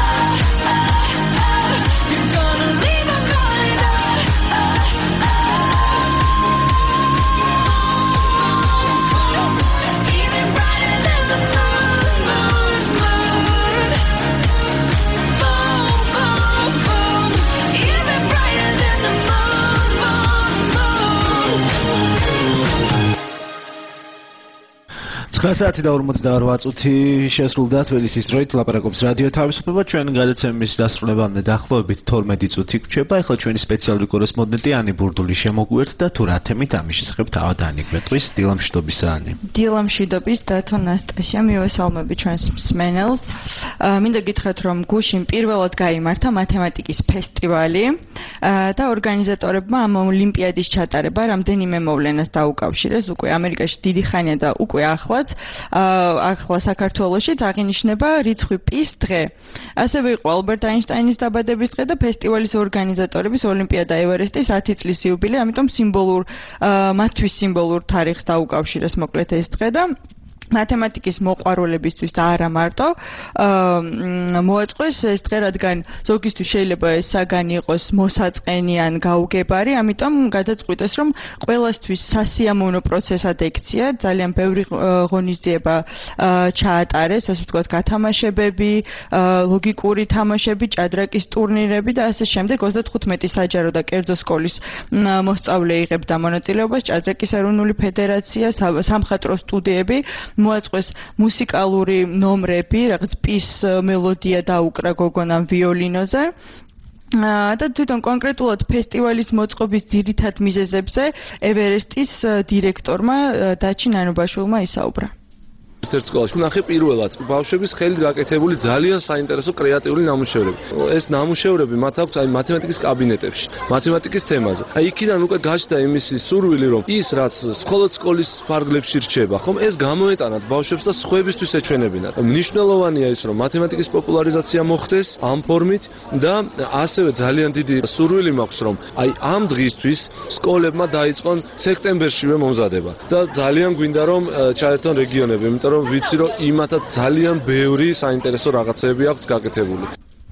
you're gonna leave 'em all in even brighter than the moon, moon, moon. Boom, boom, boom. Even brighter than the moon, moon, moon. 9 საათი და 48 წუთი შესრულდა თბილისის დროით. ლაპარაკობს რადიო თავისუფლება. ჩვენი გადაცემის დასრულებამდე დაახლოებით 12 წუთი გვჭირდება. ახლა ჩვენი სპეციალური კორესპონდენტი ანი ბურდული შემოგვიერთდა თუ რა თემით ამის შესახებ თავად ანიგვეტყვის. დილამშვიდობისა ანი. დილამშვიდობის დათო ნასტასია, მივესალმები ჩვენს მსმენელს. მინდა გითხრათ, რომ გუშინ პირველად გაიმართა მათემატიკის ფესტივალი და ორგანიზატორებმა ამ ოლიმპიადის ჩატარება რამდენიმე მოვლენას დაუკავშირეს. უკვე ამერიკაში დიდი ხანია და უკვე ახლაც ახლა საქართველოში აღინიშნება რიცხვი პის დღე. ასევე იყო ალბერტ აინშტაინის დაბადების დღე და ფესტივალის ორგანიზატორების ოლიმპიადა ევერესტის 10 წლის იუბილე, ამიტომ მათთვის სიმბოლურ თარიღს დაუკავშირეს მოკლედ ეს დღე და მათემატიკის მოყვარულებისთვის და არა მარტო მოაწყოს ეს დღე, რადგან ზოგისთვის შეიძლება ეს საგანი იყოს მოსაწყენი ან გაუგებარი, ამიტომ გადაწყვიტეს, რომ ყველასთვის სასიამოვნო პროცესად ექცია, ძალიან ბევრი ღონისძიება ჩაატარეს, ასე ვთქვათ, გათამაშებები, ლოგიკური თამაშები, ჭადრაკის ტურნირები და ასე შემდეგ. 35 საჯარო და კერძო სკოლის მოსწავლე იღებდა მონაწილეობას, ჭადრაკის ეროვნული ფედერაცია, სამხატვრო სტუდიები, მოაწყოს მუსიკალური ნომრები, რაღაც პის მელოდია დაუკრა გოგონამ ვიოლინოზე. და თვითონ კონკრეტულად ფესტივალის მოწყობის ძირითად მიზეზებზე ევერესტის დირექტორმა დაჩი ნანობაშვილმა ისაუბრა. ერთ სკოლაში ვნახე პირველად ბავშვების ხელით გაკეთებული ძალიან საინტერესო კრეატიული ნამუშევრები. ეს ნამუშევრები მათ აქვს აი მათემატიკის კაბინეტებში, მათემატიკის თემაზე. აი იქიდან უკვე გაჩნდა იმისი სურვილი, რომ ის რაც მხოლოდ სკოლის ფარგლებში რჩება, ხომ ეს გამოეტანათ ბავშვებს და სხვებისთვის ეჩვენებინათ. მნიშვნელოვანია ის, რომ მათემატიკის პოპულარიზაცია მოხდეს ამ ფორმით და ასევე ძალიან დიდი სურვილი მაქვს, რომ აი ამ დღისთვის სკოლებმა დაიწყონ სექტემბერშივე მომზადება და ძალიან გვინდა რომ ჩაერთონ რეგიონები, იმიტომ რომ ვიცი რომ იმათაც ძალიან ბევრი საინტერესო რაღაცები აქვს გაკეთებული.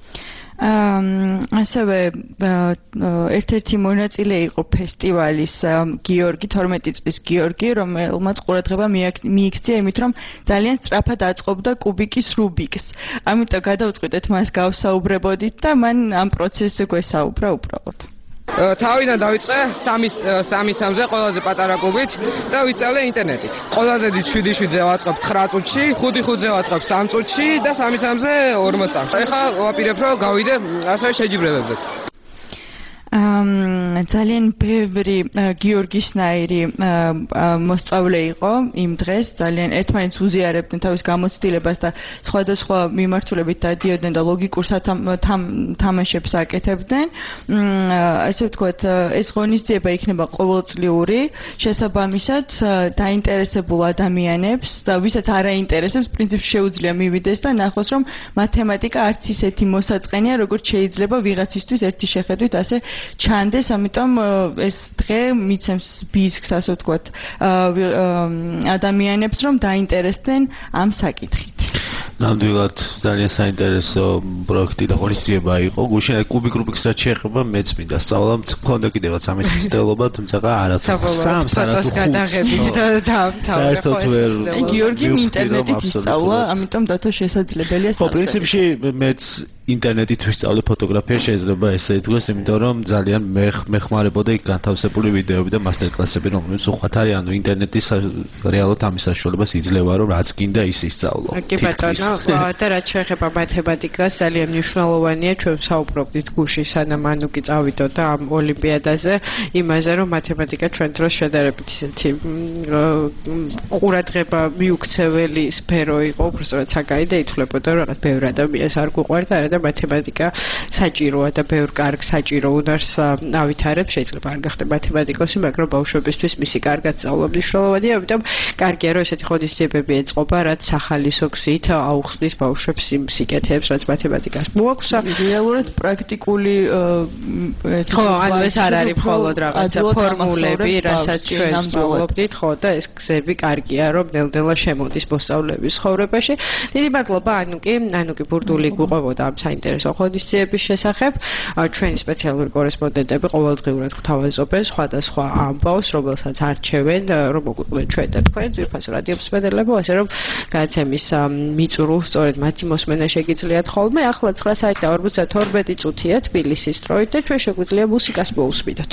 ასევე ერთ-ერთი მონაწილე იყო ფესტივალის გიორგი 12 წლის გიორგი, რომელმაც ყურადღება მიიქცია იმით, რომ ძალიან სწრაფად აწყობდა კუბიკის რუბიკს. ამიტომ გადავწყვიტეთ მას გავსაუბრებოდით და მან ამ პროცესზე გვესაუბრა უბრალოდ. თავიდან დავიწყე 3-3-ზე ყველაზე პატარა კუბით და ვისწავლე ინტერნეტით. ყველაზე დიდ 7-7-ზე ვაწყობ 9 წუთში, 5-5-ზე ვაწყობ 3 წუთში და 3-3-ზე 40 წამს. ეხლა ვაპირებ რომ გავიდე ასევე შეჯიბრებებზეც. ძალიან ბევრი გიორგისნაირი მოსწავლე იყო იმ დღეს, ძალიან ერთმანეთს უზიარებდნენ თავის გამოცდილებას და სხვადასხვა მიმართულებით დადიოდნენ და ლოგიკურ თამაშებს აკეთებდნენ. ასე ვთქვათ, ეს ღონისძიება იქნება ყოველწლიური, შესაბამისად დაინტერესებულ ადამიანებს და ვისაც არ აინტერესებს, პრინციპში შეუძლია მივიდეს და ნახოს, რომ მათემატიკა არც ისეთი მოსაწყენია, როგორც შეიძლება ვიღაცისთვის ერთი შეხედვით ასე ჩანდეს, ამიტომ ეს დღე მიცემს ბიზგს, ასე ვთქვათ, ადამიანებს, რომ დაინტერესდნენ ამ საკითხით. ნამდვილად ძალიან საინტერესო პროექტი და ღონისძიება იყო. გუშინ კუბიკ რუბიკს რაც შეეხება, მეც მინდა სწავლა, მქონდა კიდევაც ამის მცდელობა, თუმცა არაც სამს გადაღებით და დაამთავრა. გიორგიმ ინტერნეტით ისწავლა, ამიტომ დათო შესაძლებელია სავსე. პრინციპში მეც ინტერნეტით ვისწავლე ფოტოგრაფია, შეიძლება ესე ითქვას, იმიტომ რომ ძალიან მეხმარებოდა იქ განთავსებული ვიდეოები და მასტერკლასები, რომლებიც უხვად არის, ანუ ინტერნეტის რეალურად ამის საშუალებას იძლევა, რომ რაც გინდა ის ისწავლო. კი ბატონო, და რაც შეეხება მათემატიკას, ძალიან მნიშვნელოვანია, ჩვენ ვსაუბრობდით გუშინ სანამ ანუკი წავიდოდა ამ ოლიმპიადაზე, იმაზე, რომ მათემატიკა ჩვენ დროს შედარებით ისეთი ყურადღება მიუქცეველი სფერო იყო, უბრალოდ საკაი და ითვლებოდა, რომ რაღაც ბევრ ადამიანს არ გუყვარდა, არა და მათემატიკა საჭიროა და ბევრ კარგ საჭირო უნარს ავითარებს, შეიძლება არ გახდე მათემატიკოსი, მაგრამ ბავშვებისთვის მისი კარგად სწავლა მნიშვნელოვანია, ამიტომ კარგია, რომ ესეთი ღონისძიებები ეწყობა, რაც სახალისო გზით აუხსნის ბავშვებს იმ სიკეთეებს, რაც მათემატიკას მოაქვს. რეალურად პრაქტიკული ხო, ანუ ეს არ არის მხოლოდ რაღაცა ფორმულები, რასაც ჩვენ ვსწავლობდით, ხო, და ეს გზები კარგია, რომ ნელ-ნელა შემოდის მოსწავლეების ცხოვრებაში. დიდი მადლობა ანუკი ბურდული გვიყვებოდა ამ საინტერესო ღონისძიების შესახებ. ჩვენი სპეციალური კორესპონდენტები ყოველდღიურად გვთავაზობენ სხვადასხვა ამბავს, რომელსაც არჩევენ, რომ მოგვიყვეთ ჩვენ და თქვენ ძვირფასო რადიო მსმენელებო, ასე რომ გადაცემის მიწურულს სწორედ მათი მოსმენა შეგიძლიათ ხოლმე. ახლა 9:42 წუთია თბილისის დროით და ჩვენ შეგვიძლია მუსიკას მოусმინოთ.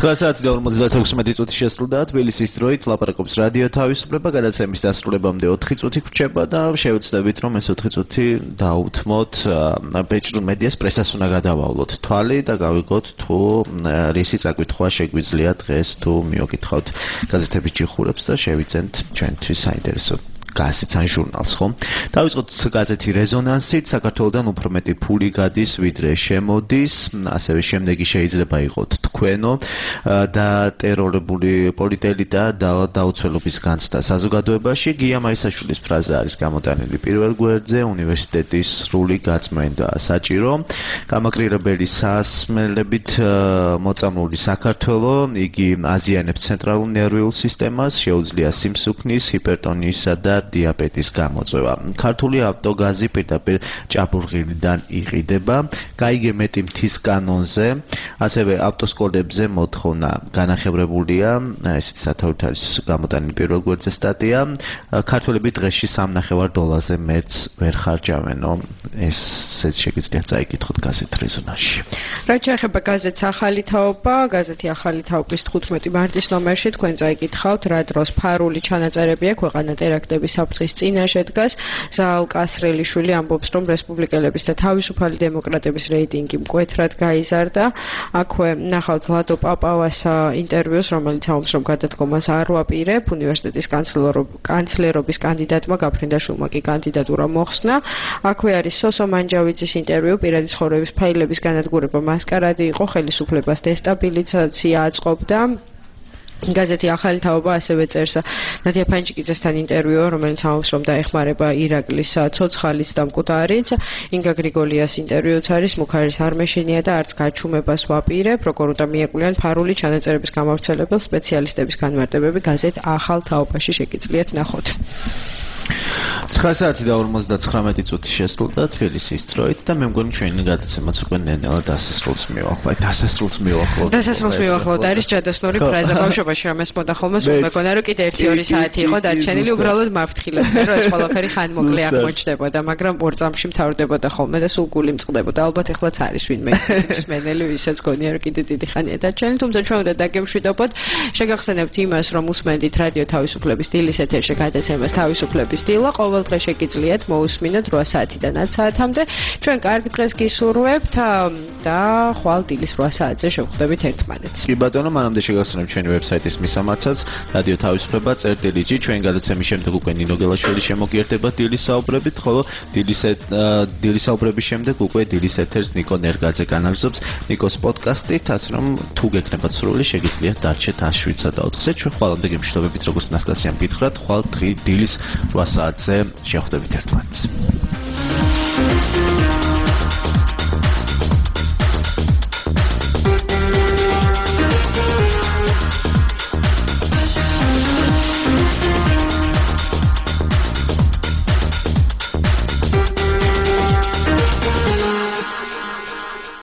9 საათი და 56 წუთი შესრულდა თბილისის დროით ლაპარაკობს რადიო თავისუფლება გადაცემის დასრულებამდე 4 წუთი გვჭება და შევეცდებით რომ ეს 4 წუთი დაუთმოთ ბეჭდურ მედიას პრესას უნდა გადავავლოთ თვალი და გავიგოთ თუ რისი წაკითხვა შეგვიძლია დღეს თუ მიოგითხავთ გაზეთების ჭიხურებს და შევიძენთ ჩვენთვის საინტერესო გაზეთს ან ჟურნალს, ხო? დავიწყოთ გაზეთი რეზონანსით, საქართველოსდან უფრო მეტი ფული გადის, ვიდრე შემოდის, ასევე შემდეგი შეიძლება იყოთ თქვენო და ტერორებული პოლიტელიტა და დაუცველობის განცდა საზოგადოებაში. გია მაისაშვილის ფრაზა არის გამოტანილი პირველ გვერდზე, უნივერსიტეტის სრული გაწმენდა საჭირო. გამაგრირებელი სასმელებით მოწამლული საქართველო, იგი აზიანებს ცენტრალურ ნერვიულ სისტემას, შეუძლია სიმსუქნის, ჰიპერტონიისა და დიაბეტის გამოწვევა. ქართული ავტოგაზი პირდაპირ ჭაბურღილიდან იყიდება. გაიგე მეტი მთის კანონზე, ასევე ავტოსკოლებზე მოთხოვნა განახევრებულია, ესეთი სათავით არის გამოტანილი პირველ გვერდზე სტატია. ქართველები დღეში $3.5 მეც ვერ ხარჯავენო. ესეც შეგიძლიათ წაიკითხოთ გაზეთ რეზონანსში. რაც შეეხება გაზეთს ახალი თაობა, გაზეთი ახალი თაობის 15 მარტის ნომერში თქვენ წაიკითხავთ, რა დროს ფარული ჩანაწერებია ქვეყანა ტერაქტების საფრთხის წინაშე დგას. ზაალ კასრელიშვილი ამბობს, რომ რესპუბლიკელების და თავისუფალი დემოკრატების რეიტინგი მკვეთრად გაიზარდა. აქვე ნახავთ ლადო პაპავას ინტერვიუს, რომელიც ამბობს, რომ გადადგომას არ ვაპირებ. უნივერსიტეტის კანცლერობის კანდიდატმა გაფრინდაშვილმა კი კანდიდატურა მოხსნა. აქვე არის სოსო მანჯავიძის ინტერვიუ, პირადი ცხოვრების ფაილების განადგურება მასკარადი იყო, ხელისუფლებას დესტაბილიზაცია აწყობდა. გაზეთი ახალი თაობა ასევე წერს ნადია ფანჩიკიძესთან ინტერვიუ, რომელიც ამბობს, რომ დაეხმარება ირაკლის ცოცხალიც და მკვდარიც. ინგა გრიგოლიას ინტერვიუც არის, მუქარის არ მეშინია და არც გაჩუმებას ვაპირებ. როგორ უნდა მიეკვლიან ფარული ჩანაწერების გამავრცელებელ სპეციალისტების განმარტებები გაზეთ ახალ თაობაში შეგიძლიათ ნახოთ. 9 საათი და 59 წუთი შესრულდა თბილისის დროით და მე მგონი ჩვენი გადაცემაც უკვე ნენელა დასასრულს მივახლავთ. დასასრულს მივახლავთ არის ჯადოსნური ფრაზა ბავშვობაში რომ ეს მოდა ხოლმე სულ მეგონა რომ კიდე 1-2 საათი იყო დარჩენილი, უბრალოდ მავთქილებდნენ რომ ეს ყველაფერი ხანმოკლე აღმოჩნდებოდა, მაგრამ ორ წამში მთავრდებოდა ხოლმე და სულ გული მწყდებოდა. ალბათ ეხლაც არის ვინმე მსმენელი, ვისაც გონია რომ კიდე დიდი ხანია დარჩენილი, თუმცა ჩვენ უნდა დაგემშვიდობოთ. შეგახსენებთ იმას, რომ უსმენთ რადიო თავისუფლების დილის ეთერში გადაცემას თავისუფლების დილა ყოველ დღე შეგიძლიათ მოусმინოთ 8 საათიდან 10 საათამდე. ჩვენ კარგ დღეს გისურვებთ და ხვალ დილის 8 საათზე შევხვდებით ერთმანეთს. კი ბატონო, მანამდე შეგახსენებთ ჩვენი ვებსაიტის მისამართაც რადიო თავისუფლება წერტილიჯი. ჩვენი გადაცემის შემდეგ უკვე ნინო გელაშვილი შემოგიერთება დილის საუბრებით, ხოლო დილის საუბრების შემდეგ უკვე დილის ეთერს ნიკო ნერგაძე განაგზობს ნიკოს პოდკასტით, ასე რომ თუ გეკნებათ სრული შეგიძლიათ დარჩეთ 7-სა და 4-ზე. ჩვენ ხვალამდე გემშვიდობებით, როგორც ნასტასიამ გითხრათ, ხვალ დილის 8 საათზე შევხვდებით ერთმანეთს.